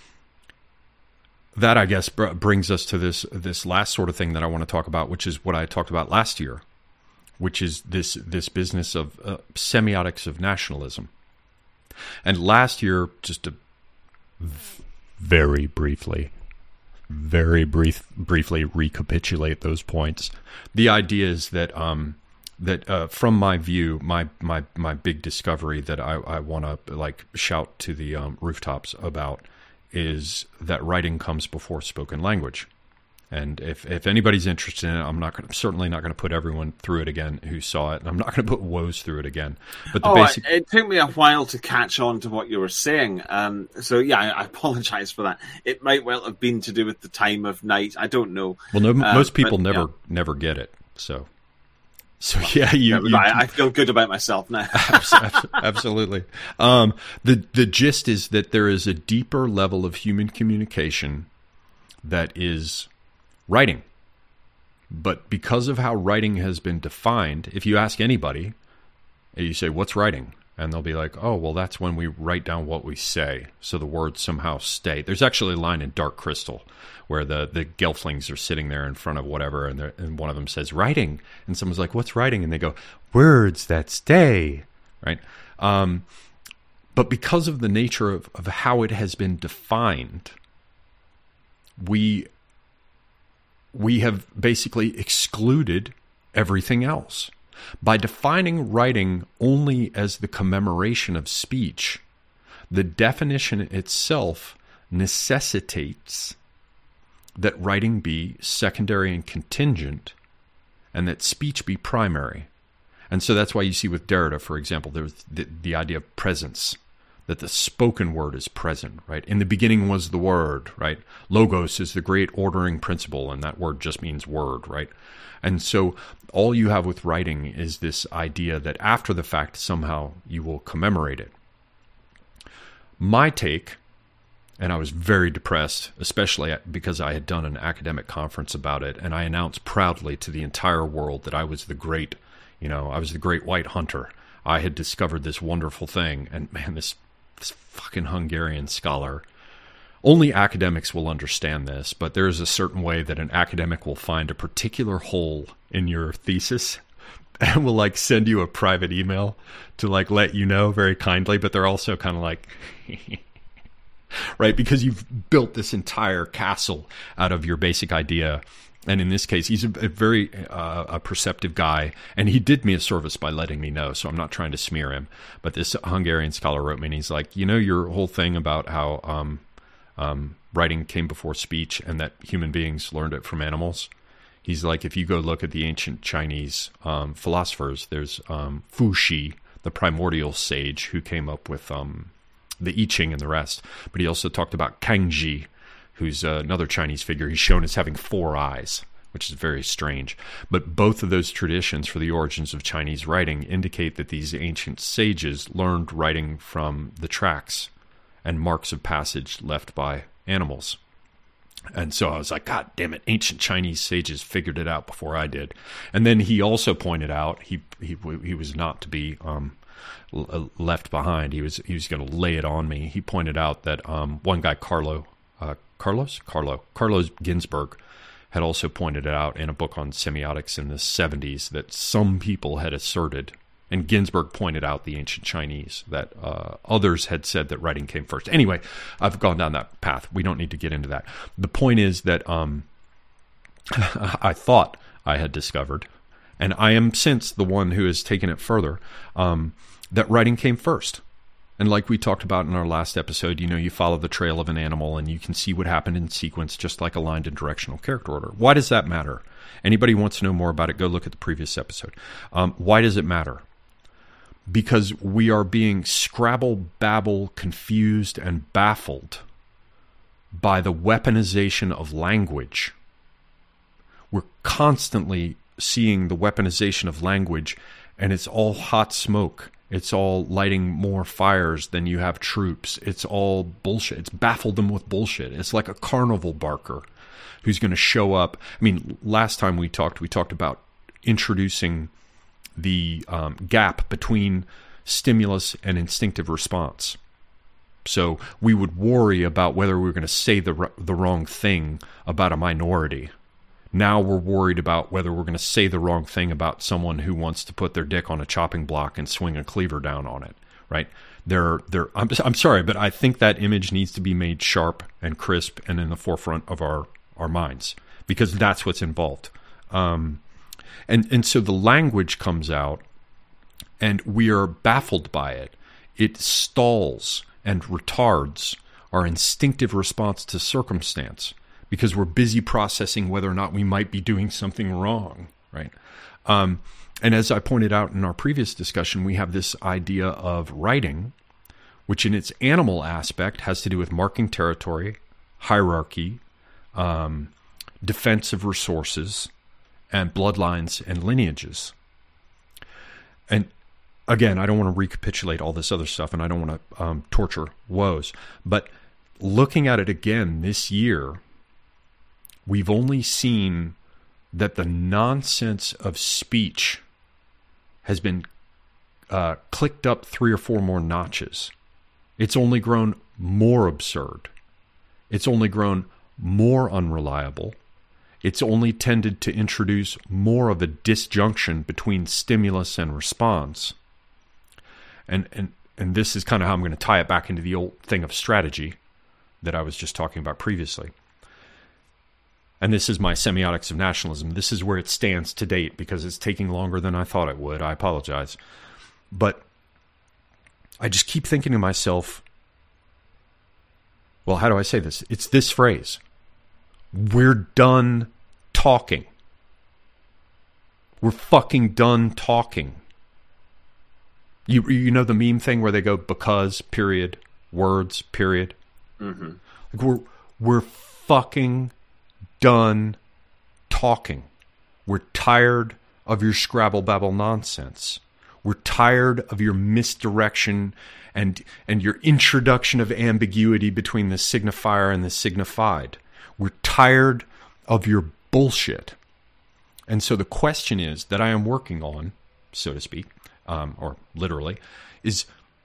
that, I guess, br- brings us to this this last sort of thing that I want to talk about, which is what I talked about last year, which is this, this business of uh, semiotics of nationalism. And last year, just to v- very briefly... very brief, briefly recapitulate those points. The idea is that um, that uh, from my view, my my my big discovery that I, I want to like shout to the um, rooftops about is that writing comes before spoken language. And if, if anybody's interested in it, I'm not gonna, certainly not going to put everyone through it again who saw it, and I'm not going to put woes through it again. But the oh, basic... it took me a while to catch on to what you were saying. Um, so yeah, I, I apologize for that. It might well have been to do with the time of night. I don't know. Well, no, uh, most people but, never yeah. never get it. So, so yeah, you. Yeah, you I, I feel good about myself now. Absolutely. Um, the the gist is that there is a deeper level of human communication that is writing. But because of how writing has been defined, if you ask anybody, and you say, what's writing? And they'll be like, oh, well, that's when we write down what we say, so the words somehow stay. There's actually a line in Dark Crystal where the, the Gelflings are sitting there in front of whatever, and, and one of them says, writing. And someone's like, what's writing? And they go, words that stay, right? Um, but because of the nature of, of how it has been defined, we... we have basically excluded everything else. By defining writing only as the commemoration of speech, the definition itself necessitates that writing be secondary and contingent, and that speech be primary. And so that's why you see with Derrida, for example, there's the, the idea of presence, that the spoken word is present, right? In the beginning was the word, right? Logos is the great ordering principle, and that word just means word, right? And so all you have with writing is this idea that after the fact, somehow you will commemorate it. My take, and I was very depressed, especially because I had done an academic conference about it, and I announced proudly to the entire world that I was the great, you know, I was the great white hunter. I had discovered this wonderful thing, and man, this this fucking Hungarian scholar, only academics will understand this, but there is a certain way that an academic will find a particular hole in your thesis and will like send you a private email to like let you know very kindly, but they're also kind of like, right? Because you've built this entire castle out of your basic idea. And in this case, he's a, a very uh, a perceptive guy, and he did me a service by letting me know, so I'm not trying to smear him. But this Hungarian scholar wrote me, and he's like, you know, your whole thing about how um, um, writing came before speech and that human beings learned it from animals. He's like, if you go look at the ancient Chinese um, philosophers, there's um, Fu Xi, the primordial sage who came up with um, the I Ching and the rest. But he also talked about Kangxi, who's uh, another Chinese figure. He's shown as having four eyes, which is very strange. But both of those traditions for the origins of Chinese writing indicate that these ancient sages learned writing from the tracks and marks of passage left by animals. And so I was like, God damn it, ancient Chinese sages figured it out before I did. And then he also pointed out he he, he was not to be um, left behind. He was he was going to lay it on me. He pointed out that um, one guy, Carlo, uh, Carlos, Carlo, Carlos Ginzburg, had also pointed it out in a book on semiotics in the seventies that some people had asserted, and Ginzburg pointed out the ancient Chinese, that uh, others had said that writing came first. Anyway, I've gone down that path. We don't need to get into that. The point is that um, I thought I had discovered, and I am since the one who has taken it further, um, that writing came first. And like we talked about in our last episode, you know, you follow the trail of an animal and you can see what happened in sequence, just like aligned in directional character order. Why does that matter? Anybody who wants to know more about it, go look at the previous episode. Um, why does it matter? Because we are being scrabble, babble, confused, and baffled by the weaponization of language. We're constantly seeing the weaponization of language, and it's all hot smoke. It's all lighting more fires than you have troops. It's all bullshit. It's baffled them with bullshit. It's like a carnival barker who's going to show up. I mean, last time we talked, we talked about introducing the um, gap between stimulus and instinctive response. So we would worry about whether we were going to say the the wrong thing about a minority. Now we're worried about whether we're going to say the wrong thing about someone who wants to put their dick on a chopping block and swing a cleaver down on it, right? They're, they're, I'm, I'm sorry, but I think that image needs to be made sharp and crisp and in the forefront of our, our minds, because that's what's involved. Um, and, and so the language comes out, and we are baffled by it. It stalls and retards our instinctive response to circumstance, because we're busy processing whether or not we might be doing something wrong, right? Um, and as I pointed out in our previous discussion, we have this idea of writing, which in its animal aspect has to do with marking territory, hierarchy, um, defense of resources, and bloodlines and lineages. And again, I don't want to recapitulate all this other stuff, and I don't want to um, torture woes, but looking at it again this year, we've only seen that the nonsense of speech has been uh, clicked up three or four more notches. It's only grown more absurd. It's only grown more unreliable. It's only tended to introduce more of a disjunction between stimulus and response. And and and this is kind of how I'm going to tie it back into the old thing of strategy that I was just talking about previously. And this is my semiotics of nationalism. This is where it stands to date, because it's taking longer than I thought it would. I apologize. But I just keep thinking to myself, well, how do I say this? It's this phrase. We're done talking. We're fucking done talking. You you know the meme thing where they go because, period, words, period? Mm-hmm. Like we're we're fucking done talking. We're tired of your scrabble babble nonsense. We're tired of your misdirection and and your introduction of ambiguity between the signifier and the signified. We're tired of your bullshit. And so the question is that I am working on, so to speak, um, or literally, is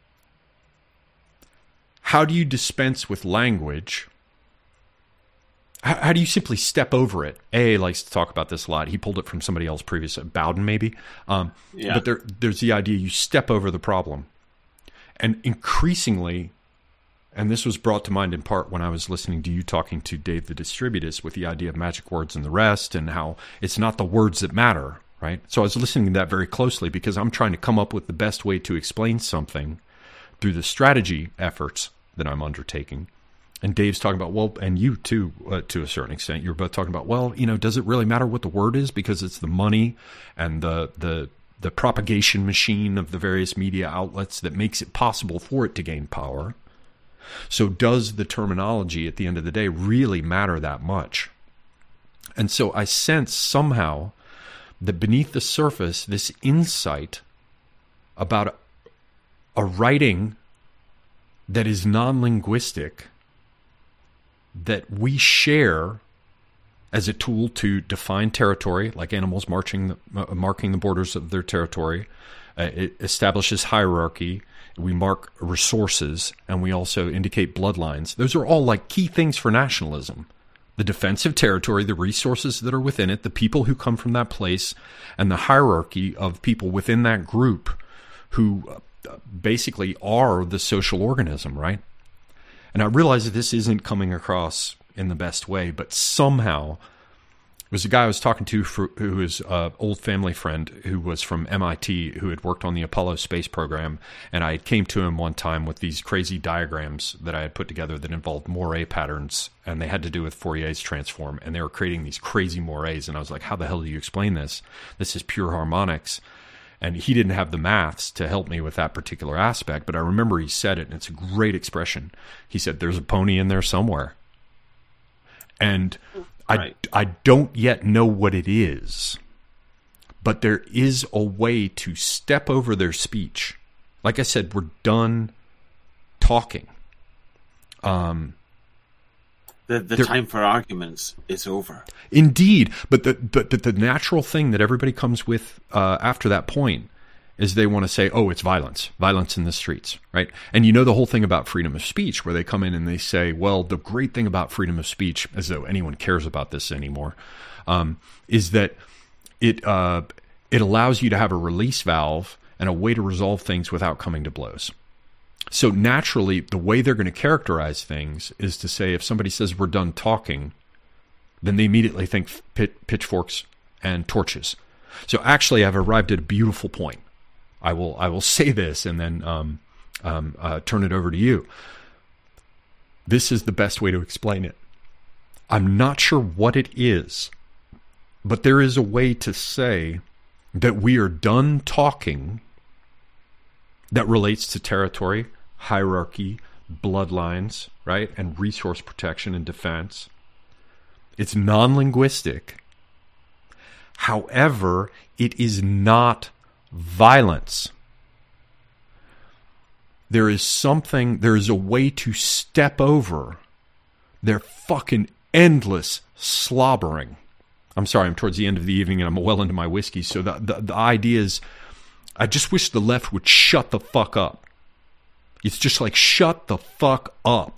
how do you dispense with language? How, how do you simply step over it? A A likes to talk about this a lot. He pulled it from somebody else previously, Bowden maybe. Um, yeah. But there, there's the idea you step over the problem. And increasingly, and this was brought to mind in part when I was listening to you talking to Dave the Distributist with the idea of magic words and the rest, and how it's not the words that matter, right? So I was listening to that very closely because I'm trying to come up with the best way to explain something through the strategy efforts that I'm undertaking. And Dave's talking about, well, and you too, uh, to a certain extent, you're both talking about, well, you know, does it really matter what the word is because it's the money and the the the propagation machine of the various media outlets that makes it possible for it to gain power. So does the terminology at the end of the day really matter that much? And so I sense somehow that beneath the surface, this insight about a, a writing that is non-linguistic, that we share as a tool to define territory, like animals marching, the, uh, marking the borders of their territory. Uh, it establishes hierarchy. We mark resources, and we also indicate bloodlines. Those are all like key things for nationalism. The defense of territory, the resources that are within it, the people who come from that place, and the hierarchy of people within that group who uh, basically are the social organism, right? And I realize that this isn't coming across in the best way, but somehow it was a guy I was talking to for, who was an old family friend who was from M I T, who had worked on the Apollo space program, and I came to him one time with these crazy diagrams that I had put together that involved moire patterns, and they had to do with Fourier's transform, and they were creating these crazy mores, and I was like, how the hell do you explain this? This is pure harmonics. And he didn't have the maths to help me with that particular aspect, but I remember he said it, and it's a great expression. He said, there's a pony in there somewhere. And right. I, I don't yet know what it is, but there is a way to step over their speech. Like I said, we're done talking. Um, the the time for arguments is over. Indeed, but the but the, the natural thing that everybody comes with uh, after that point is they want to say, oh, it's violence, violence in the streets, right? And you know the whole thing about freedom of speech, where they come in and they say, well, the great thing about freedom of speech, as though anyone cares about this anymore, um, is that it uh, it allows you to have a release valve and a way to resolve things without coming to blows. So naturally, the way they're going to characterize things is to say, if somebody says we're done talking, then they immediately think pit, pitchforks and torches. So actually, I've arrived at a beautiful point. I will I will say this and then um, um, uh, turn it over to you. This is the best way to explain it. I'm not sure what it is, but there is a way to say that we are done talking that relates to territory, hierarchy, bloodlines, right, and resource protection and defense. It's non-linguistic. However, it is not violence. There is something, there is a way to step over their fucking endless slobbering. I'm sorry, I'm towards the end of the evening and I'm well into my whiskey, so the, the, the idea is, I just wish the left would shut the fuck up. It's just like, shut the fuck up.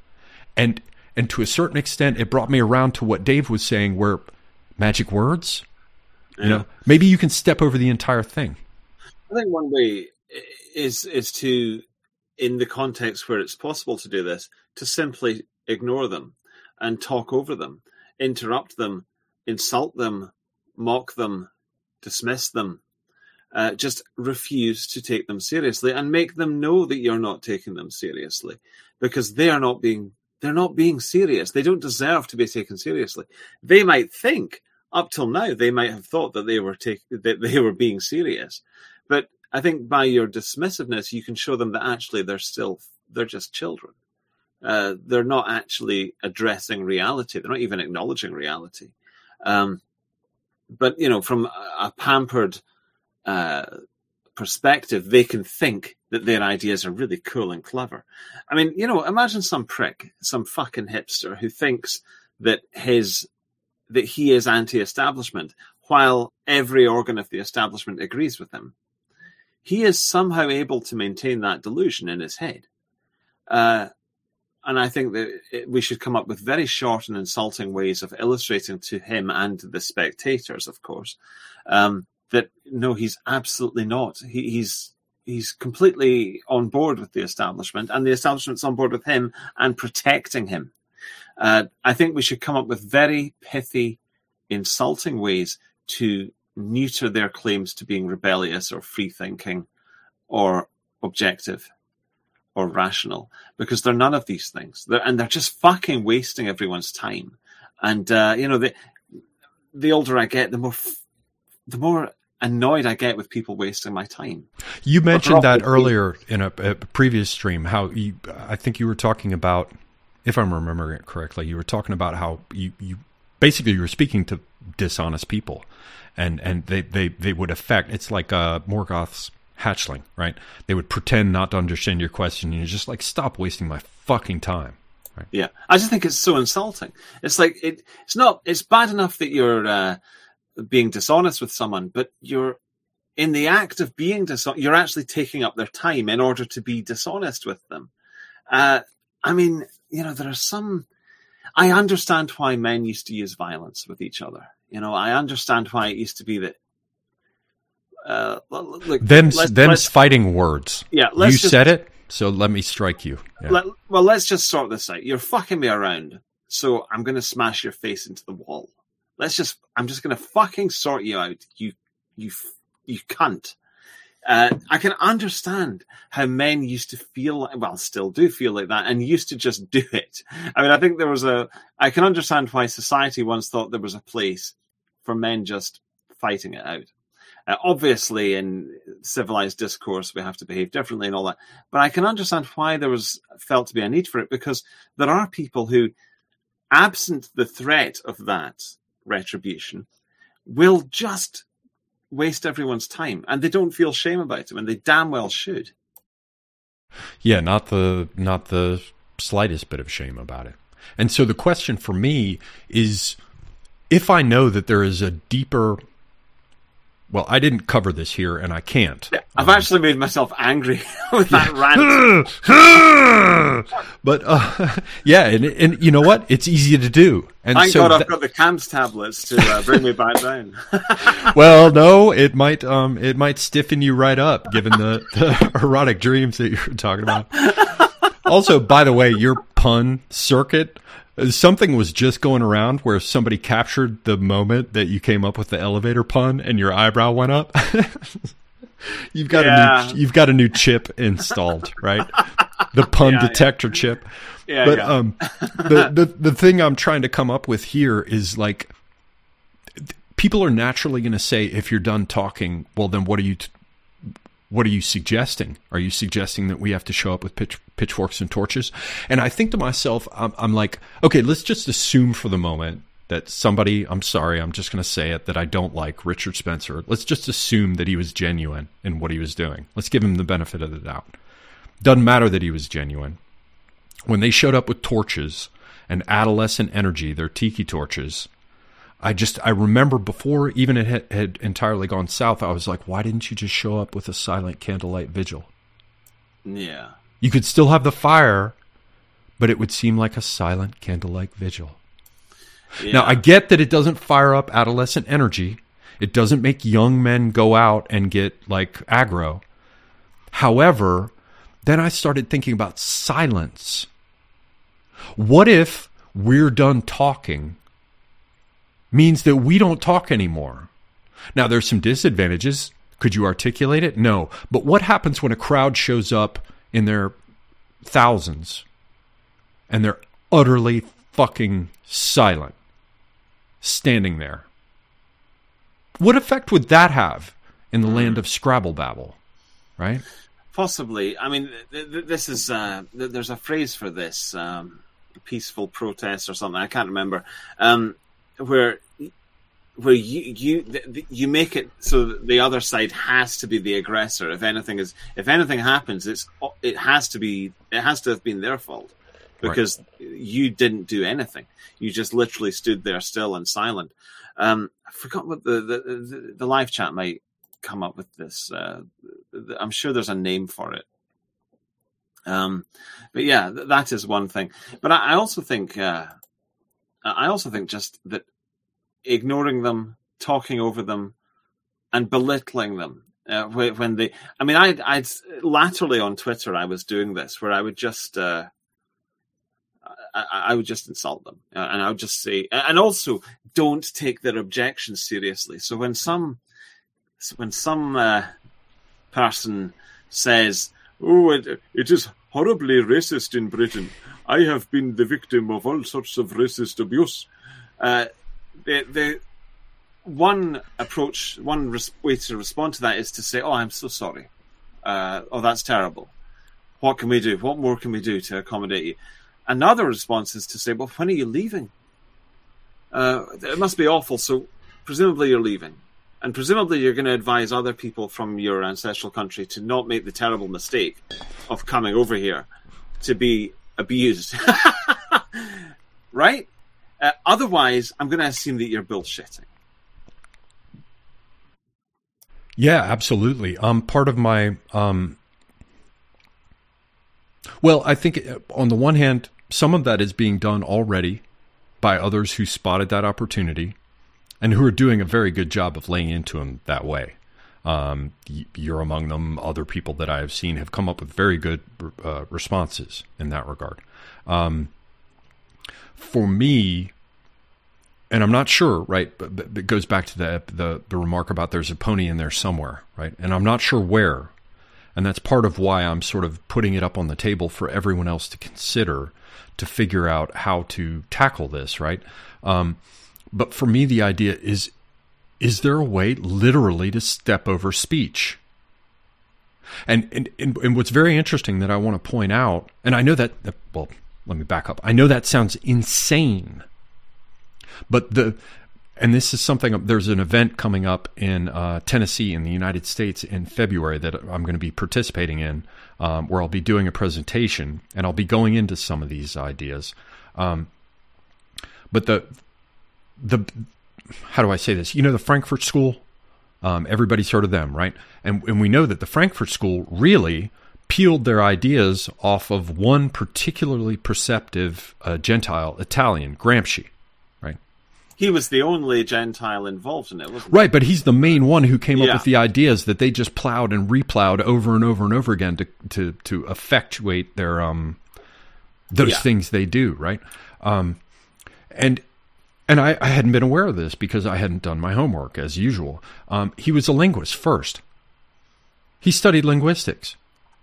And and to a certain extent, it brought me around to what Dave was saying, where magic words, yeah. you know, maybe you can step over the entire thing. I think one way is is to, in the context where it's possible to do this, to simply ignore them and talk over them, interrupt them, insult them, mock them, dismiss them. Uh, just refuse to take them seriously and make them know that you're not taking them seriously, because they are not being they're not being serious. They don't deserve to be taken seriously. They might think, up till now, they might have thought that they were take, that they were being serious, but I think by your dismissiveness, you can show them that actually they're still they're just children. Uh, they're not actually addressing reality. They're not even acknowledging reality. Um, but you know, from a pampered Uh, perspective, they can think that their ideas are really cool and clever. I mean, you know, imagine some prick, some fucking hipster who thinks that his that he is anti-establishment while every organ of the establishment agrees with him. He is somehow able to maintain that delusion in his head. Uh, and I think that it, we should come up with very short and insulting ways of illustrating to him and the spectators, of course, um, that no, he's absolutely not. He, he's he's completely on board with the establishment, and the establishment's on board with him and protecting him. Uh, I think we should come up with very pithy, insulting ways to neuter their claims to being rebellious or free-thinking or objective. or rational, because they're none of these things. They're, and they're just fucking wasting everyone's time. And, uh, you know, the, the older I get, the more, f- the more annoyed I get with people wasting my time. You mentioned that earlier in a, a previous stream, how you, I think you were talking about, if I'm remembering it correctly, you were talking about how you, you basically you were speaking to dishonest people, and, and they, they, they would affect, it's like uh, Morgoth's hatchling, right? They would pretend not to understand your question, and you're just like, stop wasting my fucking time. Right? Yeah, I just think it's so insulting. It's like, it, it's not, it's bad enough that you're uh, being dishonest with someone, but you're, in the act of being dishonest, you're actually taking up their time in order to be dishonest with them. Uh, I mean, you know, there are some, I understand why men used to use violence with each other. You know, I understand why it used to be that, uh, look, them's, let's, them's let's, fighting words. Yeah, let's you just, said it, so let me strike you. Yeah. Let, well, let's just sort this out. You're fucking me around, so I'm going to smash your face into the wall. Let's just, I'm just going to fucking sort you out, you, you, you cunt. Uh, I can understand how men used to feel, like, well, still do feel like that, and used to just do it. I mean, I think there was a, I can understand why society once thought there was a place for men just fighting it out. Uh, obviously, in civilized discourse, we have to behave differently and all that. But I can understand why there was felt to be a need for it, because there are people who, absent the threat of that retribution, will just waste everyone's time, and they don't feel shame about it, and they damn well should. Yeah, not the not the slightest bit of shame about it. And so the question for me is, if I know that there is a deeper, well, I didn't cover this here, and I can't. I've um, actually made myself angry with that rant. But uh, yeah, and, and you know what? It's easy to do. And Thank so God I've that, got the C A M S tablets to uh, bring me back down. Well, no, it might um, it might stiffen you right up, given the, the erotic dreams that you're talking about. Also, by the way, your pun circuit, something was just going around where somebody captured the moment that you came up with the elevator pun, and your eyebrow went up. You've got yeah. a new, you've got a new chip installed, right? The pun yeah, detector yeah. chip. Yeah, but yeah. um, the, the the thing I'm trying to come up with here is, like, people are naturally going to say, if you're done talking, well, then what are you t- what are you suggesting? Are you suggesting that we have to show up with pitch, pitchforks and torches? And I think to myself, I'm, I'm like, okay, let's just assume for the moment that somebody, I'm sorry, I'm just going to say it, that I don't like, Richard Spencer. Let's just assume that he was genuine in what he was doing. Let's give him the benefit of the doubt. Doesn't matter that he was genuine. When they showed up with torches and adolescent energy, their tiki torches, I just, I remember before even it had, had entirely gone south, I was like, why didn't you just show up with a silent candlelight vigil? Yeah. You could still have the fire, but it would seem like a silent candlelight vigil. Yeah. Now, I get that it doesn't fire up adolescent energy. It doesn't make young men go out and get, like, aggro. However, then I started thinking about silence. What if we're done talking means that we don't talk anymore? Now, there's some disadvantages. Could you articulate it? No. But what happens when a crowd shows up in their thousands and they're utterly fucking silent, standing there? What effect would that have in the land of Scrabble Babble, right? Possibly. I mean, th- th- this is, uh, th- there's a phrase for this, um, peaceful protest or something, I can't remember, um, where where you you th- you make it so that the other side has to be the aggressor. If anything is, if anything happens, it's it has to be it has to have been their fault, because right. you didn't do anything. You just literally stood there still and silent. Um, I forgot what the, the the the live chat might come up with this. Uh, I'm sure there's a name for it. Um, but yeah, th- that is one thing. But I, I also think, uh, I also think just that ignoring them, talking over them, and belittling them uh, when they, I mean, I, I'd laterally on Twitter, I was doing this where I would just, uh, I, I would just insult them, uh, and I would just say, and also don't take their objections seriously. So when some, when some uh, person says, "Oh, it, it is horribly racist in Britain. I have been the victim of all sorts of racist abuse. Uh, the, the one approach, one res- way to respond to that is to say, oh, I'm so sorry. Uh, oh, that's terrible. What can we do? What more can we do to accommodate you? Another response is to say, well, when are you leaving? Uh, it must be awful, so presumably you're leaving. And presumably you're going to advise other people from your ancestral country to not make the terrible mistake of coming over here to be abused. Right? Uh, otherwise, I'm going to assume that you're bullshitting. Yeah, absolutely. Um, part of my... Um, well, I think on the one hand, some of that is being done already by others who spotted that opportunity and who are doing a very good job of laying into them that way. Um, you're among them. Other people that I have seen have come up with very good uh, responses in that regard. Um, for me, and I'm not sure, right, but, but it goes back to the, the the remark about there's a pony in there somewhere, right? And I'm not sure where. And that's part of why I'm sort of putting it up on the table for everyone else to consider to figure out how to tackle this, right? Um, but for me, the idea is, is there a way literally to step over speech? And, and, and, and what's very interesting that I want to point out, and I know that, well, let me back up. I know that sounds insane, but the, and this is something, there's an event coming up in uh, Tennessee in the United States in February that I'm going to be participating in, um, where I'll be doing a presentation and I'll be going into some of these ideas. Um, but the, the, how do I say this? You know, the Frankfurt School, um, everybody's heard of them, right? And, and we know that the Frankfurt School really peeled their ideas off of one particularly perceptive uh, Gentile, Italian, Gramsci. He was the only Gentile involved in it, wasn't he? Right, but he's the main one who came yeah. up with the ideas that they just plowed and replowed over and over and over again to to, to effectuate their um those yeah. things they do, right? Um, and and I, I hadn't been aware of this because I hadn't done my homework as usual. Um, he was a linguist first. He studied linguistics,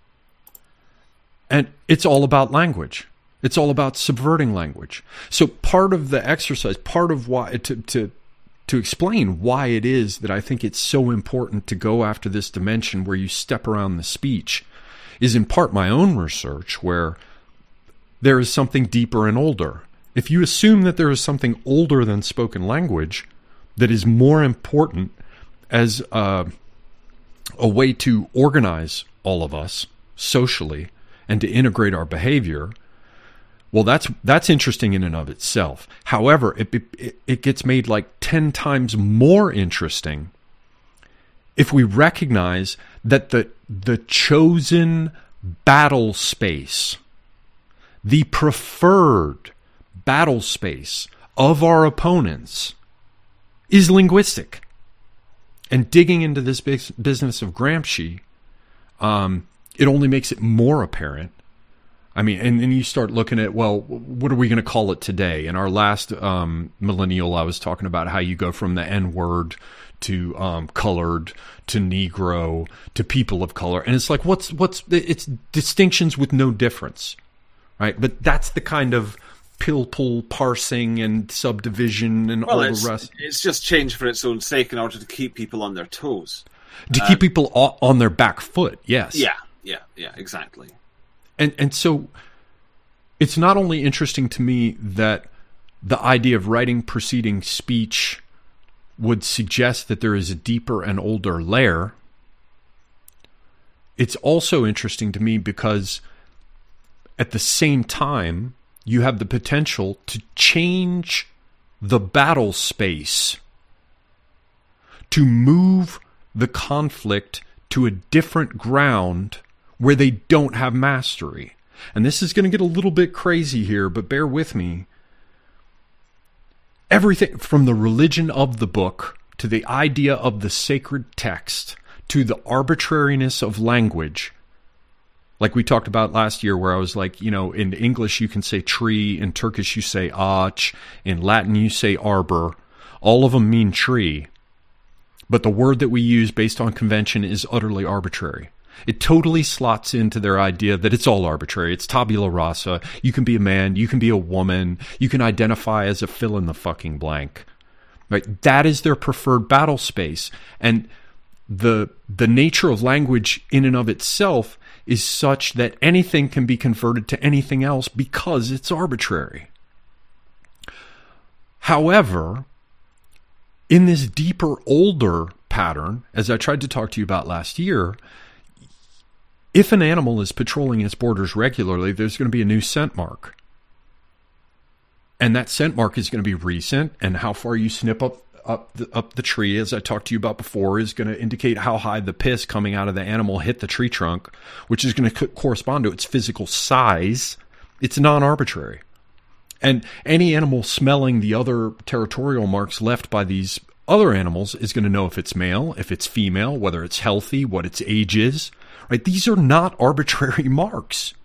and it's all about language. It's all about subverting language. So part of the exercise, part of why to to to explain why it is that I think it's so important to go after this dimension where you step around the speech is in part my own research where there is something deeper and older. If you assume that there is something older than spoken language that is more important as a, a way to organize all of us socially and to integrate our behavior, well, that's that's interesting in and of itself. However, it, it it gets made like ten times more interesting if we recognize that the the chosen battle space, the preferred battle space of our opponents is linguistic. And digging into this business of Gramsci, um, it only makes it more apparent. I mean, and then you start looking at, well, what are we going to call it today? In our last um, millennial, I was talking about how you go from the N-word to um, colored to Negro to people of color. And it's like, what's, what's, it's distinctions with no difference, right? But that's the kind of pill pull parsing and subdivision and well, all the rest. It's just changed for its own sake in order to keep people on their toes. To uh, keep people on their back foot, yes. Yeah, yeah, yeah, exactly. And and so it's not only interesting to me that the idea of writing preceding speech would suggest that there is a deeper and older layer. It's also interesting to me because at the same time, you have the potential to change the battle space, to move the conflict to a different ground where they don't have mastery. And this is going to get a little bit crazy here, but bear with me. Everything from the religion of the book to the idea of the sacred text to the arbitrariness of language, like we talked about last year where I was like, you know, in English you can say tree, in Turkish you say ağaç, in Latin you say arbor. All of them mean tree. But the word that we use based on convention is utterly arbitrary. It totally slots into their idea that it's all arbitrary. It's tabula rasa. You can be a man. You can be a woman. You can identify as a fill in the fucking blank. Right? That is their preferred battle space. And the the nature of language in and of itself is such that anything can be converted to anything else because it's arbitrary. However, in this deeper, older pattern, as I tried to talk to you about last year, if an animal is patrolling its borders regularly, there's going to be a new scent mark. And that scent mark is going to be recent, and how far you snip up up the, up the tree, as I talked to you about before, is going to indicate how high the piss coming out of the animal hit the tree trunk, which is going to co- correspond to its physical size. It's non-arbitrary. And any animal smelling the other territorial marks left by these other animals is going to know if it's male, if it's female, whether it's healthy, what its age is. Right? These are not arbitrary marks.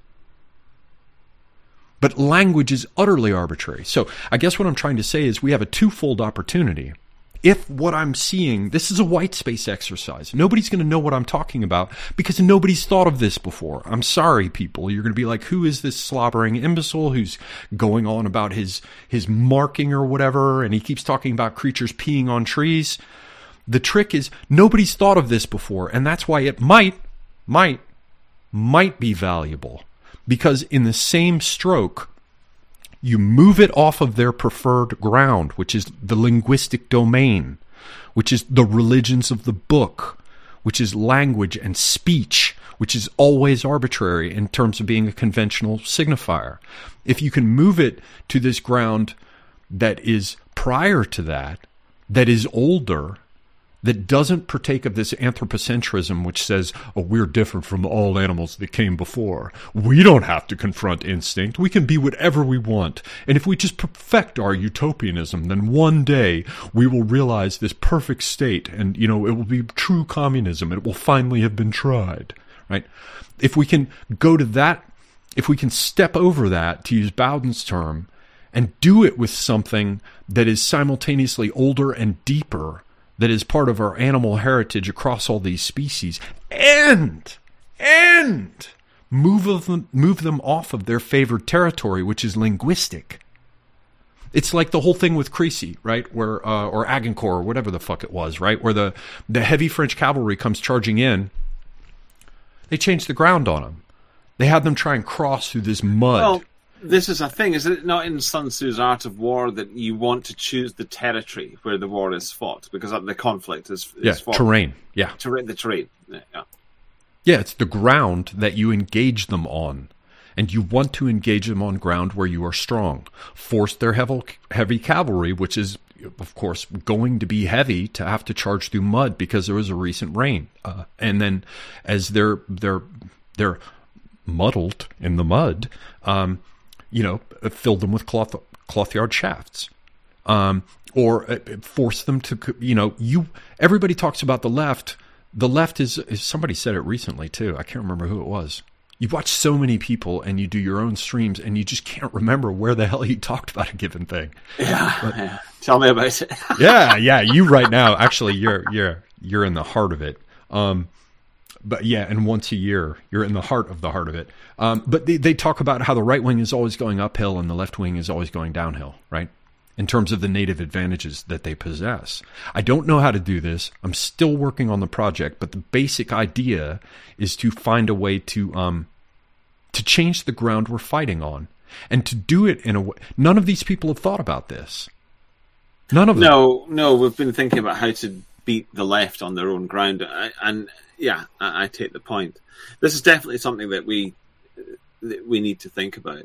But language is utterly arbitrary. So I guess what I'm trying to say is we have a twofold opportunity. If what I'm seeing, this is a white space exercise. Nobody's going to know what I'm talking about because nobody's thought of this before. I'm sorry, people. You're going to be like, who is this slobbering imbecile who's going on about his, his marking or whatever, and he keeps talking about creatures peeing on trees? The trick is nobody's thought of this before, and that's why it might, might, might be valuable. Because in the same stroke, you move it off of their preferred ground, which is the linguistic domain, which is the religions of the book, which is language and speech, which is always arbitrary in terms of being a conventional signifier. If you can move it to this ground that is prior to that, that is older, that doesn't partake of this anthropocentrism which says, oh, we're different from all animals that came before. We don't have to confront instinct. We can be whatever we want. And if we just perfect our utopianism, then one day we will realize this perfect state and, you know, it will be true communism. It will finally have been tried, right? If we can go to that, if we can step over that, to use Bowden's term, and do it with something that is simultaneously older and deeper, that is part of our animal heritage across all these species, and, and move them, move them off of their favored territory, which is linguistic. It's like the whole thing with Crécy, right? Where, uh, or Agincourt, or whatever the fuck it was, right? Where the, the heavy French cavalry comes charging in. They changed the ground on them. They had them try and cross through this mud. Well, this is a thing, is it not in Sun Tzu's Art of War that you want to choose the territory where the war is fought because the conflict is, is yeah, fought? terrain. Yeah, terrain. The terrain. Yeah. yeah, it's the ground that you engage them on, and you want to engage them on ground where you are strong. Force their heavy, heavy cavalry, which is, of course, going to be heavy, to have to charge through mud because there was a recent rain, uh, and then as they're they're they're muddled in the mud. Um, you know, filled them with cloth cloth yard shafts, um, or uh, force them to, you know, you. Everybody talks about the left. The left is, is somebody said it recently too. I can't remember who it was. You watch so many people, and you do your own streams, and you just can't remember where the hell you talked about a given thing. Yeah, but, yeah. Tell me about it. yeah, yeah. You right now, actually, you're you're you're in the heart of it. Um, But yeah, and once a year, you're in the heart of the heart of it. Um, but they, they talk about how the right wing is always going uphill and the left wing is always going downhill, right? In terms of the native advantages that they possess. I don't know how to do this. I'm still working on the project, but the basic idea is to find a way to um, to change the ground we're fighting on, and to do it in a way. None of these people have thought about this. None of them. No, no, we've been thinking about how to beat the left on their own ground, and yeah, I, I take the point. This is definitely something that we that we need to think about.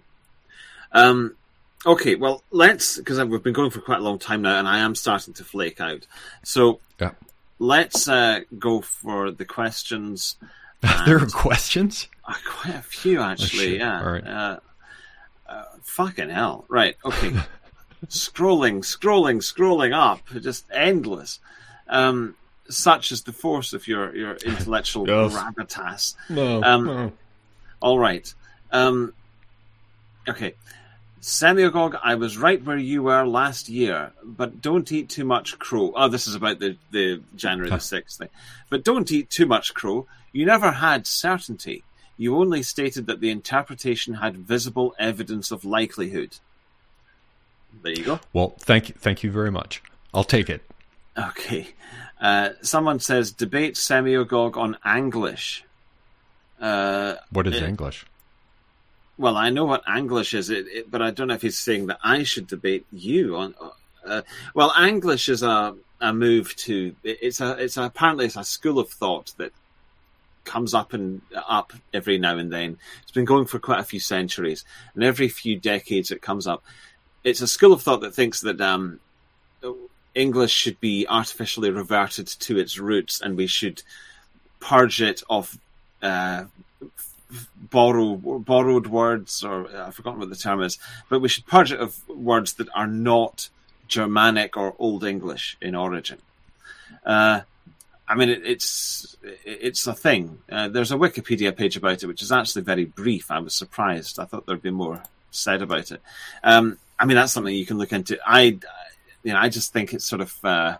Um, okay, well, let's, because we've been going for quite a long time now, and I am starting to flake out. So yeah. let's uh, go for the questions. There are questions? Uh, quite a few, actually. Oh, yeah. All right. Uh, uh, fucking hell. Right. Okay. scrolling, scrolling, scrolling up, just endless. Um, such is the force of your, your intellectual yes. gravitas. No, um, no. All right. Um, okay. Semiagog, I was right where you were last year, but don't eat too much crow. Oh, this is about the, the January the sixth thing. But don't eat too much crow. You never had certainty. You only stated that the interpretation had visible evidence of likelihood. There you go. Well, thank you, thank you very much. I'll take it. Okay. Uh, someone says, debate Semiagog on Anglish. Uh, what is it, English? Well, I know what Anglish is, it, it, but I don't know if he's saying that I should debate you on. Uh, well, Anglish is a, a move to. It, it's a. It's a, apparently it's a school of thought that comes up and up every now and then. It's been going for quite a few centuries, and every few decades it comes up. It's a school of thought that thinks that um, English should be artificially reverted to its roots, and we should purge it of. Uh, borrow borrowed words, or uh, I've forgotten what the term is, but we should purge it of words that are not Germanic or Old English in origin. Uh, I mean, it, it's it's a thing. Uh, there's a Wikipedia page about it, which is actually very brief. I was surprised. I thought there'd be more said about it. Um, I mean, that's something you can look into. I, you know, I just think it's sort of. Uh,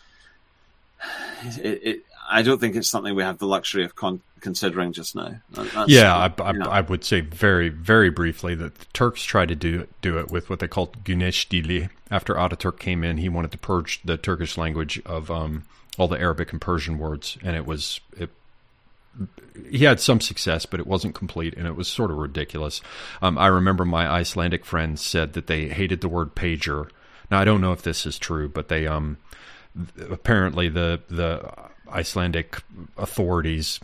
it, it, I don't think it's something we have the luxury of con- considering just now. That's, yeah, I, I, you know. I would say very, very briefly that the Turks tried to do do it with what they called Güneş Dili. After Ataturk came in, he wanted to purge the Turkish language of um, all the Arabic and Persian words, and it was it. He had some success, but it wasn't complete, and it was sort of ridiculous. Um, I remember my Icelandic friends said that they hated the word pager. Now, I don't know if this is true, but they um, apparently the the Icelandic authorities,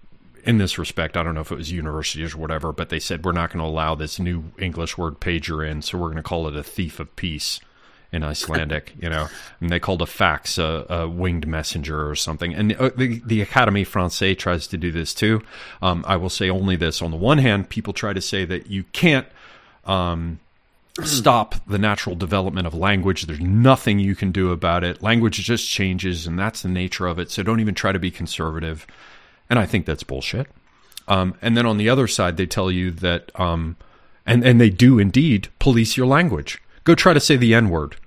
in this respect, I don't know if it was universities or whatever, but they said, we're not going to allow this new English word pager in, so we're going to call it a thief of peace in Icelandic, you know, and they called a fax a, a winged messenger or something. And the, the, the Académie Française tries to do this too. Um, I will say only this. On the one hand, people try to say that you can't um, stop the natural development of language. There's nothing you can do about it. Language just changes, and that's the nature of it. So don't even try to be conservative. And I think that's bullshit. Um, and then on the other side, they tell you that, um, and, and they do indeed police your language. Go try to say the N-word.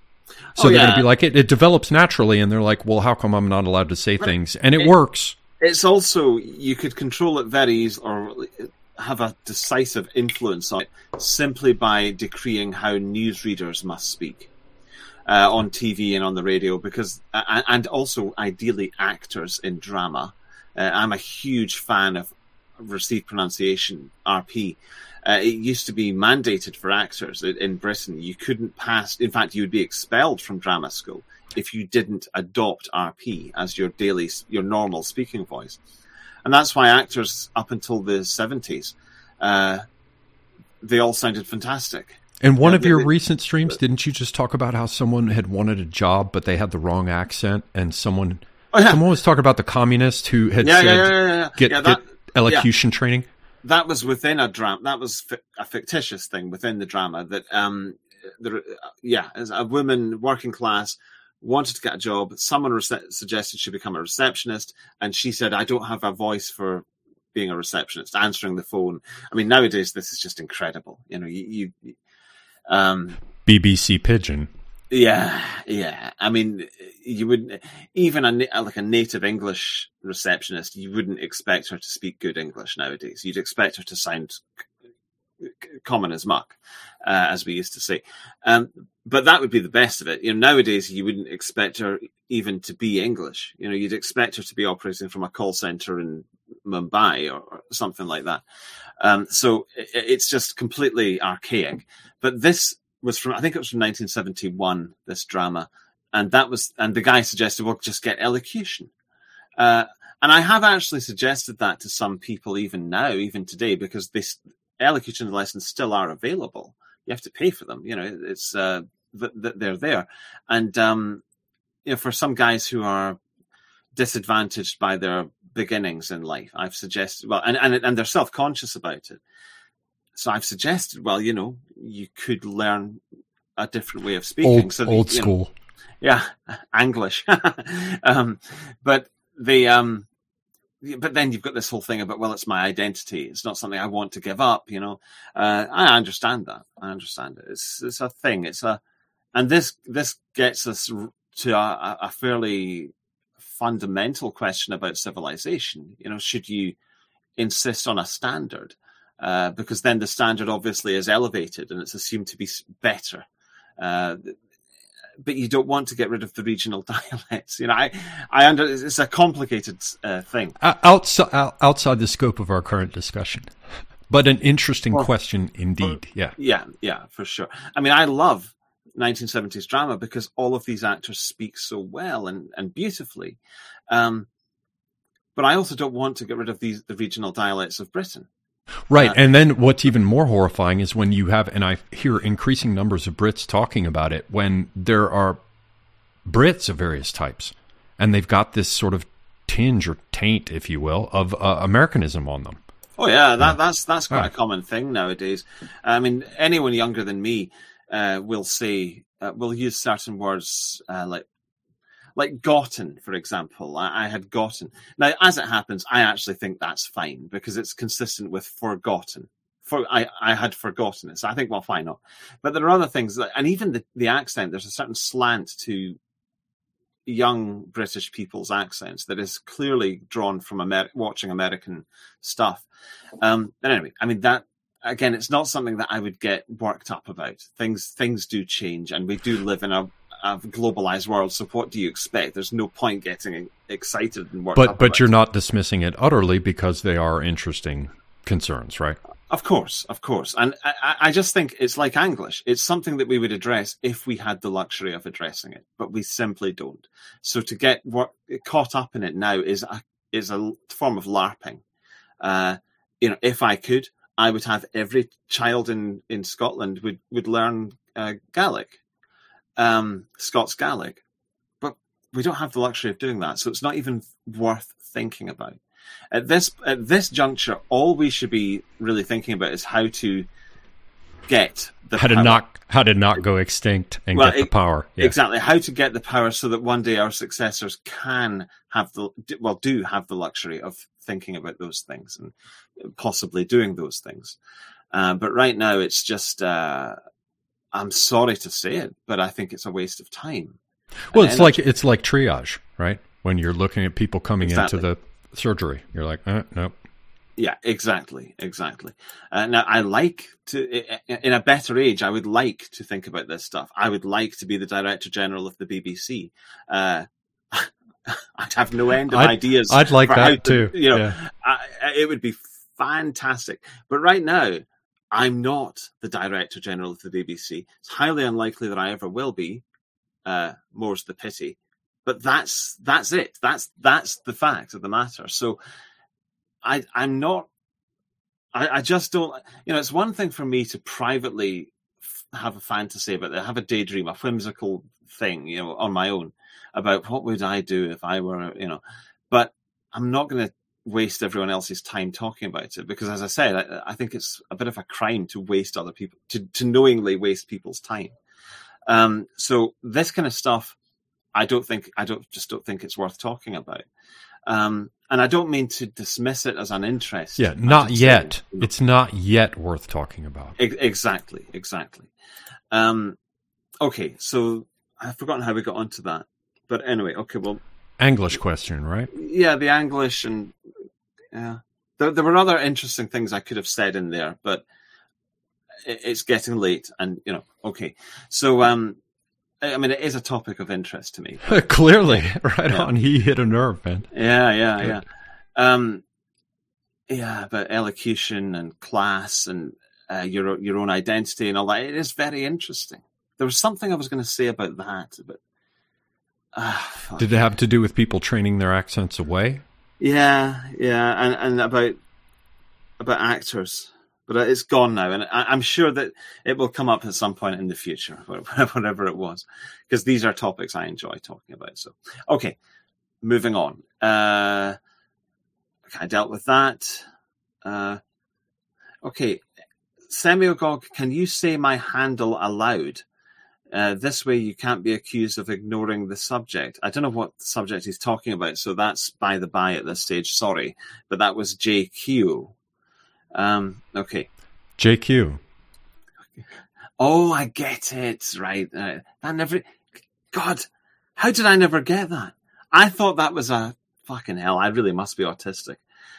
So oh, they're yeah. going to be like, it, it develops naturally. And they're like, well, how come I'm not allowed to say things? And it, it works. It's also, you could control it very easily, or have a decisive influence on it simply by decreeing how newsreaders must speak uh, on T V and on the radio, because uh, and also ideally actors in drama. Uh, I'm a huge fan of received pronunciation, R P. Uh, it used to be mandated for actors in Britain. You couldn't pass. In fact, you would be expelled from drama school if you didn't adopt R P as your daily, your normal speaking voice. And that's why actors up until the seventies, uh, they all sounded fantastic. In one yeah, of your they, recent streams, didn't you just talk about how someone had wanted a job, but they had the wrong accent, and someone oh, yeah. someone was talking about the communist who had yeah, said, yeah, yeah, yeah, yeah. get, yeah, that, get elocution yeah. training? That was within a drama. That was fi- a fictitious thing within the drama. That, um, there, yeah, as a woman, working class, wanted to get a job. Someone rece- suggested she become a receptionist, and she said, "I don't have a voice for being a receptionist, answering the phone." I mean, nowadays this is just incredible. You know, you, you um, B B C Pidgin. Yeah, yeah. I mean, you wouldn't even a like a native English receptionist. You wouldn't expect her to speak good English nowadays. You'd expect her to sound c- common as muck, uh, as we used to say. Um, but that would be the best of it. You know, nowadays you wouldn't expect her even to be English. You know, you'd expect her to be operating from a call center in Mumbai or, or something like that. Um, so it, it's just completely archaic. But this was from, I think it was from nineteen seventy-one, this drama. And that was, and the guy suggested, well, just get elocution. Uh, and I have actually suggested that to some people even now, even today, because this elocution lessons still are available. You have to pay for them. You know, it's, uh, th- th- they're there. And, um, you know, for some guys who are disadvantaged by their beginnings in life, I've suggested, well, and, and, and they're self-conscious about it. So I've suggested, well, you know, you could learn a different way of speaking. Old, so old the, school. Know, yeah, English. um, but they, um, but then you've got this whole thing about, well, it's my identity. It's not something I want to give up, you know. Uh, I understand that. I understand it. It's it's a thing. It's a, and this this gets us to a, a fairly fundamental question about civilization. You know, should you insist on a standard? Uh, because then the standard obviously is elevated and it's assumed to be better. Uh, but you don't want to get rid of the regional dialects. You know, I, I under, it's a complicated uh, thing. Outside, outside the scope of our current discussion, but an interesting well, question indeed. Yeah. Yeah, yeah, for sure. I mean, I love nineteen seventies drama because all of these actors speak so well and, and beautifully. Um, but I also don't want to get rid of these, the regional dialects of Britain. Right. Uh, and then what's even more horrifying is when you have, and I hear increasing numbers of Brits talking about it, when there are Brits of various types, and they've got this sort of tinge or taint, if you will, of uh, Americanism on them. Oh, yeah, that, that's that's quite right. a common thing nowadays. I mean, anyone younger than me uh, will say, uh, will use certain words uh, like, Like gotten, for example. I, I had gotten. Now, as it happens, I actually think that's fine because it's consistent with forgotten. For I, I had forgotten it. So I think, well, fine not. But there are other things, that, and even the, the accent, there's a certain slant to young British people's accents that is clearly drawn from Amer- watching American stuff. Um, but anyway, I mean, that, again, it's not something that I would get worked up about. Things, things do change, and we do live in a a globalized world, so what do you expect? There's no point getting excited and worked but, up But about you're it. not dismissing it utterly because they are interesting concerns, right? Of course, of course. And I, I just think it's like English. It's something that we would address if we had the luxury of addressing it, but we simply don't. So to get what, caught up in it now is a, is a form of LARPing. Uh, you know, if I could, I would have every child in, in Scotland would, would learn uh, Gaelic. Um, Scots Gaelic, but we don't have the luxury of doing that, so it's not even worth thinking about. At this at this juncture, all we should be really thinking about is how to get the how power. to not how to not go extinct and well, get the it, power. Yeah. Exactly, how to get the power so that one day our successors can have the well do have the luxury of thinking about those things and possibly doing those things. Uh, but right now, it's just. Uh, I'm sorry to say it, but I think it's a waste of time. Well, it's like it's like triage, right? When you're looking at people coming exactly. into the surgery, you're like, eh, nope. Yeah, exactly, exactly. Uh, now, I like to, in a better age, I would like to think about this stuff. I would like to be the Director General of the B B C. Uh, I'd have no end of I'd, ideas. I'd like that to, too. You know, yeah. I, it would be fantastic. But right now, I'm not the Director General of the B B C. It's highly unlikely that I ever will be. Uh, more's the pity. But that's that's it. That's that's the fact of the matter. So I, I'm not. I, I just don't. You know, it's one thing for me to privately f- have a fantasy about it, have a daydream, a whimsical thing, you know, on my own about what would I do if I were, you know. But I'm not going to waste everyone else's time talking about it because, as I said, I, I think it's a bit of a crime to waste other people, to, to knowingly waste people's time. Um, so this kind of stuff, I don't think, I don't just don't think it's worth talking about. Um, and I don't mean to dismiss it as an interest. Yeah, not yet. Saying, you know, it's not yet worth talking about. E- exactly, exactly. Um, okay, so I've forgotten how we got onto that. But anyway, okay, well. English question, right? Yeah, the English and yeah, there, there were other interesting things I could have said in there, but it, it's getting late, and you know, okay. So, um, I mean, it is a topic of interest to me. But, Clearly, right yeah. on. He hit a nerve, man. Yeah, yeah, yeah. Um, yeah, but elocution and class and uh, your your own identity and all that. It is very interesting. There was something I was going to say about that, but. Uh, Did it have to do with people training their accents away? Yeah, yeah, and, and about about actors, but it's gone now, and I, I'm sure that it will come up at some point in the future, whatever it was, because these are topics I enjoy talking about. So, okay, moving on. Uh, I dealt with that. Uh, okay, Semiogog, can you say my handle aloud? Uh, this way you can't be accused of ignoring the subject. I don't know what subject he's talking about, so that's by the by at this stage, sorry. But that was J Q. Um, okay. J Q. Oh, I get it. Right. Uh, that never... God, how did I never get that? I thought that was a... Fucking hell, I really must be autistic.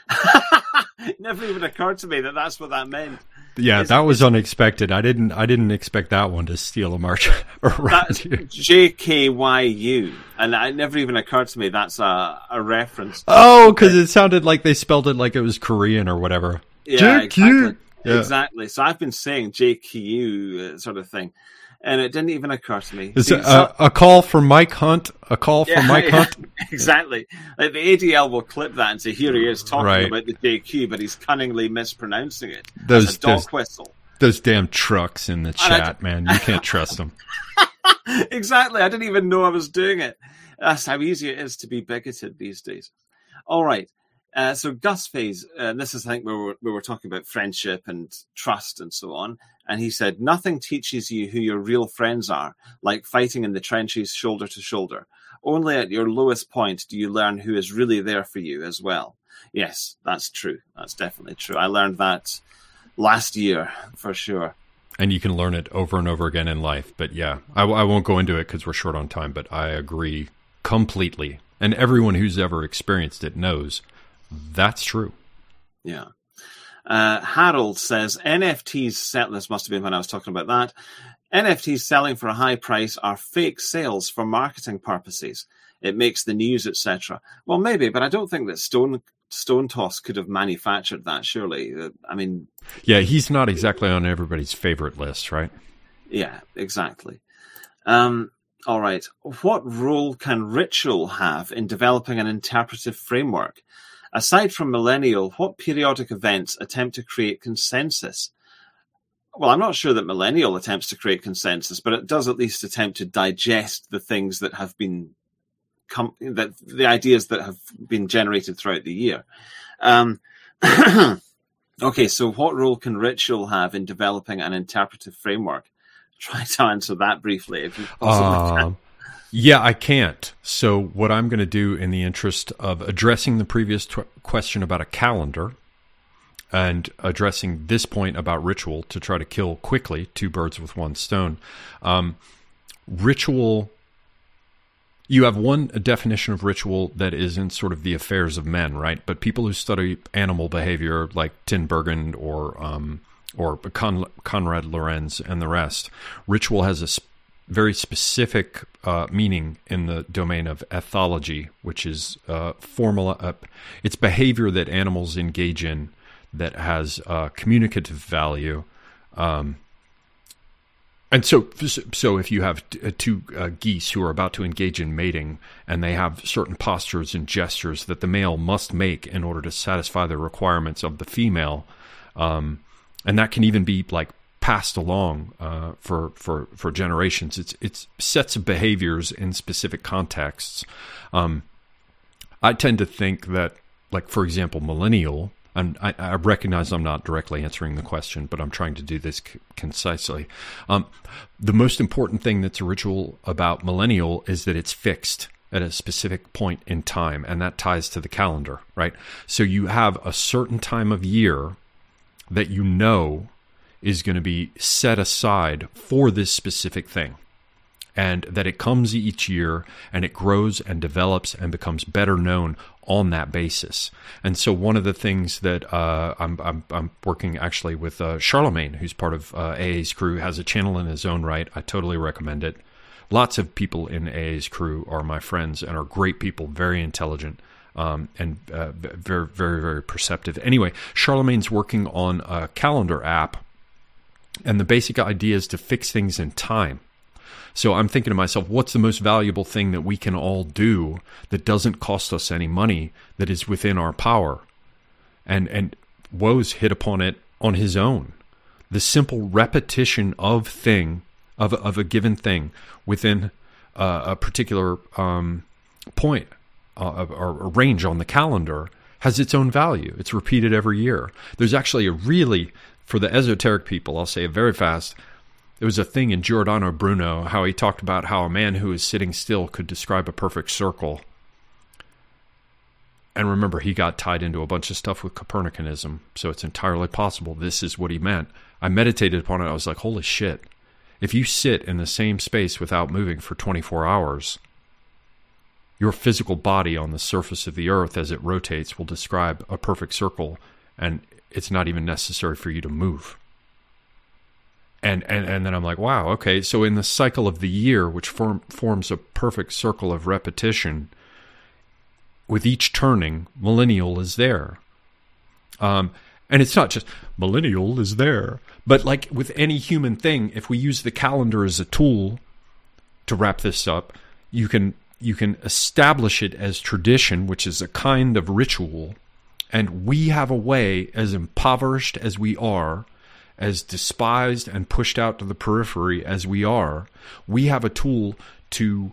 It never even occurred to me that that's what that meant. Yeah, it's, that was unexpected. I didn't I didn't expect that one to steal a march around you. J K Y U. And it never even occurred to me that's a, a reference. Oh, because it sounded like they spelled it like it was Korean or whatever. Yeah, J Q. Exactly. Yeah. Exactly. So I've been saying J Q U sort of thing. And it didn't even occur to me. Is it a, a call for Mike Hunt? A call yeah, for Mike yeah, Hunt? Exactly. Like the A D L will clip that and say, here he is talking right. about the J Q, but he's cunningly mispronouncing it. Those, As a dog those, whistle. Those damn trucks in the chat, man. You can't trust them. Exactly. I didn't even know I was doing it. That's how easy it is to be bigoted these days. All right. Uh, so Gus Phase, uh, this is I think where we're, where we're talking about friendship and trust and so on. And he said, nothing teaches you who your real friends are, like fighting in the trenches shoulder to shoulder. Only at your lowest point do you learn who is really there for you as well. Yes, that's true. That's definitely true. I learned that last year for sure. And you can learn it over and over again in life. But yeah, I, I won't go into it because we're short on time, but I agree completely. And everyone who's ever experienced it knows that's true. Yeah. Uh, Harold says, N F Ts, sell- this must have been when I was talking about that, N F Ts selling for a high price are fake sales for marketing purposes. It makes the news, et cetera. Well, maybe, but I don't think that Stone Stone Toss could have manufactured that, surely. Uh, I mean... Yeah, he's not exactly on everybody's favorite list, right? Yeah, exactly. Um, all right. What role can ritual have in developing an interpretive framework? Aside from Millennial, what periodic events attempt to create consensus? Well, I'm not sure that Millennial attempts to create consensus, but it does at least attempt to digest the things that have been, com- that the ideas that have been generated throughout the year. Um, okay, so what role can ritual have in developing an interpretive framework? Try to answer that briefly, if you possibly can. Uh, yeah, I can't. So what I'm going to do in the interest of addressing the previous tw- question about a calendar and addressing this point about ritual to try to kill quickly two birds with one stone. Um, ritual, you have one definition of ritual that is in sort of the affairs of men, right? But people who study animal behavior like Tinbergen or um, or Con- Conrad Lorenz and the rest, ritual has a sp- very specific uh, meaning in the domain of ethology, which is uh, formula. Uh, it's behavior that animals engage in that has uh, communicative value. Um, and so, so if you have t- two uh, geese who are about to engage in mating, and they have certain postures and gestures that the male must make in order to satisfy the requirements of the female, um, and that can even be like passed along uh, for for for generations. It's it's sets of behaviors in specific contexts. Um, I tend to think that, like for example, millennial. And I, I recognize I'm not directly answering the question, but I'm trying to do this c- concisely. Um, the most important thing that's a ritual about millennial is that it's fixed at a specific point in time, and that ties to the calendar, right? So you have a certain time of year that you know is going to be set aside for this specific thing, and that it comes each year and it grows and develops and becomes better known on that basis. And so one of the things that uh, I'm, I'm I'm working actually with uh, Charlemagne, who's part of uh, A A's crew, has a channel in his own right. I totally recommend it. Lots of people in A A's crew are my friends and are great people, very intelligent, um, and uh, very, very, very perceptive. Anyway, Charlemagne's working on a calendar app, and the basic idea is to fix things in time. So I'm thinking to myself, what's the most valuable thing that we can all do that doesn't cost us any money, that is within our power? And and Woes hit upon it on his own. The simple repetition of thing, of, of a given thing within uh, a particular um, point uh, or a range on the calendar has its own value. It's repeated every year. There's actually a really, for the esoteric people, I'll say it very fast, There was a thing in Giordano Bruno, how he talked about how a man who is sitting still could describe a perfect circle. And remember, he got tied into a bunch of stuff with Copernicanism, so it's entirely possible this is what he meant. I meditated upon it. I was like, holy shit. If you sit in the same space without moving for twenty-four hours, your physical body on the surface of the earth as it rotates will describe a perfect circle, and it's not even necessary for you to move. And, and and then I'm like, wow, okay, so in the cycle of the year, which form, forms a perfect circle of repetition, with each turning, millennial is there. Um, and it's not just millennial is there, but like with any human thing, if we use the calendar as a tool to wrap this up, you can you can establish it as tradition, which is a kind of ritual. And we have a way, as impoverished as we are, as despised and pushed out to the periphery as we are, we have a tool to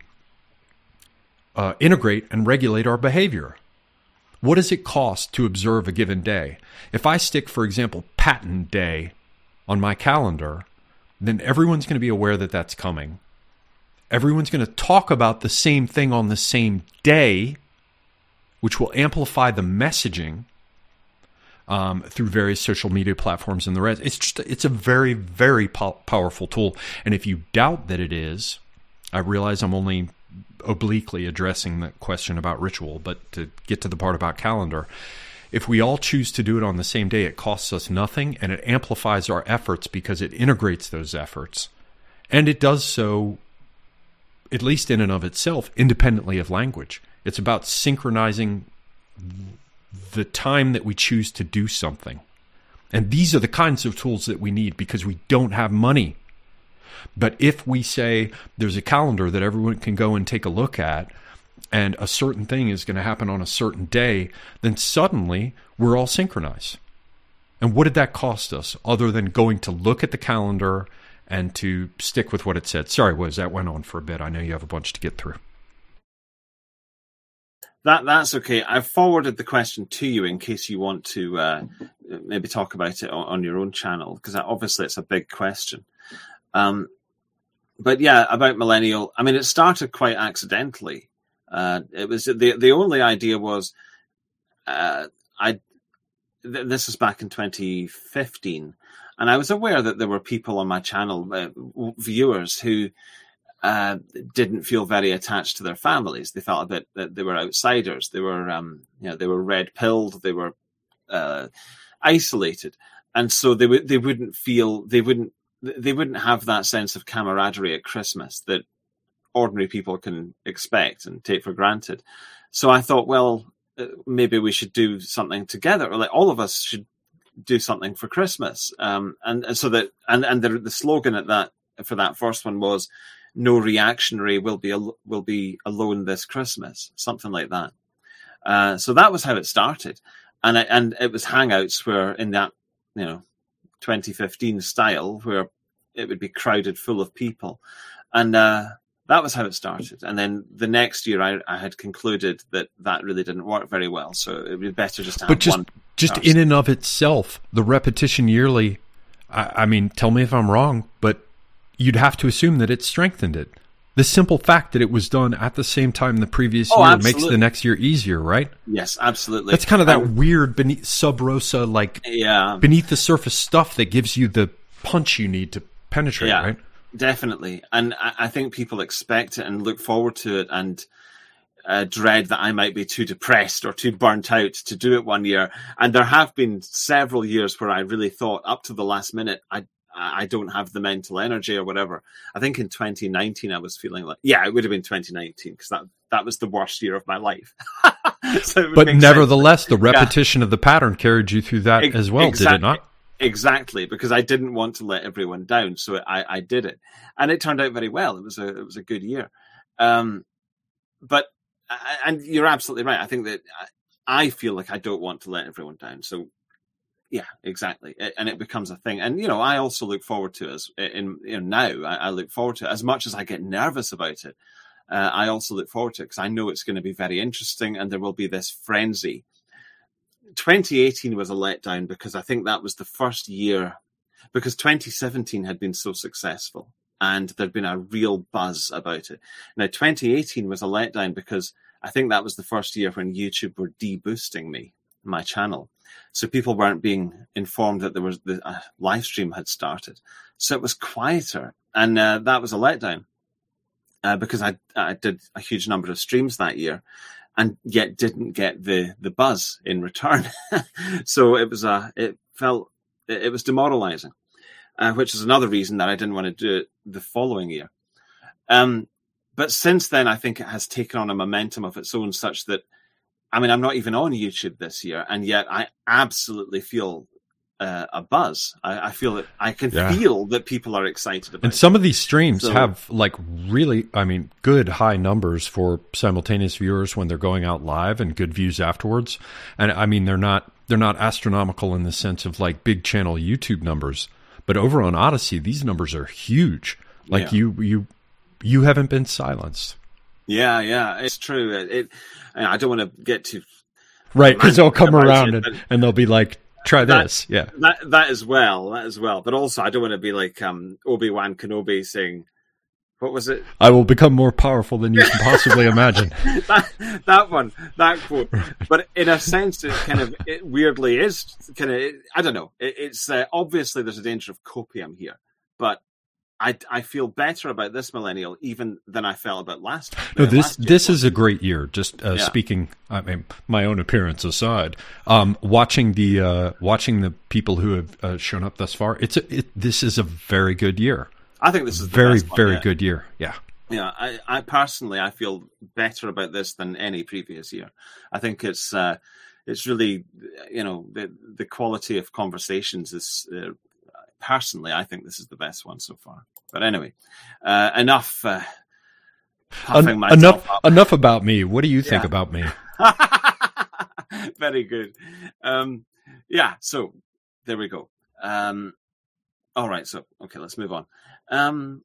uh, integrate and regulate our behavior. What does it cost to observe a given day? If I stick, for example, Patent Day on my calendar, then everyone's going to be aware that that's coming. Everyone's going to talk about the same thing on the same day, which will amplify the messaging Um, through various social media platforms and the rest. It's just, it's a very, very po- powerful tool. And if you doubt that it is, I realize I'm only obliquely addressing the question about ritual, but to get to the part about calendar, if we all choose to do it on the same day, it costs us nothing, and it amplifies our efforts because it integrates those efforts. And it does so, at least in and of itself, independently of language. It's about synchronizing the time that we choose to do something. And these are the kinds of tools that we need because we don't have money. But if we say there's a calendar that everyone can go and take a look at, and a certain thing is going to happen on a certain day, then suddenly we're all synchronized. And what did that cost us other than going to look at the calendar and to stick with what it said? Sorry, Wiz, that went on for a bit. I know you have a bunch to get through. That that's okay. I've forwarded the question to you in case you want to uh, maybe talk about it on, on your own channel, because obviously it's a big question. Um, but yeah, about millennial. I mean, it started quite accidentally. Uh, it was the the only idea was uh, I. Th- this was back in twenty fifteen, and I was aware that there were people on my channel, uh, viewers who. Uh, didn't feel very attached to their families. They felt a bit that they were outsiders. They were, um, you know, they were red-pilled. They were uh, isolated, and so they would they wouldn't feel they wouldn't they wouldn't have that sense of camaraderie at Christmas that ordinary people can expect and take for granted. So I thought, well, uh, maybe we should do something together, or like all of us should do something for Christmas. Um, and, and so that and and the, the slogan at that for that first one was, "No reactionary will be al- will be alone this Christmas," something like that. Uh, so that was how it started, and I, and it was Hangouts where in that you know twenty fifteen style where it would be crowded full of people, and uh, that was how it started. And then the next year, I, I had concluded that that really didn't work very well, so it would be better just to have but just, one. Just person. in and of itself, the repetition yearly. I, I mean, tell me if I'm wrong, but you'd have to assume that it strengthened it. The simple fact that it was done at the same time the previous oh, year absolutely. makes the next year easier, right? Yes, absolutely. That's kind of that um, weird beneath sub rosa, like yeah. beneath the surface stuff that gives you the punch you need to penetrate, yeah, right? Definitely. And I, I think people expect it and look forward to it and uh, dread that I might be too depressed or too burnt out to do it one year. And there have been several years where I really thought up to the last minute, I I don't have the mental energy or whatever. I think in twenty nineteen, I was feeling like, yeah, it would have been twenty nineteen because that, that was the worst year of my life. so but nevertheless, sense. the repetition yeah. of the pattern carried you through that e- as well, exactly, did it not? Exactly, because I didn't want to let everyone down, so I, I did it. And it turned out very well. It was a, it was a good year. Um, but, and you're absolutely right. I think that I feel like I don't want to let everyone down. So, yeah, exactly. And it becomes a thing. And, you know, I also look forward to it as in, you know, now I, I look forward to it as much as I get nervous about it. Uh, I also look forward to it because I know it's going to be very interesting and there will be this frenzy. twenty eighteen was a letdown because I think that was the first year. because twenty seventeen had been so successful and there'd been a real buzz about it. Now, twenty eighteen was a letdown because I think that was the first year when YouTube were deboosting me, my channel. So people weren't being informed that there was the uh, live stream had started. So it was quieter. And uh, that was a letdown uh, because I, I did a huge number of streams that year and yet didn't get the, the buzz in return. So it was a, it felt, it, it was demoralizing, uh, which is another reason that I didn't want to do it the following year. Um, but since then, I think it has taken on a momentum of its own such that, I mean, I'm not even on YouTube this year, and yet I absolutely feel uh, a buzz. I, I feel that I can yeah. feel that people are excited about it. And some of these streams so, have like really, I mean, good high numbers for simultaneous viewers when they're going out live, and good views afterwards. And I mean, they're not they're not astronomical in the sense of like big channel YouTube numbers, but over on Odysee, these numbers are huge. Like yeah. you you you haven't been silenced. Yeah, yeah, it's true. It, it I don't want to get too right because they'll come around it, and, and they'll be like, "Try that, this." Yeah, that that as well, that as well. But also, I don't want to be like um, Obi-Wan Kenobi saying, "What was it? I will become more powerful than you can possibly imagine." that, that one, that quote. But in a sense, it kind of it weirdly is kind of. It, I don't know. It, it's uh, obviously there's a danger of copium here, but. I, I feel better about this millennial even than I felt about last. No, this last this is a great year. Just uh, yeah. speaking, I mean, my own appearance aside, um, watching the uh, watching the people who have uh, shown up thus far, it's a, it, this is a very good year. I think this is the very best one, very yeah. good year. Yeah, yeah. I, I personally I feel better about this than any previous year. I think it's uh, it's really you know the the quality of conversations is. Uh, Personally, I think this is the best one so far. But anyway, uh, enough uh, puffing En- myself enough, up. Enough about me. What do you think yeah. about me? Very good. Um, yeah, so there we go. Um, all right, so, okay, let's move on. Um,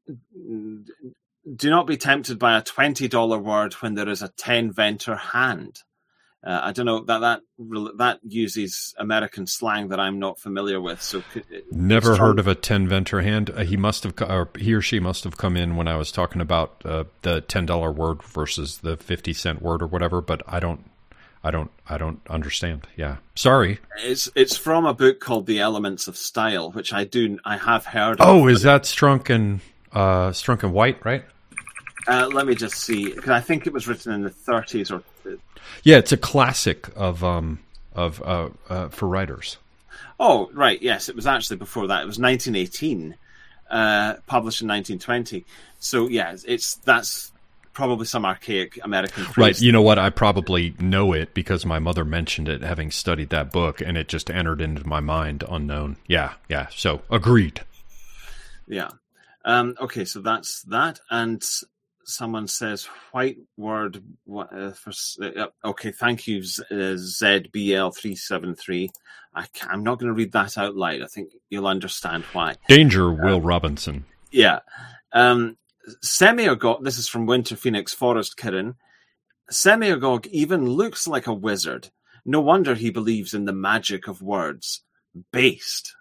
do not be tempted by a twenty dollars word when there is a ten-venter hand. Uh, I don't know that that that uses American slang that I'm not familiar with. So could, never heard of a ten-venter hand. Uh, he must have, or he or she must have come in when I was talking about uh, the ten dollars word versus the fifty cent word or whatever. But I don't, I don't, I don't understand. Yeah, sorry. It's it's from a book called The Elements of Style, which I do I have heard. Oh, of, is that Strunk and uh, Strunk and White, right? Uh, let me just see, because I think it was written in the thirties or. Yeah, it's a classic of um of uh, uh for writers. Oh, right, yes, it was actually before that. It was nineteen eighteen, uh, published in nineteen twenty. So yeah, it's that's probably some archaic American phrase. Right. You know what? I probably know it because my mother mentioned it, having studied that book, and it just entered into my mind unknown. Yeah, yeah. So agreed. Yeah. Um, okay, so that's that, and. Someone says white word. Uh, for, uh, okay, thank you, uh, Z B L three seven three. I can't, I'm not going to read that out loud. I think you'll understand why. Danger, Will um, Robinson. Yeah. Um, Semiagog, this is from Winter Phoenix Forest, Kirin. Semiagog even looks like a wizard. No wonder he believes in the magic of words. Based.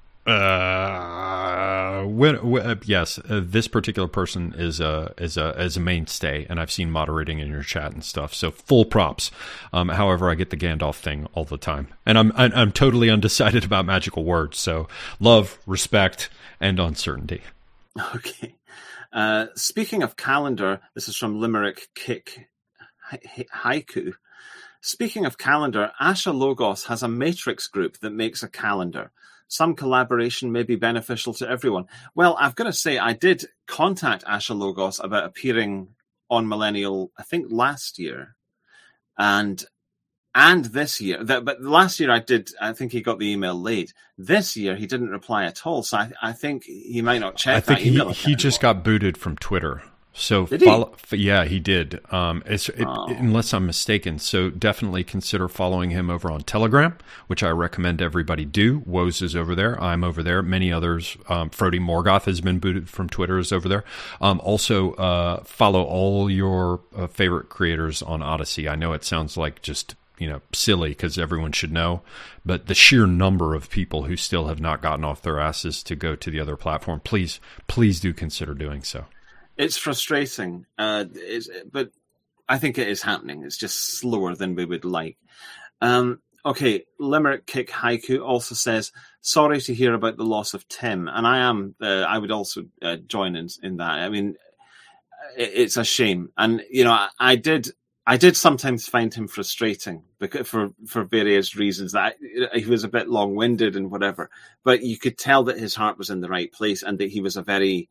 Uh, when, when, yes, uh, this particular person is a is a is a mainstay, and I've seen moderating in your chat and stuff. So full props. Um, however, I get the Gandalf thing all the time, and I'm I'm, I'm totally undecided about magical words. So love, respect, and uncertainty. Okay. Uh, speaking of calendar, this is from Limerick Kick Haiku. Speaking of calendar, Asha Logos has a matrix group that makes a calendar. Some collaboration may be beneficial to everyone. Well, I've got to say, I did contact Asha Logos about appearing on Millennial, I think last year, and and this year. That, but last year I did. I think he got the email late. This year he didn't reply at all. So I, I think he might not check. I think that email he he just got booted from Twitter. So did he? Follow, yeah, he did. Um, it's, it, oh. unless I'm mistaken. So definitely consider following him over on Telegram, which I recommend everybody do. Woes is over there. I'm over there. Many others. Um, Frody Morgoth has been booted from Twitter. Is over there. Um, also, uh, follow all your uh, favorite creators on Odysee. I know it sounds like just you know, silly because everyone should know, but the sheer number of people who still have not gotten off their asses to go to the other platform, please, please do consider doing so. It's frustrating, uh, it's, but I think it is happening. It's just slower than we would like. Um, okay, Limerick Kick Haiku also says, sorry to hear about the loss of Tim. And I am, uh, I would also uh, join in, in that. I mean, it, it's a shame. And, you know, I, I did... I did sometimes find him frustrating because for, for various reasons. That he was a bit long-winded and whatever, but you could tell that his heart was in the right place and that he was a very,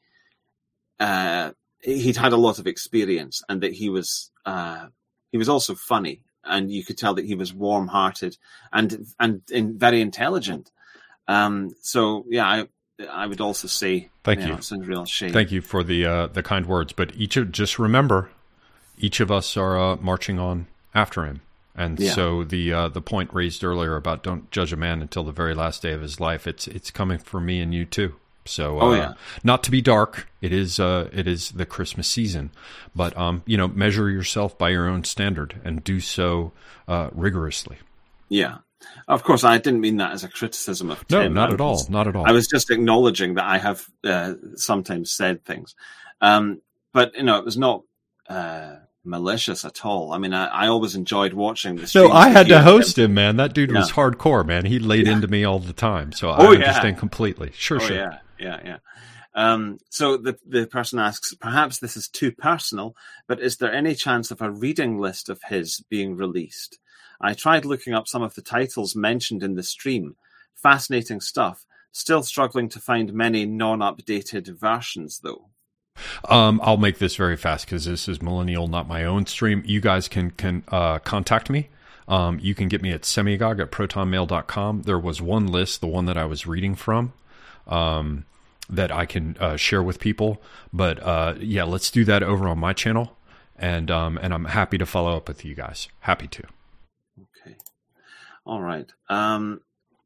uh, he'd had a lot of experience and that he was, uh, he was also funny, and you could tell that he was warm-hearted and, and, and very intelligent. Um, so yeah, I, I would also say, thank you. you. Know, it's a real shame. Thank you for the, uh, the kind words, but each of, just remember, each of us are uh, marching on after him. And yeah. so the uh, the point raised earlier about don't judge a man until the very last day of his life, it's it's coming for me and you too. So uh, oh, yeah. not to be dark, it is uh, it is the Christmas season. But, um, you know, measure yourself by your own standard and do so uh, rigorously. Yeah. Of course, I didn't mean that as a criticism of Tim. No, not I at was, all. Not at all. I was just acknowledging that I have uh, sometimes said things. Um, but, you know, it was not... Uh, malicious at all. I mean, I, I always enjoyed watching the streams. No, I had to host him. him, man. That dude yeah. was hardcore, man. He laid yeah. into me all the time. So oh, I understand yeah. completely. Sure, oh, sure. Yeah, yeah, yeah. Um, so the, the person asks, perhaps this is too personal, but is there any chance of a reading list of his being released? I tried looking up some of the titles mentioned in the stream. Fascinating stuff. Still struggling to find many non-updated versions, though. Um, I'll make this very fast because this is Millennial, not my own stream. You guys can can uh, contact me. Um, you can get me at semigog at proton mail dot com. There was one list, the one that I was reading from, um, that I can uh, share with people. But uh, yeah, let's do that over on my channel, and um, and I'm happy to follow up with you guys. Happy to. Okay. All right. Um,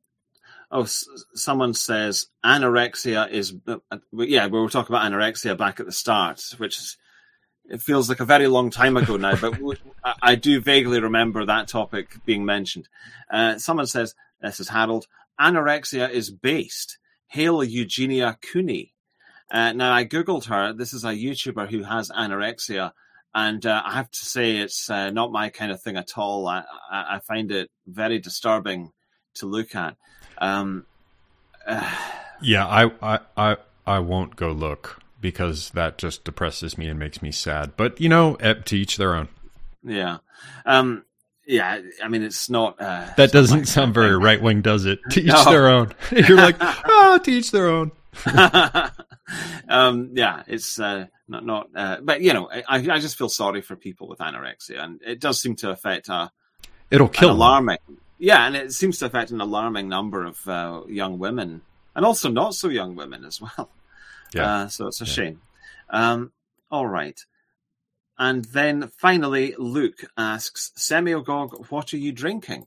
Oh, s- someone says anorexia is, uh, yeah, we were talking about anorexia back at the start, which is, it feels like a very long time ago now, but w- I do vaguely remember that topic being mentioned. Uh, someone says, this is Harold, anorexia is based. Hail Eugenia Cooney. Uh, now, I Googled her. This is a YouTuber who has anorexia, and uh, I have to say it's uh, not my kind of thing at all. I, I, I find it very disturbing to look at. Um, uh, yeah, I, I, I, I won't go look because that just depresses me and makes me sad. But, you know, to each their own. Yeah. Um, yeah, I mean, it's not... Uh, that it's doesn't not sound very right-wing, does it? To each no. their own. You're like, oh, to each their own. um, yeah, it's uh, not... not uh, but, you know, I, I just feel sorry for people with anorexia, and it does seem to affect a... It'll kill an alarming... Them. Yeah, and it seems to affect an alarming number of uh, young women, and also not so young women as well. Yeah. Uh, so it's a yeah. shame. Um, all right. And then finally, Luke asks, Semiogog, what are you drinking?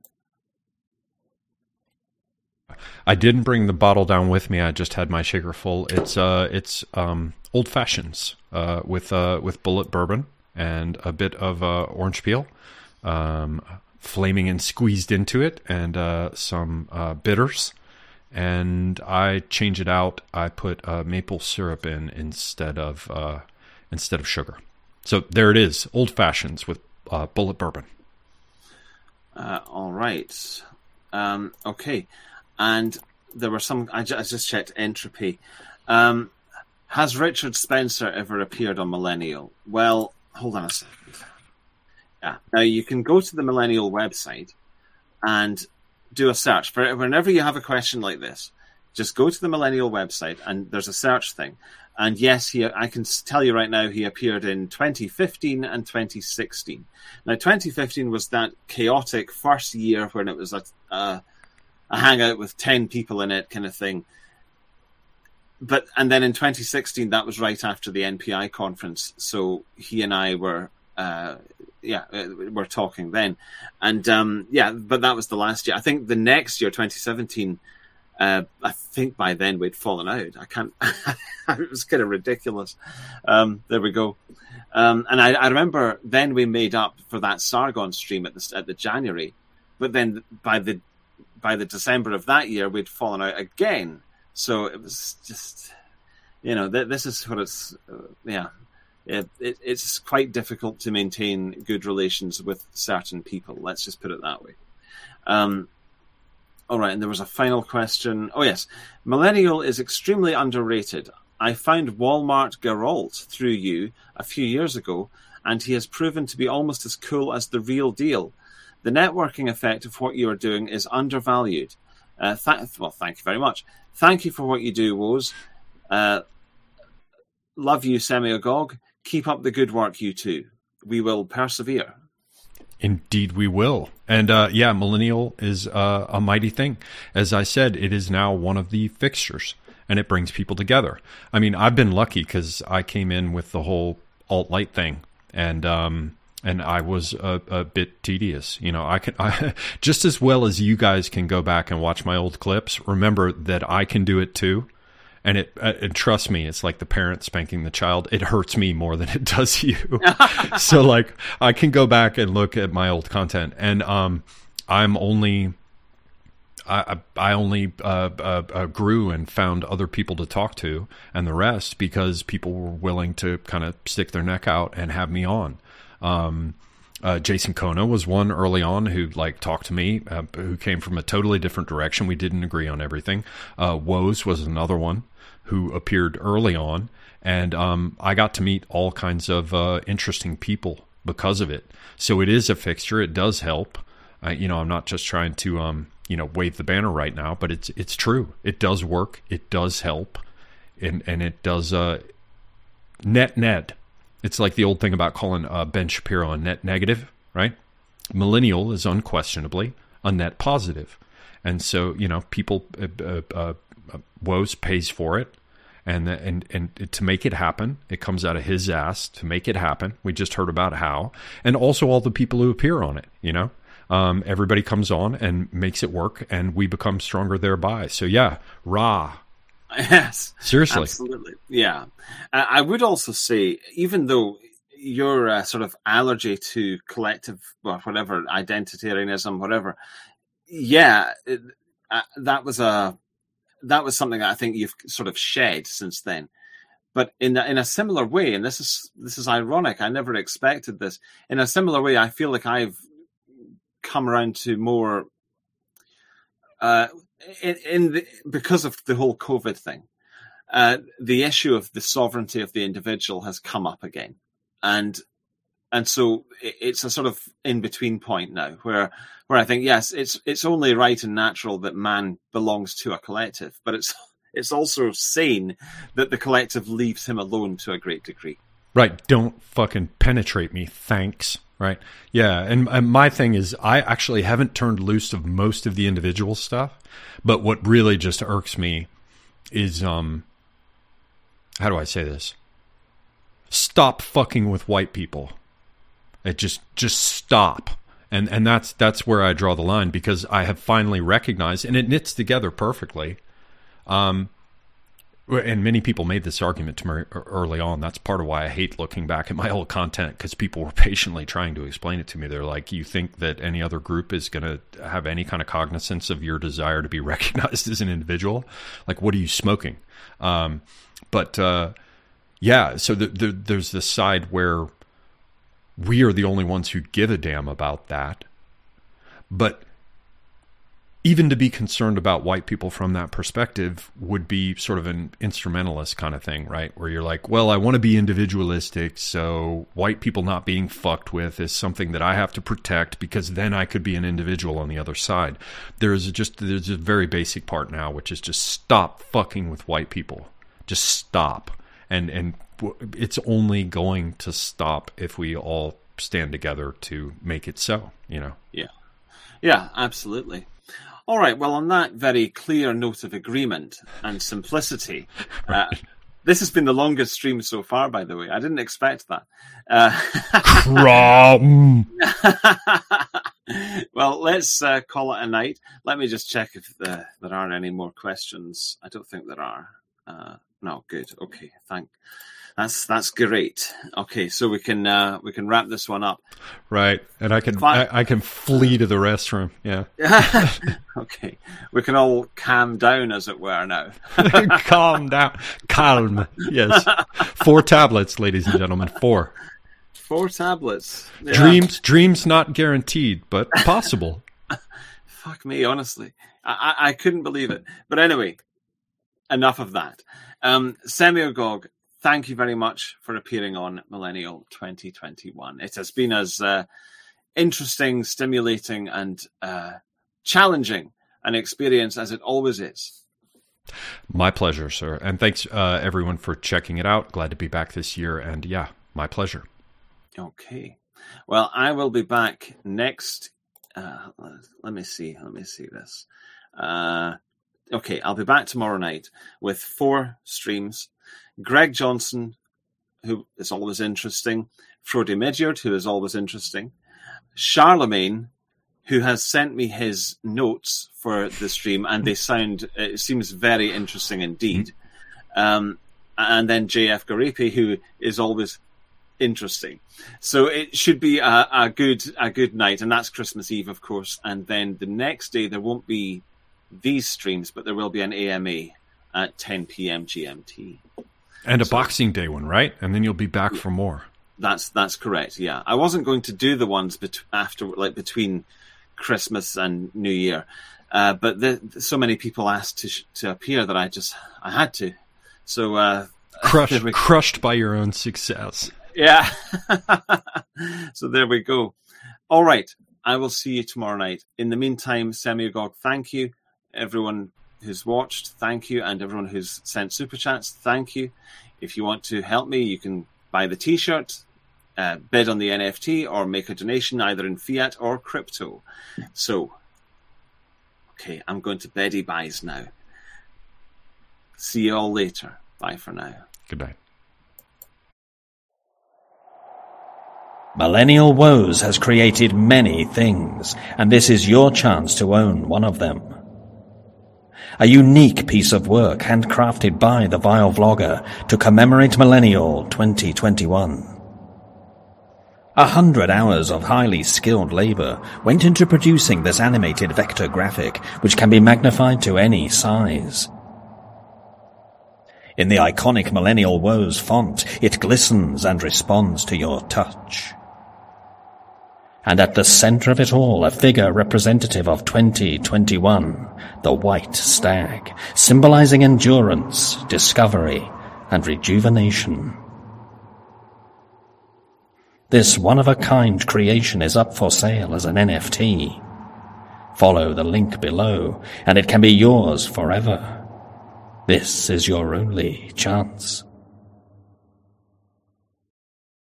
I didn't bring the bottle down with me. I just had my shaker full. It's uh, it's um, old fashions uh, with uh, with bullet bourbon and a bit of uh, orange peel. Um, flaming and squeezed into it, and uh, some uh, bitters. And I change it out. I put uh, maple syrup in instead of uh, instead of sugar. So there it is, old fashions with uh, bullet bourbon. Uh, all right. Um, okay. And there were some. I just, I just checked Entropy. Um, has Richard Spencer ever appeared on Millennial? Well, hold on a second. Yeah. Now, you can go to the Millennial website and do a search. For whenever you have a question like this, just go to the Millennial website and there's a search thing. And yes, he, I can tell you right now, he appeared in twenty fifteen and twenty sixteen. Now, twenty fifteen was that chaotic first year when it was a, a, a hangout with ten people in it kind of thing. But and then in twenty sixteen, that was right after the N P I conference. So he and I were... Uh, yeah, we're talking then. And um, yeah, but that was the last year. I think the next year, twenty seventeen, uh, I think by then we'd fallen out. I can't, it was kind of ridiculous. Um, there we go. Um, and I, I remember then we made up for that Sargon stream at the, at the January. but then by the by the December of that year, we'd fallen out again. So it was just, you know, th- this is what it's, uh, yeah, it, it, it's quite difficult to maintain good relations with certain people. Let's just put it that way. Um, all right, and there was a final question. Oh, yes. Millennial is extremely underrated. I found Walmart Geralt through you a few years ago, and he has proven to be almost as cool as the real deal. The networking effect of what you are doing is undervalued. Uh, th- well, thank you very much. Thank you for what you do, Woz. Uh, love you, Semiagog. Keep up the good work, you two. We will persevere. Indeed, we will. And uh, yeah, Millennial is uh, a mighty thing. As I said, it is now one of the fixtures, and it brings people together. I mean, I've been lucky because I came in with the whole alt-light thing, and um, and I was a, a bit tedious. You know, I can I, just as well as you guys can go back and watch my old clips. Remember that I can do it too. And it, uh, and trust me, it's like the parent spanking the child. It hurts me more than it does you. So like, I can go back and look at my old content, and um, I'm only, I I only uh, uh, uh, grew and found other people to talk to, and the rest because people were willing to kind of stick their neck out and have me on. Um, uh, Jason Kona was one early on who like talked to me, uh, who came from a totally different direction. We didn't agree on everything. Uh, Woz was another one who appeared early on, and um, I got to meet all kinds of uh, interesting people because of it. So it is a fixture. It does help. Uh, you know, I'm not just trying to, um, you know, wave the banner right now, but it's it's true. It does work. It does help, and and it does uh, net net. It's like the old thing about calling uh, Ben Shapiro a net negative, right? Millennial is unquestionably a net positive, and so you know, people. Uh, uh, Woz pays for it, and and and to make it happen, it comes out of his ass to make it happen. We just heard about how, and also all the people who appear on it. You know, um, everybody comes on and makes it work, and we become stronger thereby. So yeah, rah. Yes, seriously, absolutely, yeah. Uh, I would also say, even though your uh, sort of allergy to collective, well, whatever identitarianism, whatever, yeah, it, uh, that was a. That was something that I think you've sort of shed since then. But in a, in a similar way, and this is this is ironic, I never expected this. In a similar way, I feel like I've come around to more uh, in, in the, because of the whole COVID thing. Uh, the issue of the sovereignty of the individual has come up again, and and so it's a sort of in between point now, where. Where I think, yes, it's it's only right and natural that man belongs to a collective, but it's it's also sane that the collective leaves him alone to a great degree. Right. Don't fucking penetrate me, thanks. Right. Yeah. And, and my thing is, I actually haven't turned loose of most of the individual stuff, but what really just irks me is, um, how do I say this? Stop fucking with white people. It just just stop. And and that's that's where I draw the line, because I have finally recognized, and it knits together perfectly. Um, and many people made this argument to me early on. That's part of why I hate looking back at my old content, because people were patiently trying to explain it to me. They're like, you think that any other group is going to have any kind of cognizance of your desire to be recognized as an individual? Like, what are you smoking? Um, but uh, yeah, so the, the, there's this side where we are the only ones who give a damn about that. But even to be concerned about white people from that perspective would be sort of an instrumentalist kind of thing, right? Where you're like, well, I want to be individualistic, so white people not being fucked with is something that I have to protect, because then I could be an individual on the other side. There's just there's a very basic part now, which is just stop fucking with white people. Just stop. And and it's only going to stop if we all stand together to make it so, you know? Yeah. Yeah, absolutely. All right. Well, on that very clear note of agreement and simplicity, right. uh, this has been the longest stream so far, by the way. I didn't expect that. Uh, well, let's uh, call it a night. Let me just check if the, there are any more questions. I don't think there are. Uh, no, good. Okay. Thank That's that's great. Okay, so we can uh, we can wrap this one up. Right, and I can I, I can flee to the restroom. Yeah. Okay, we can all calm down, as it were, now. Calm down, calm. Yes, four tablets, ladies and gentlemen. Four. Four tablets. Yeah. Dreams, dreams not guaranteed, but possible. Fuck me, honestly, I, I I couldn't believe it. But anyway, enough of that. Um, Semiagog, thank you very much for appearing on Millennial twenty twenty-one. It has been as uh, interesting, stimulating, and uh, challenging an experience as it always is. My pleasure, sir. And thanks, uh, everyone, for checking it out. Glad to be back this year. And yeah, my pleasure. Okay. Well, I will be back next. Uh, let me see. Let me see this. Uh, okay, I'll be back tomorrow night with four streams. Greg Johnson, who is always interesting. Frode Midgard, who is always interesting. Charlemagne, who has sent me his notes for the stream, and they sound, it seems very interesting indeed. Um, and then J F Garipi, who is always interesting. So it should be a, a good a good night, and that's Christmas Eve, of course. And then the next day, there won't be these streams, but there will be an A M A at ten p.m. G M T. And a so, Boxing Day one, right? And then you'll be back for more. That's that's correct. Yeah, I wasn't going to do the ones bet- after, like between Christmas and New Year, uh, but the, so many people asked to sh- to appear that I just I had to. So uh, crushed, we- crushed by your own success. Yeah. So there we go. All right. I will see you tomorrow night. In the meantime, Semiagog, thank you. Everyone who's watched, thank you. And everyone who's sent super chats, thank you. If you want to help me, you can buy the t-shirt, uh, bid on the N F T, or make a donation either in fiat or crypto. So, okay, I'm going to Beddy Buys now. See you all later. Bye for now. Good night. Millennial Woes has created many things, and this is your chance to own one of them. A unique piece of work handcrafted by the Vile Vlogger to commemorate Millennial twenty twenty-one. A hundred hours of highly skilled labor went into producing this animated vector graphic, which can be magnified to any size. In the iconic Millennial Woes font, it glistens and responds to your touch. And at the center of it all, a figure representative of twenty twenty-one, the White Stag, symbolizing endurance, discovery, and rejuvenation. This one-of-a-kind creation is up for sale as an N F T. Follow the link below, and it can be yours forever. This is your only chance.